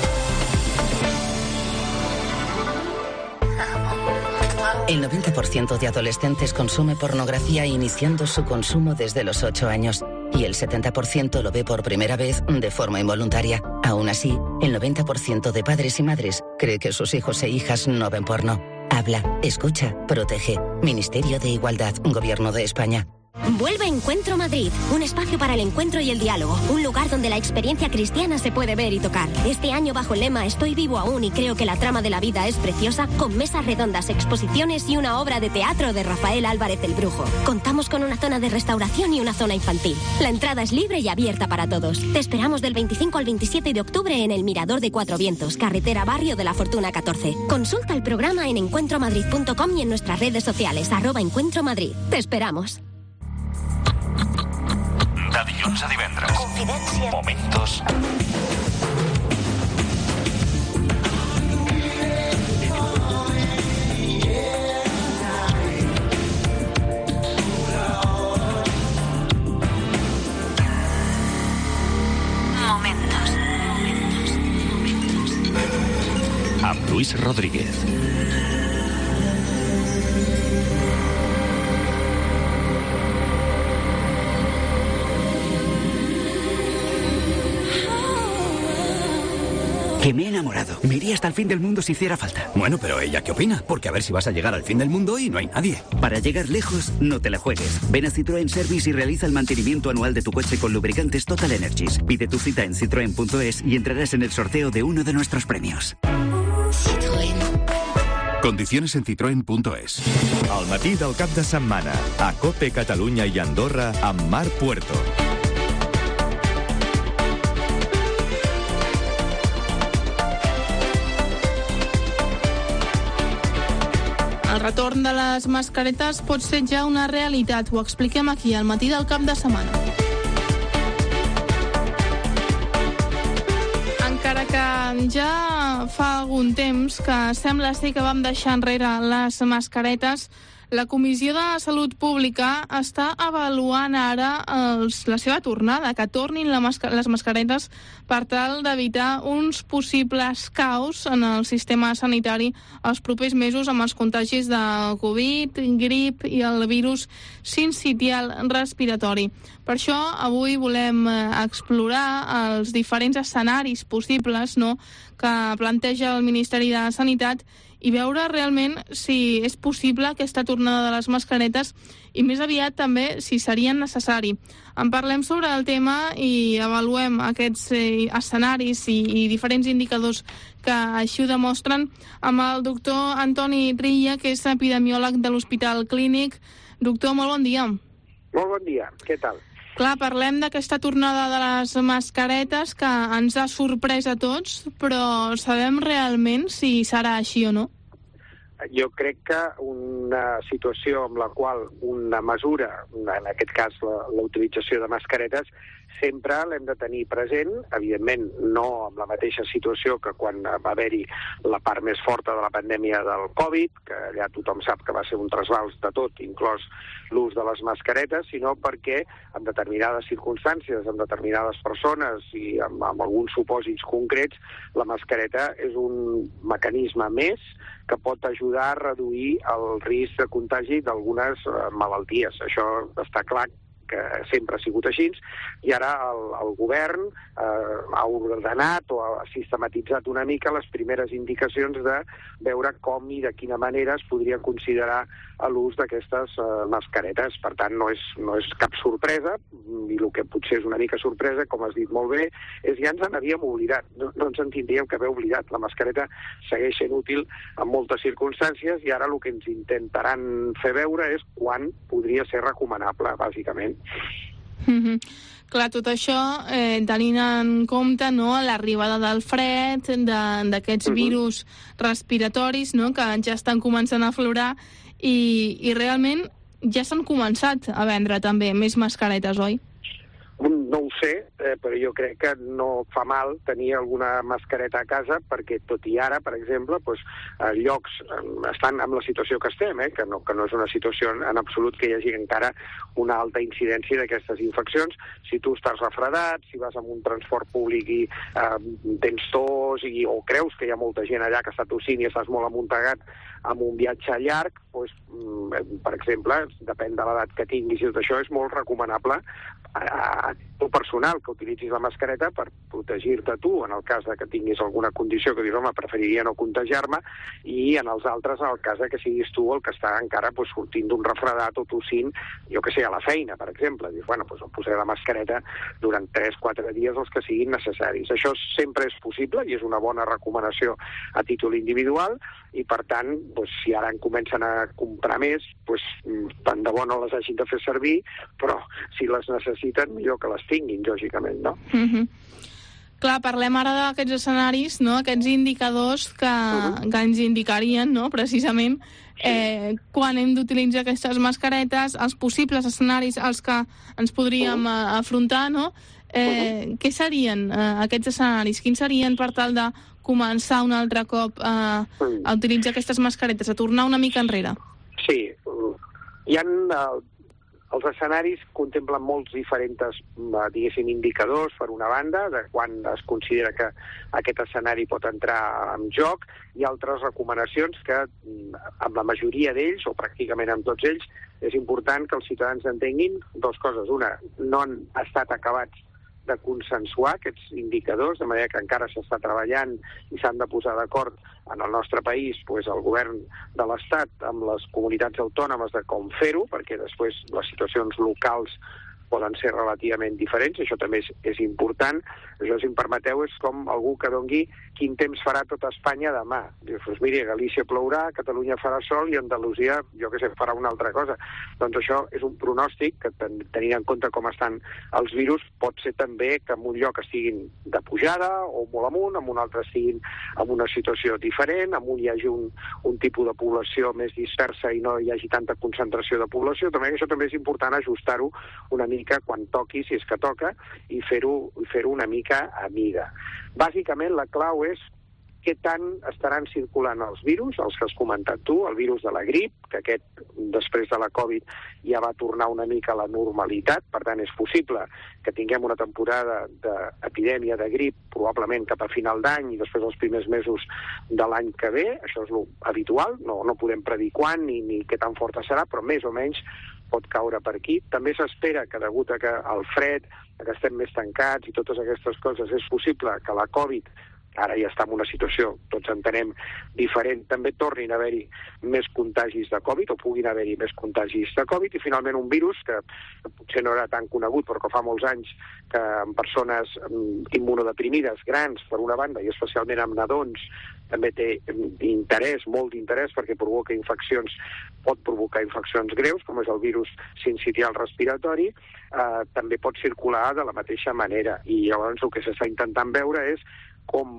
El 90% de adolescentes consume pornografía iniciando su consumo desde los 8 años y el 70% lo ve por primera vez de forma involuntaria. Aún así, el 90% de padres y madres cree que sus hijos e hijas no ven porno. Habla, escucha, protege. Ministerio de Igualdad, Gobierno de España. Vuelve Encuentro Madrid, un espacio para el encuentro y el diálogo, un lugar donde la experiencia cristiana se puede ver y tocar. Este año bajo el lema Estoy vivo aún y creo que la trama de la vida es preciosa, con mesas redondas, exposiciones y una obra de teatro de Rafael Álvarez el Brujo. Contamos con una zona de restauración y una zona infantil. La entrada es libre y abierta para todos. Te esperamos del 25 al 27 de octubre en el Mirador de Cuatro Vientos, carretera Barrio de la Fortuna 14. Consulta el programa en encuentromadrid.com y en nuestras redes sociales, @encuentromadrid. Te esperamos. De dilluns a divendres. Confidència. Momentos. Amb Luis Rodríguez. Que me he enamorado. Me iría hasta el fin del mundo si hiciera falta. Bueno, pero ¿ella qué opina? Porque a ver si vas a llegar al fin del mundo y no hay nadie. Para llegar lejos, no te la juegues. Ven a Citroën Service y realiza el mantenimiento anual de tu coche con lubricantes Total Energies. Pide tu cita en citroen.es y entrarás en el sorteo de uno de nuestros premios. Citroën. Condiciones en citroen.es. Al matí del cap de setmana a COPE Catalunya i Andorra amb Marc Puerto. El retorn de les mascaretes pot ser ja una realitat. Ho expliquem aquí, al matí del cap de setmana. Encara que ja fa algun temps que sembla ser que vam deixar enrere les mascaretes, la Comissió de Salut Pública està avaluant ara la seva tornada, que tornin les mascaretes per tal d'evitar uns possibles caos en el sistema sanitari els propers mesos amb els contagis de Covid, grip i el virus sincitial respiratori. Per això avui volem explorar els diferents escenaris possibles que planteja el Ministeri de Sanitat i veure realment si és possible aquesta tornada de les mascaretes i més aviat també si seria necessari. En parlem sobre el tema i avaluem aquests escenaris i diferents indicadors que així ho demostren amb el doctor Antoni Trilla, que és epidemiòleg de l'Hospital Clínic. Doctor, molt bon dia. Molt bon dia, què tal? Clar, parlem d'aquesta tornada de les mascaretes que ens ha sorprès a tots, però sabem realment si serà així o no? Jo crec que una situació amb la qual una mesura, en aquest cas la utilització de mascaretes, sempre l'hem de tenir present, evidentment no amb la mateixa situació que quan va haver-hi la part més forta de la pandèmia del Covid, que allà tothom sap que va ser un trasbals de tot, inclòs l'ús de les mascaretes, sinó perquè en determinades circumstàncies, en determinades persones i amb alguns supòsits concrets, la mascareta és un mecanisme més que pot ajudar a reduir el risc de contagi d'algunes malalties. Això està clar que sempre ha sigut així, i ara el govern ha ordenat o ha sistematitzat una mica les primeres indicacions de veure com i de quina manera es podria considerar l'ús d'aquestes mascaretes. Per tant, no és cap sorpresa, i el que potser és una mica sorpresa, com has dit molt bé, és ja ens n'havíem oblidat, no ens en tindríem que haver oblidat. La mascareta segueix sent útil en moltes circumstàncies i ara el que ens intentaran fer veure és quan podria ser recomanable, bàsicament. Clar, tot això tenint en compte l'arribada del fred, d'aquests virus respiratoris que ja estan començant a aflorar i realment ja s'han començat a vendre també més mascaretes, oi? No ho sé, però jo crec que no fa mal tenir alguna mascareta a casa perquè tot i ara, per exemple, llocs estan amb la situació que estem, que no és una situació en absolut que hi hagi encara una alta incidència d'aquestes infeccions. Si tu estàs refredat, si vas amb un transport públic i tens tos o creus que hi ha molta gent allà que està tossint i estàs molt amuntegat amb un viatge llarg, per exemple, depèn de l'edat que tinguis i tot això, és molt recomanable a tu personal que utilitzis la mascareta per protegir-te tu en el cas que tinguis alguna condició que dius, home, preferiria no contagiar-me, i en els altres en el cas que siguis tu el que està encara sortint d'un refredat o tossint, jo que sé, a la feina, per exemple. Dius, em posaré la mascareta durant 3-4 dies els que siguin necessaris. Això sempre és possible i és una bona recomanació a títol individual, i per tant, si ara en comencen a comprar més, tant de bo no les hagin de fer servir, però si les necessiten, millor que les tinguin, lògicament, no? Clar, parlem ara d'aquests escenaris, aquests indicadors que ens indicarien, precisament, quan hem d'utilitzar aquestes mascaretes, els possibles escenaris als que ens podríem afrontar, què serien aquests escenaris? Quins serien per tal de començar un altre cop a utilitzar aquestes mascaretes, a tornar una mica enrere? Sí, hi ha els escenaris contemplen molts diferents, diguéssim, indicadors, per una banda, de quan es considera que aquest escenari pot entrar en joc, i altres recomanacions que, amb la majoria d'ells, o pràcticament amb tots ells, és important que els ciutadans entenguin dues coses. Una, no han estat acabats de consensuar aquests indicadors, de manera que encara s'està treballant i s'han de posar d'acord en el nostre país el govern de l'Estat amb les comunitats autònomes de com fer-ho, perquè després les situacions locals poden ser relativament diferents, això també és important. Això, si em permeteu, és com algú que doni quin temps farà tot Espanya demà. Dius, miri, a Galícia plourà, a Catalunya farà sol i a Andalusia, jo què sé, farà una altra cosa. Doncs això és un pronòstic que, tenint en compte com estan els virus, pot ser també que en un lloc estiguin de pujada o molt amunt, en un altre estiguin en una situació diferent, en un hi hagi un tipus de població més dispersa i no hi hagi tanta concentració de població. També això també és important ajustar-ho una mica quan toqui, si és que toca, i fer-ho una mica a mida. Bàsicament, la clau és què tant estaran circulant els virus, els que has comentat tu, el virus de la grip, que aquest, després de la Covid, ja va tornar una mica a la normalitat. Per tant, és possible que tinguem una temporada d'epidèmia de grip, probablement cap a final d'any i després els primers mesos de l'any que ve. Això és l'habitual, no podem predir quan ni què tan forta serà, però més o menys pot caure per aquí. També s'espera que, degut a que el fred, que estem més tancats i totes aquestes coses, és possible que la Covid, ara ja està en una situació, tots entenem, diferent, també tornin a haver-hi més contagis de Covid, o puguin haver-hi més contagis de Covid, i finalment un virus que potser no era tan conegut, però que fa molts anys que en persones immunodeprimides, grans, per una banda, i especialment amb nadons, també té interès, molt d'interès, perquè pot provocar infeccions greus, com és el virus sincitial respiratori, també pot circular de la mateixa manera. I llavors el que s'està intentant veure és com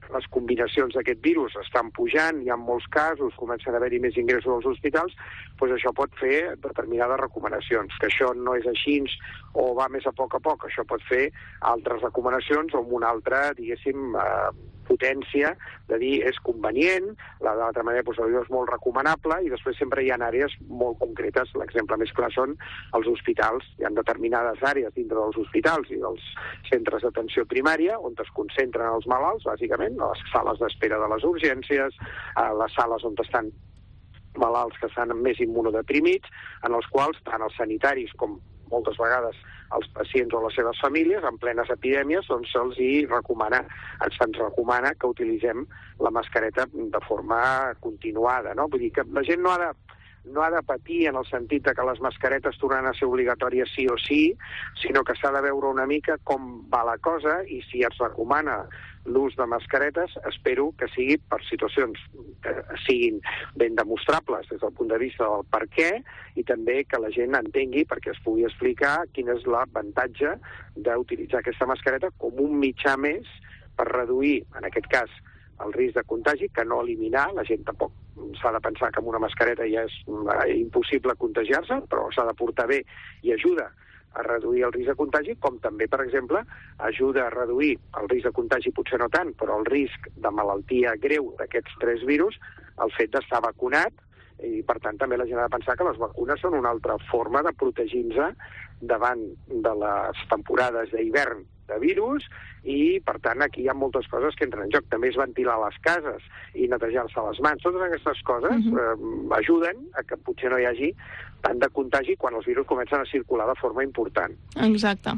les combinacions d'aquest virus estan pujant, hi ha molts casos, comencen a haver-hi més ingressos als hospitals, doncs això pot fer determinades recomanacions. Que això no és així o va més a poc, això pot fer altres recomanacions o amb una altra, diguéssim, potència de dir és convenient, d'altra manera doncs, és molt recomanable, i després sempre hi ha àrees molt concretes. L'exemple més clar són els hospitals. Hi ha determinades àrees dintre dels hospitals i dels centres d'atenció primària on es concentren els malalts, bàsicament, a les sales d'espera de les urgències, a les sales on estan malalts que estan més immunodeprimits, en els quals tant els sanitaris com moltes vegades els pacients o les seves famílies, en plenes epidèmies, doncs se'ns recomana que utilitzem la mascareta de forma continuada, no? Vull dir que la gent no ha de patir en el sentit que les mascaretes tornaran a ser obligatòries sí o sí, sinó que s'ha de veure una mica com va la cosa, i si es recomana l'ús de mascaretes, espero que sigui per situacions que siguin ben demostrables des del punt de vista del per què, i també que la gent entengui, perquè es pugui explicar quin és l'avantatge d'utilitzar aquesta mascareta com un mitjà més per reduir, en aquest cas, el risc de contagi, que no eliminar. La gent tampoc s'ha de pensar que amb una mascareta ja és impossible contagiar-se, però s'ha de portar bé i ajuda a reduir el risc de contagi, com també, per exemple, ajuda a reduir el risc de contagi, potser no tant, però el risc de malaltia greu d'aquests 3 virus, el fet d'estar vacunat, i per tant també la gent ha de pensar que les vacunes són una altra forma de protegir-se davant de les temporades d'hivern de virus, i per tant aquí hi ha moltes coses que entren en joc. També és ventilar les cases i netejar-se les mans. Totes aquestes coses ajuden a que potser no hi hagi tant de contagi quan els virus comencen a circular de forma important. Exacte.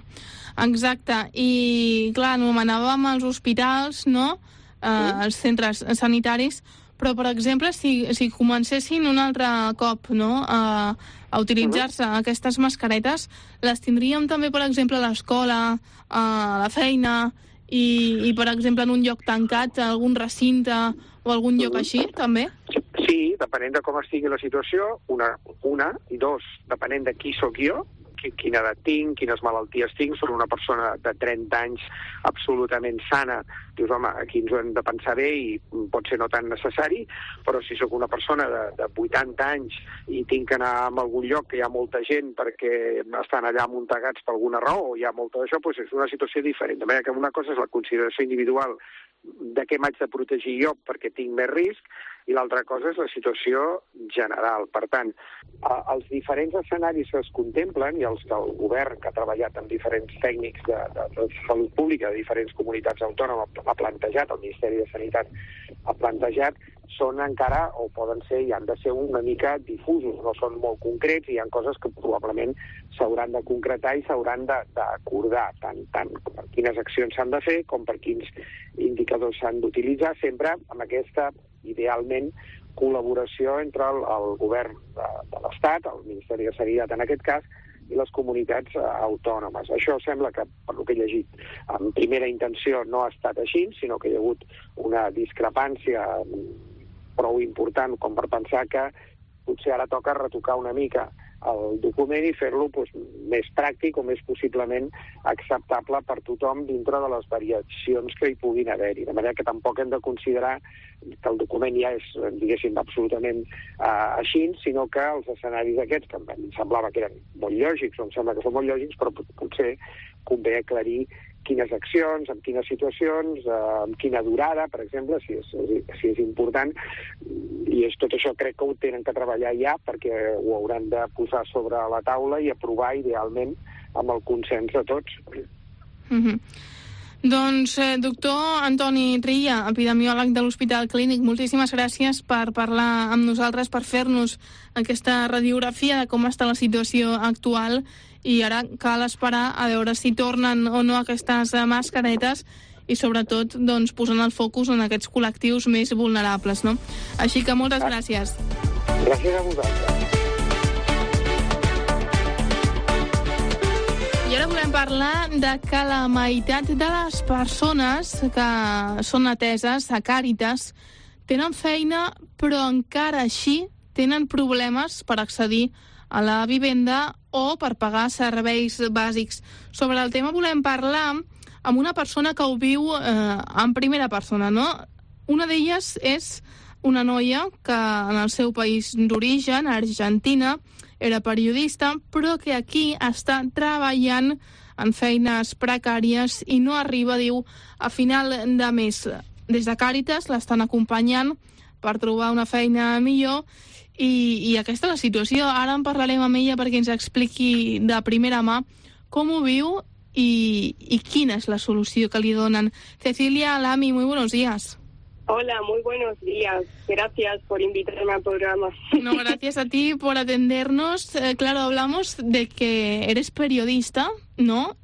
I clar, anomenàvem els hospitals, no? Els centres sanitaris, però, per exemple, si comencessin un altre cop, no?, a utilitzar-se aquestes mascaretes, les tindríem també, per exemple, a l'escola, a la feina i, per exemple, en un lloc tancat, algun recinte o algun lloc així, també? Sí, depenent de com estigui la situació, una, i dos, depenent de qui sóc jo, quina edat tinc, quines malalties tinc. Són una persona de 30 anys absolutament sana. Dius, home, aquí ens ho hem de pensar bé i pot ser no tan necessari, però si sóc una persona de 80 anys i tinc que anar a algun lloc que hi ha molta gent perquè estan allà amuntegats per alguna raó, o hi ha molta d'això, doncs és una situació diferent. De manera que una cosa és la consideració individual de què m'haig de protegir jo perquè tinc més risc, i l'altra cosa és la situació general. Per tant, els diferents escenaris que es contemplen, i els que el govern, que ha treballat amb diferents tècnics de salut pública de diferents comunitats autònomes, ha plantejat, el Ministeri de Sanitat ha plantejat, són encara, o poden ser, i han de ser una mica difusos, no són molt concrets, i hi ha coses que probablement s'hauran de concretar i s'hauran d'acordar, tant per quines accions s'han de fer com per quins indicadors s'han d'utilitzar, sempre amb aquesta, idealment, col·laboració entre el govern de l'Estat, el Ministeri de Sanitat en aquest cas, i les comunitats autònomes. Això sembla que, per el que he llegit, en primera intenció no ha estat així, sinó que hi ha hagut una discrepància prou important com per pensar que potser ara toca retocar una mica el document i fer-lo més pràctic o més possiblement acceptable per tothom dintre de les variacions que hi puguin haver-hi. De manera que tampoc hem de considerar que el document ja és, diguéssim, absolutament així, sinó que els escenaris aquests, que em semblava que eren molt lògics, o em sembla que són molt lògics, però potser convé aclarir quines accions, en quines situacions, amb quina durada, per exemple, si és important, i tot això crec que ho tenen que treballar ja, perquè ho hauran de posar sobre la taula i aprovar idealment amb el consens de tots. Doncs, doctor Antoni Trilla, epidemiòleg de l'Hospital Clínic, moltíssimes gràcies per parlar amb nosaltres, per fer-nos aquesta radiografia de com està la situació actual, i ara cal esperar a veure si tornen o no aquestes mascaretes i, sobretot, doncs, posant el focus en aquests col·lectius més vulnerables, no? Així que moltes gràcies. Gràcies a vosaltres. I ara volem parlar de que la meitat de les persones que són ateses a Càritas tenen feina, però encara així tenen problemes per accedir a la vivenda o per pagar serveis bàsics. Sobre el tema volem parlar amb una persona que ho viu en primera persona, no? Una d'elles és una noia que en el seu país d'origen, Argentina, era periodista, però que aquí està treballant en feines precàries i no arriba, diu, a final de mes. Des de Càritas l'estan acompanyant per trobar una feina millor i aquesta és la situació. Ara en parlarem amb ella perquè ens expliqui de primera mà com ho viu y quina es la solución que le donan. Cecilia Lamy, muy buenos días. Hola, muy buenos días. Gracias por invitarme al programa. No, gracias a ti por atendernos. Claro, hablamos de que eres periodista, ¿no?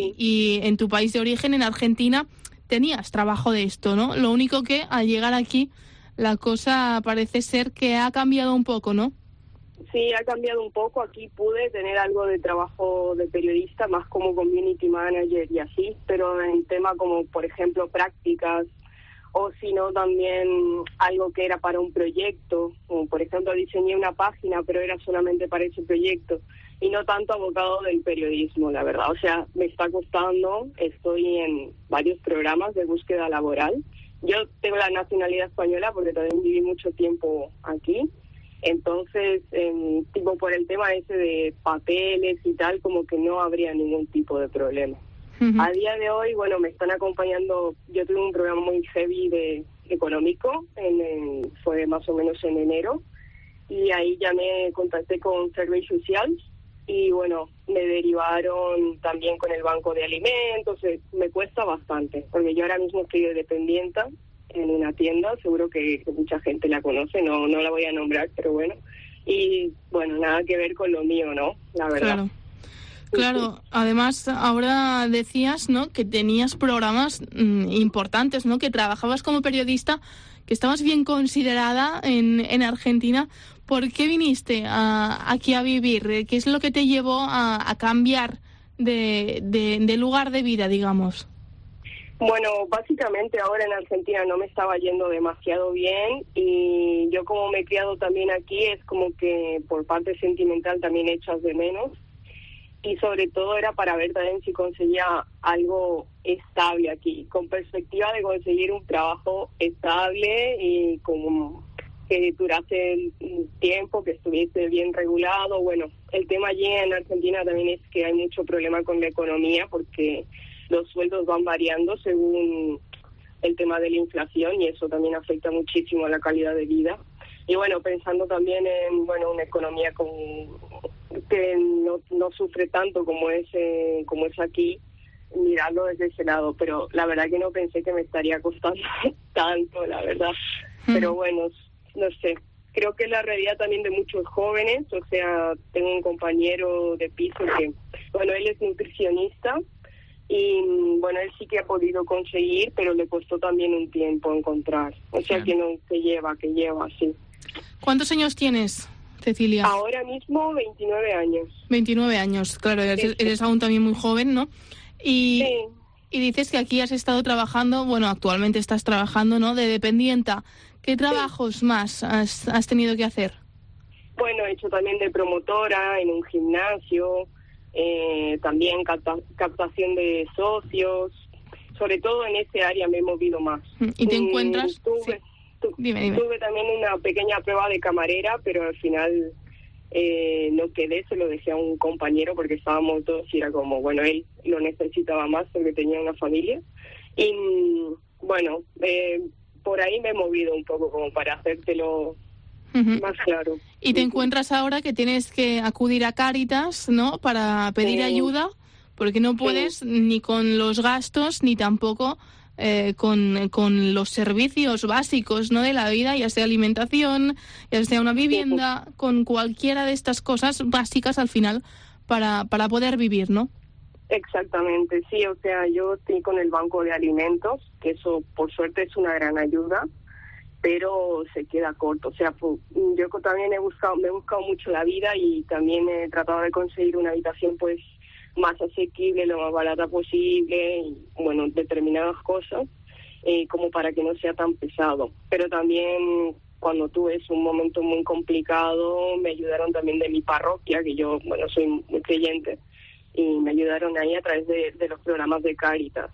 Y en tu país de origen, en Argentina, tenías trabajo de esto, ¿no? Lo único que al llegar aquí la cosa parece ser que ha cambiado un poco, ¿no? Sí, ha cambiado un poco. Aquí pude tener algo de trabajo de periodista, más como community manager y así, pero en tema como, por ejemplo, prácticas, o si no también algo que era para un proyecto, como por ejemplo diseñé una página, pero era solamente para ese proyecto, y no tanto abocado del periodismo, la verdad. O sea, me está costando, estoy en varios programas de búsqueda laboral. Yo tengo la nacionalidad española porque también viví mucho tiempo aquí. Entonces, tipo por el tema ese de papeles y tal, como que no habría ningún tipo de problema. Uh-huh. A día de hoy, bueno, me están acompañando. Yo tuve un programa muy heavy de económico, fue más o menos en enero, y ahí ya me contacté con Serveis Socials y bueno, me derivaron también con el Banco de Alimentos. Me cuesta bastante, porque yo ahora mismo estoy de dependienta en una tienda, seguro que mucha gente la conoce, no la voy a nombrar, pero bueno, y bueno, nada que ver con lo mío, ¿no? La verdad. Claro, además ahora decías, ¿no?, que tenías programas importantes, ¿no?, que trabajabas como periodista, que estabas bien considerada en Argentina. ¿Por qué viniste aquí a vivir? ¿Qué es lo que te llevó a cambiar de lugar de vida, digamos? Bueno, básicamente ahora en Argentina no me estaba yendo demasiado bien, y yo como me he criado también aquí, es como que por parte sentimental también echas de menos. Y sobre todo era para ver también si conseguía algo estable aquí, con perspectiva de conseguir un trabajo estable y como que durase un tiempo, que estuviese bien regulado. Bueno, el tema allí en Argentina también es que hay mucho problema con la economía, porque los sueldos van variando según el tema de la inflación, y eso también afecta muchísimo a la calidad de vida. Y bueno, pensando también en una economía que no sufre tanto como es aquí, mirarlo desde ese lado, pero la verdad que no pensé que me estaría costando tanto, la verdad. Pero bueno, no sé, creo que es la realidad también de muchos jóvenes. O sea, tengo un compañero de piso que, bueno, él es nutricionista, y bueno, él sí que ha podido conseguir, pero le costó también un tiempo encontrar. O sea, que lleva, sí. ¿Cuántos años tienes, Cecilia? Ahora mismo 29 años. 29 años, claro, eres aún también muy joven, ¿no? Y dices que aquí has estado trabajando, bueno, actualmente estás trabajando, ¿no?, de dependienta. ¿Qué trabajos más has tenido que hacer? Bueno, he hecho también de promotora en un gimnasio, también captación de socios, sobre todo en ese área me he movido más. ¿Y te encuentras? Dime. Tuve también una pequeña prueba de camarera, pero al final no quedé, se lo dejé a un compañero porque estábamos todos y era como, bueno, él lo necesitaba más porque tenía una familia. Y bueno, por ahí me he movido un poco como para hacértelo más claro. Y te encuentras ahora que tienes que acudir a Càritas, ¿no?, para pedir ayuda, porque no puedes ni con los gastos ni tampoco con los servicios básicos, ¿no?, de la vida, ya sea alimentación, ya sea una vivienda, con cualquiera de estas cosas básicas al final para poder vivir, ¿no? Exactamente, sí. O sea, yo estoy con el Banco de Alimentos, que eso por suerte es una gran ayuda, pero se queda corto. O sea, yo también me he buscado mucho la vida, y también he tratado de conseguir una habitación pues más asequible, lo más barata posible, y bueno, determinadas cosas, como para que no sea tan pesado. Pero también cuando tuve un momento muy complicado, me ayudaron también de mi parroquia, que yo, bueno, soy muy creyente, y me ayudaron ahí a través de los programas de Càritas.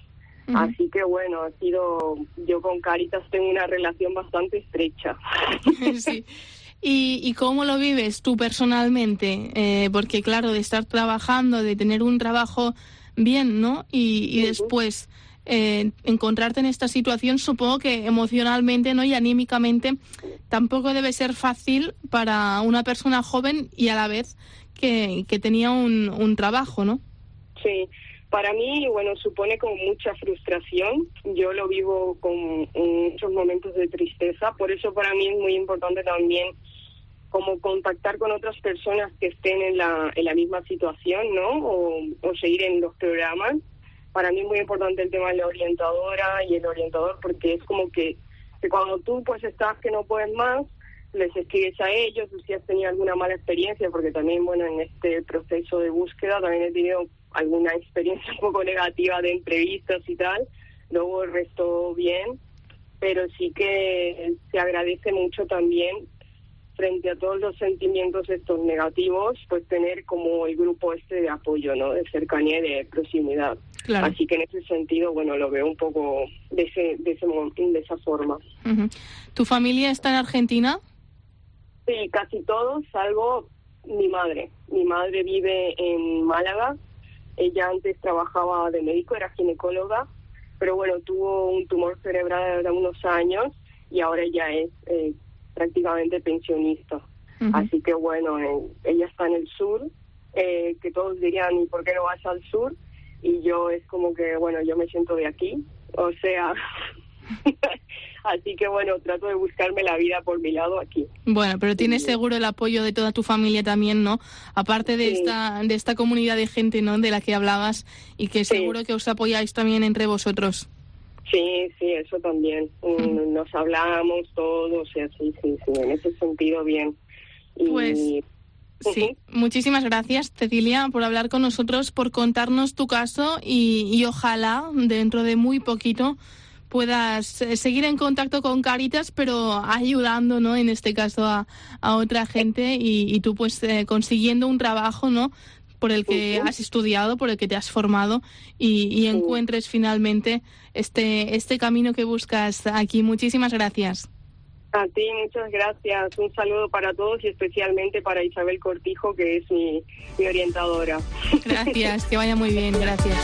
Así que bueno, yo con Cáritas tengo una relación bastante estrecha. Sí. ¿Y cómo lo vives tú personalmente? Porque claro, de estar trabajando, de tener un trabajo bien, ¿no? Y después encontrarte en esta situación, supongo que emocionalmente, ¿no? Y anímicamente tampoco debe ser fácil para una persona joven y a la vez que tenía un trabajo, ¿no? Sí. Para mí, bueno, supone como mucha frustración. Yo lo vivo con muchos momentos de tristeza. Por eso para mí es muy importante también como contactar con otras personas que estén en la misma situación, ¿no? O seguir en los programas. Para mí es muy importante el tema de la orientadora y el orientador, porque es como que cuando tú pues estás que no puedes más, les escribes a ellos, si has tenido alguna mala experiencia, porque también, bueno, en este proceso de búsqueda también he tenido alguna experiencia un poco negativa de entrevistas y tal, luego el resto bien, pero sí que se agradece mucho también, frente a todos los sentimientos estos negativos, pues tener como el grupo de apoyo, ¿no? De cercanía y de proximidad. Claro. Así que en ese sentido, bueno, lo veo un poco de esa forma. Uh-huh. ¿Tu familia está en Argentina? Sí, casi todos, salvo mi madre. Mi madre vive en Málaga. Ella antes trabajaba de médico, era ginecóloga, pero bueno, tuvo un tumor cerebral de unos años y ahora ya es prácticamente pensionista. Uh-huh. Así que bueno, ella está en el sur, que todos dirían, ¿y por qué no vas al sur? Y yo es como que, bueno, yo me siento de aquí, o sea... Así que bueno, trato de buscarme la vida por mi lado aquí. Bueno, pero tienes seguro el apoyo de toda tu familia también, ¿no? Aparte de esta comunidad de gente, ¿no? De la que hablabas y que seguro que os apoyáis también entre vosotros. Sí, eso también. Nos hablamos todos y así, sí, en ese sentido bien. Pues sí, muchísimas gracias, Cecilia, por hablar con nosotros, por contarnos tu caso y ojalá dentro de muy poquito puedas seguir en contacto con Cáritas, pero ayudando, ¿no? En este caso a otra gente y tú pues consiguiendo un trabajo, ¿no? Por el que has estudiado, por el que te has formado y encuentres finalmente este camino que buscas aquí. Muchísimas gracias. A ti, muchas gracias. Un saludo para todos y especialmente para Isabel Cortijo, que es mi orientadora. Gracias, que vaya muy bien. Gracias.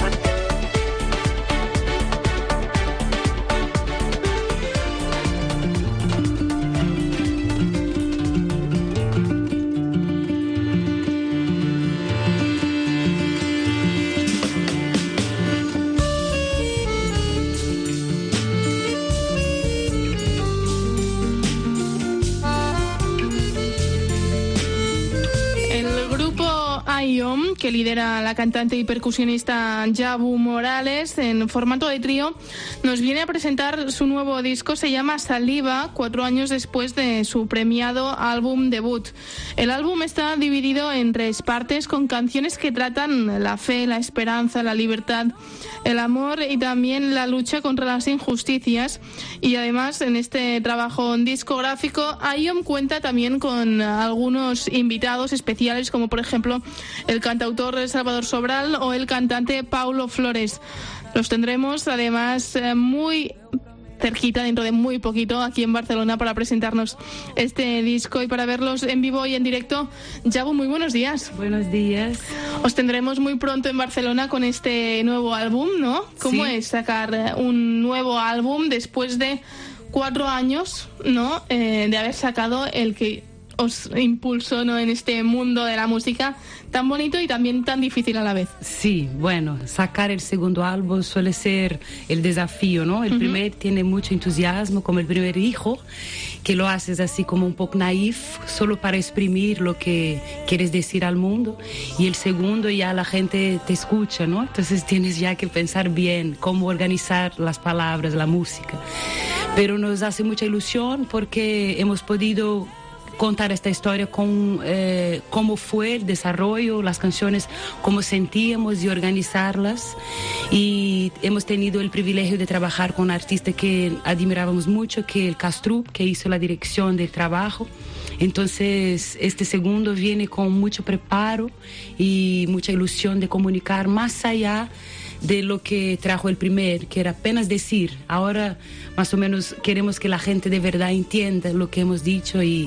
IOM, que lidera la cantante y percusionista Yabu Morales, en formato de trío, nos viene a presentar su nuevo disco. Se llama Saliva, 4 años después de su premiado álbum debut. El álbum está dividido en 3 partes, con canciones que tratan la fe, la esperanza, la libertad, el amor y también la lucha contra las injusticias. Y además, en este trabajo discográfico, IOM cuenta también con algunos invitados especiales, como por ejemplo el cantautor Salvador Sobral o el cantante Paulo Flores. Los tendremos además muy cerquita, dentro de muy poquito, aquí en Barcelona para presentarnos este disco y para verlos en vivo y en directo. Yabu, muy buenos días. Buenos días. Os tendremos muy pronto en Barcelona con este nuevo álbum, ¿no? ¿Cómo es sacar un nuevo álbum después de 4 años, ¿no? De haber sacado el que os impulsó, ¿no? En este mundo de la música tan bonito y también tan difícil a la vez. Sí, bueno, sacar el segundo álbum suele ser el desafío, ¿no? El primer tiene mucho entusiasmo, como el primer hijo, que lo haces así como un poco naif, solo para exprimir lo que quieres decir al mundo, y el segundo ya la gente te escucha, ¿no? Entonces tienes ya que pensar bien cómo organizar las palabras, la música. Pero nos hace mucha ilusión porque hemos podido contar esta historia con cómo fue el desarrollo, las canciones, cómo sentíamos y organizarlas. Y hemos tenido el privilegio de trabajar con un artista que admirábamos mucho, que es el Castrup, que hizo la dirección del trabajo. Entonces, este segundo viene con mucho preparo y mucha ilusión de comunicar más allá de lo que trajo el primer, que era apenas decir. Ahora más o menos queremos que la gente de verdad entienda lo que hemos dicho y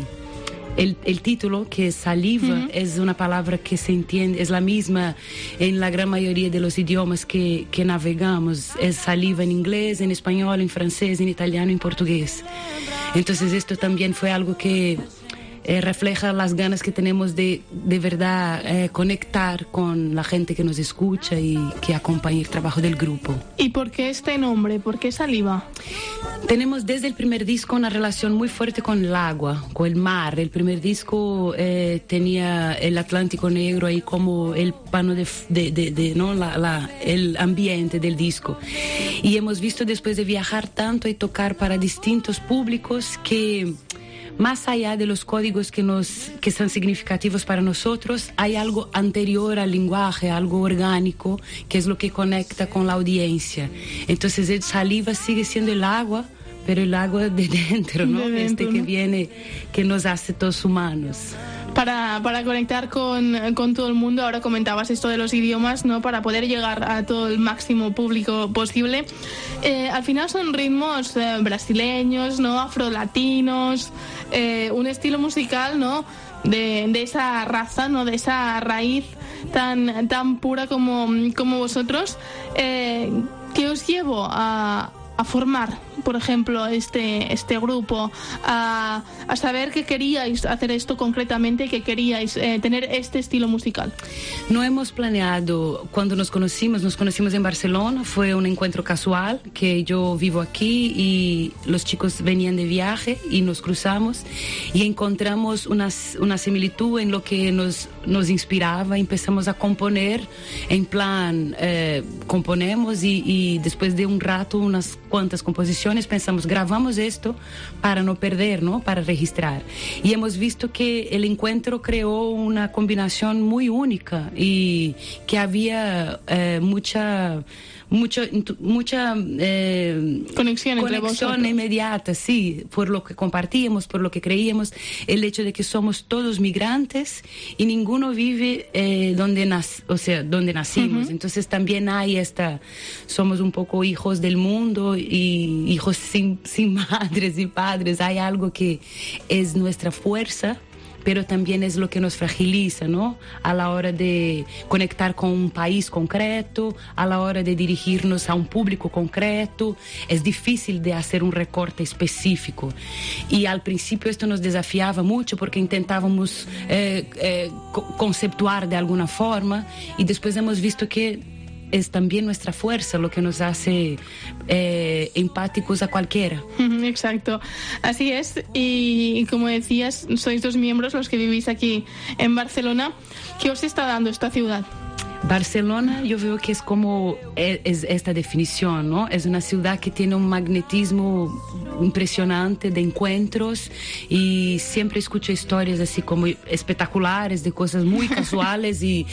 el título, que es saliva, es una palabra que se entiende, es la misma en la gran mayoría de los idiomas que navegamos. Es saliva en inglés, en español, en francés, en italiano, en portugués. Entonces esto también fue algo que refleja las ganas que tenemos de verdad conectar con la gente que nos escucha y que acompaña el trabajo del grupo. ¿Y por qué este nombre? ¿Por qué Saliva? Tenemos desde el primer disco una relación muy fuerte con el agua, con el mar. El primer disco tenía el Atlántico Negro ahí como el pano ¿no? el ambiente del disco. Y hemos visto después de viajar tanto y tocar para distintos públicos que más allá de los códigos que son significativos para nosotros, hay algo anterior al lenguaje, algo orgánico, que es lo que conecta con la audiencia. Entonces el saliva sigue siendo el agua, pero el agua de dentro, ¿no? Que viene, que nos hace todos humanos. Para conectar con todo el mundo, ahora comentabas esto de los idiomas, ¿no? Para poder llegar a todo el máximo público posible. Al final son ritmos brasileños, ¿no? Afrolatinos, un estilo musical, ¿no? De esa raza, ¿no? De esa raíz tan pura como vosotros. ¿Qué os llevó a formar, por ejemplo, este grupo, a saber que queríais hacer esto concretamente, que queríais tener este estilo musical? No hemos planeado. Cuando nos conocimos en Barcelona, fue un encuentro casual, que yo vivo aquí y los chicos venían de viaje y nos cruzamos y encontramos una similitud en lo que nos inspiraba. Empezamos a componer, en plan, componemos y después de un rato, unas cuantas composiciones, pensamos, grabamos esto para no perder, ¿no? Para registrar. Y hemos visto que el encuentro creó una combinación muy única y que había mucha conexión entre vosotros, inmediata, sí, por lo que compartíamos, por lo que creíamos, el hecho de que somos todos migrantes y ninguno vive donde nacimos. Entonces también hay somos un poco hijos del mundo y hijos sin madres y padres. Hay algo que es nuestra fuerza, pero también es lo que nos fragiliza, ¿no? A la hora de conectar con un país concreto, a la hora de dirigirnos a un público concreto. Es difícil de hacer un recorte específico. Y al principio esto nos desafiaba mucho porque intentábamos conceptuar de alguna forma y después hemos visto que es también nuestra fuerza lo que nos hace empáticos a cualquiera. Exacto, así es. Y como decías, sois 2 miembros los que vivís aquí en Barcelona. ¿Qué os está dando esta ciudad? Barcelona, yo veo que es como es esta definición, ¿no? Es una ciudad que tiene un magnetismo impresionante de encuentros y siempre escucho historias así como espectaculares de cosas muy casuales y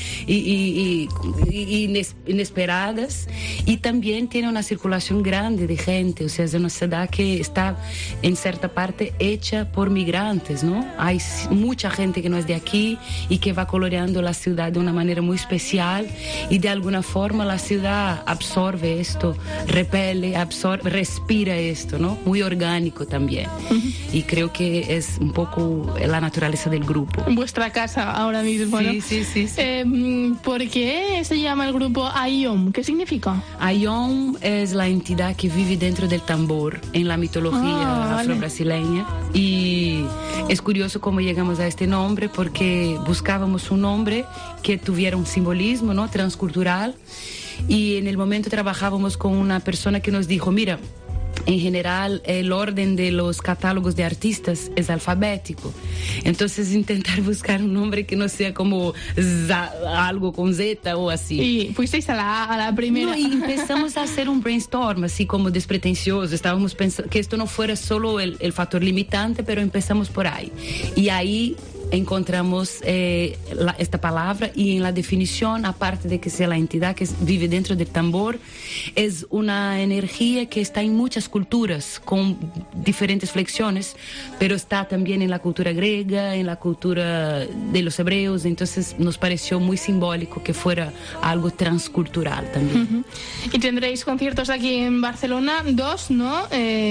inesperadas, y también tiene una circulación grande de gente, o sea, es una ciudad que está en cierta parte hecha por migrantes, ¿no? Hay mucha gente que no es de aquí y que va coloreando la ciudad de una manera muy especial. Y de alguna forma la ciudad absorbe esto, repele, respira esto, ¿no? Muy orgánico también. Y creo que es un poco la naturaleza del grupo. Vuestra casa ahora mismo, ¿no? Sí. ¿Por qué se llama el grupo Ayom? ¿Qué significa? Ayom es la entidad que vive dentro del tambor en la mitología afro-brasileña. Y es curioso cómo llegamos a este nombre, porque buscábamos un nombre que tuviera un simbolismo, ¿no? Transcultural, y en el momento trabajábamos con una persona que nos dijo, mira, en general el orden de los catálogos de artistas es alfabético, entonces intentar buscar un nombre que no sea como algo con Z o así. Y fuisteis a la primera. No, y empezamos a hacer un brainstorm así como despretencioso, estábamos pensando que esto no fuera solo el factor limitante, pero empezamos por ahí, y ahí encontramos esta palabra y en la definición, aparte de que sea la entidad que vive dentro del tambor, es una energía que está en muchas culturas con diferentes flexiones, pero está también en la cultura griega, en la cultura de los hebreos, entonces nos pareció muy simbólico que fuera algo transcultural también. Y tendréis conciertos aquí en Barcelona, 2, ¿no?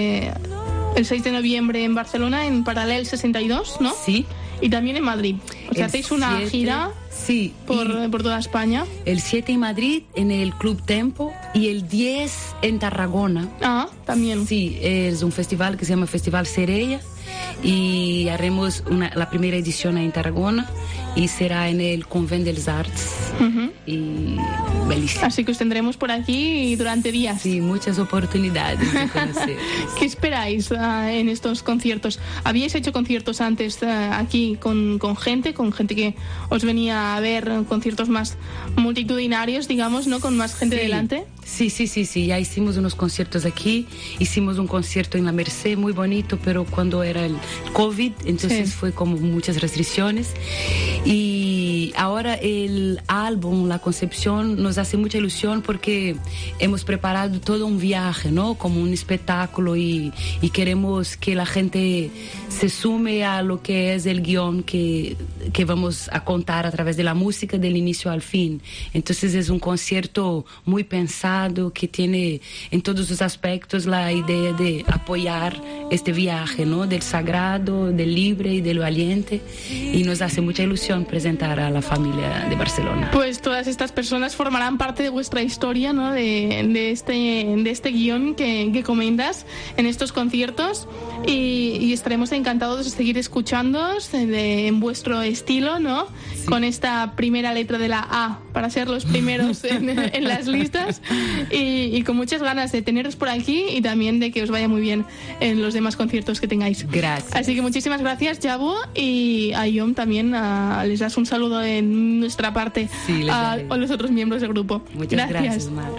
El 6 de noviembre en Barcelona, en Paralel 62, ¿no? Sí. Y también en Madrid. O sea, hacéis una gira por toda España. El 7 en Madrid, en el Club Tempo, y el 10 en Tarragona. Ah, también. Sí, es un festival que se llama Festival Sereia, y haremos la primera edición en Tarragona, y será en el Convent dels Arts. Y bellísimo. Así que os tendremos por aquí durante días. Sí, muchas oportunidades de conocer. ¿Qué esperáis en estos conciertos? ¿Habíais hecho conciertos antes aquí con gente que os venía a ver, conciertos más multitudinarios, digamos, ¿no? Con más gente delante? Sí, ya hicimos unos conciertos aquí, hicimos un concierto en la Merced muy bonito, pero cuando era el COVID, entonces fue como muchas restricciones. Y ahora el álbum, la concepción, nos hace mucha ilusión porque hemos preparado todo un viaje, ¿no? Como un espectáculo, y queremos que la gente se sume a lo que es el guión que vamos a contar a través de la música del inicio al fin. Entonces es un concierto muy pensado que tiene en todos los aspectos la idea de apoyar este viaje, ¿no? Del sagrado, del libre y del valiente, y nos hace mucha ilusión presentar a la familia de Barcelona. Pues todas estas personas formarán parte de vuestra historia, ¿no? De este guión que comentas en estos conciertos, y estaremos encantados de seguir escuchándoos en vuestro estilo, ¿no? Sí. Con esta primera letra de la A para ser los primeros en las listas, y con muchas ganas de teneros por aquí y también de que os vaya muy bien en los demás conciertos que tengáis. Gracias. Así que muchísimas gracias, Jabu, y a Iom también les das un saludo de nuestra parte a los otros miembros del grupo. Muchas gracias, Mar.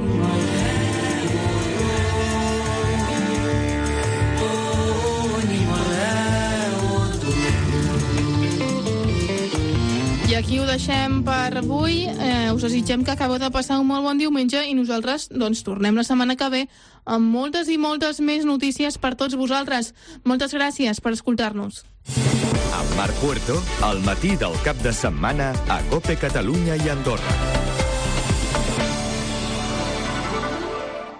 I aquí ho deixem per avui. Us desitgem que acabeu de passar un molt bon diumenge, i nosaltres doncs tornem la setmana que ve amb moltes i moltes més notícies per tots vosaltres. Moltes gràcies per escoltar-nos. Amb Marc Puerto, al matí del cap de setmana a COPE Catalunya i Andorra.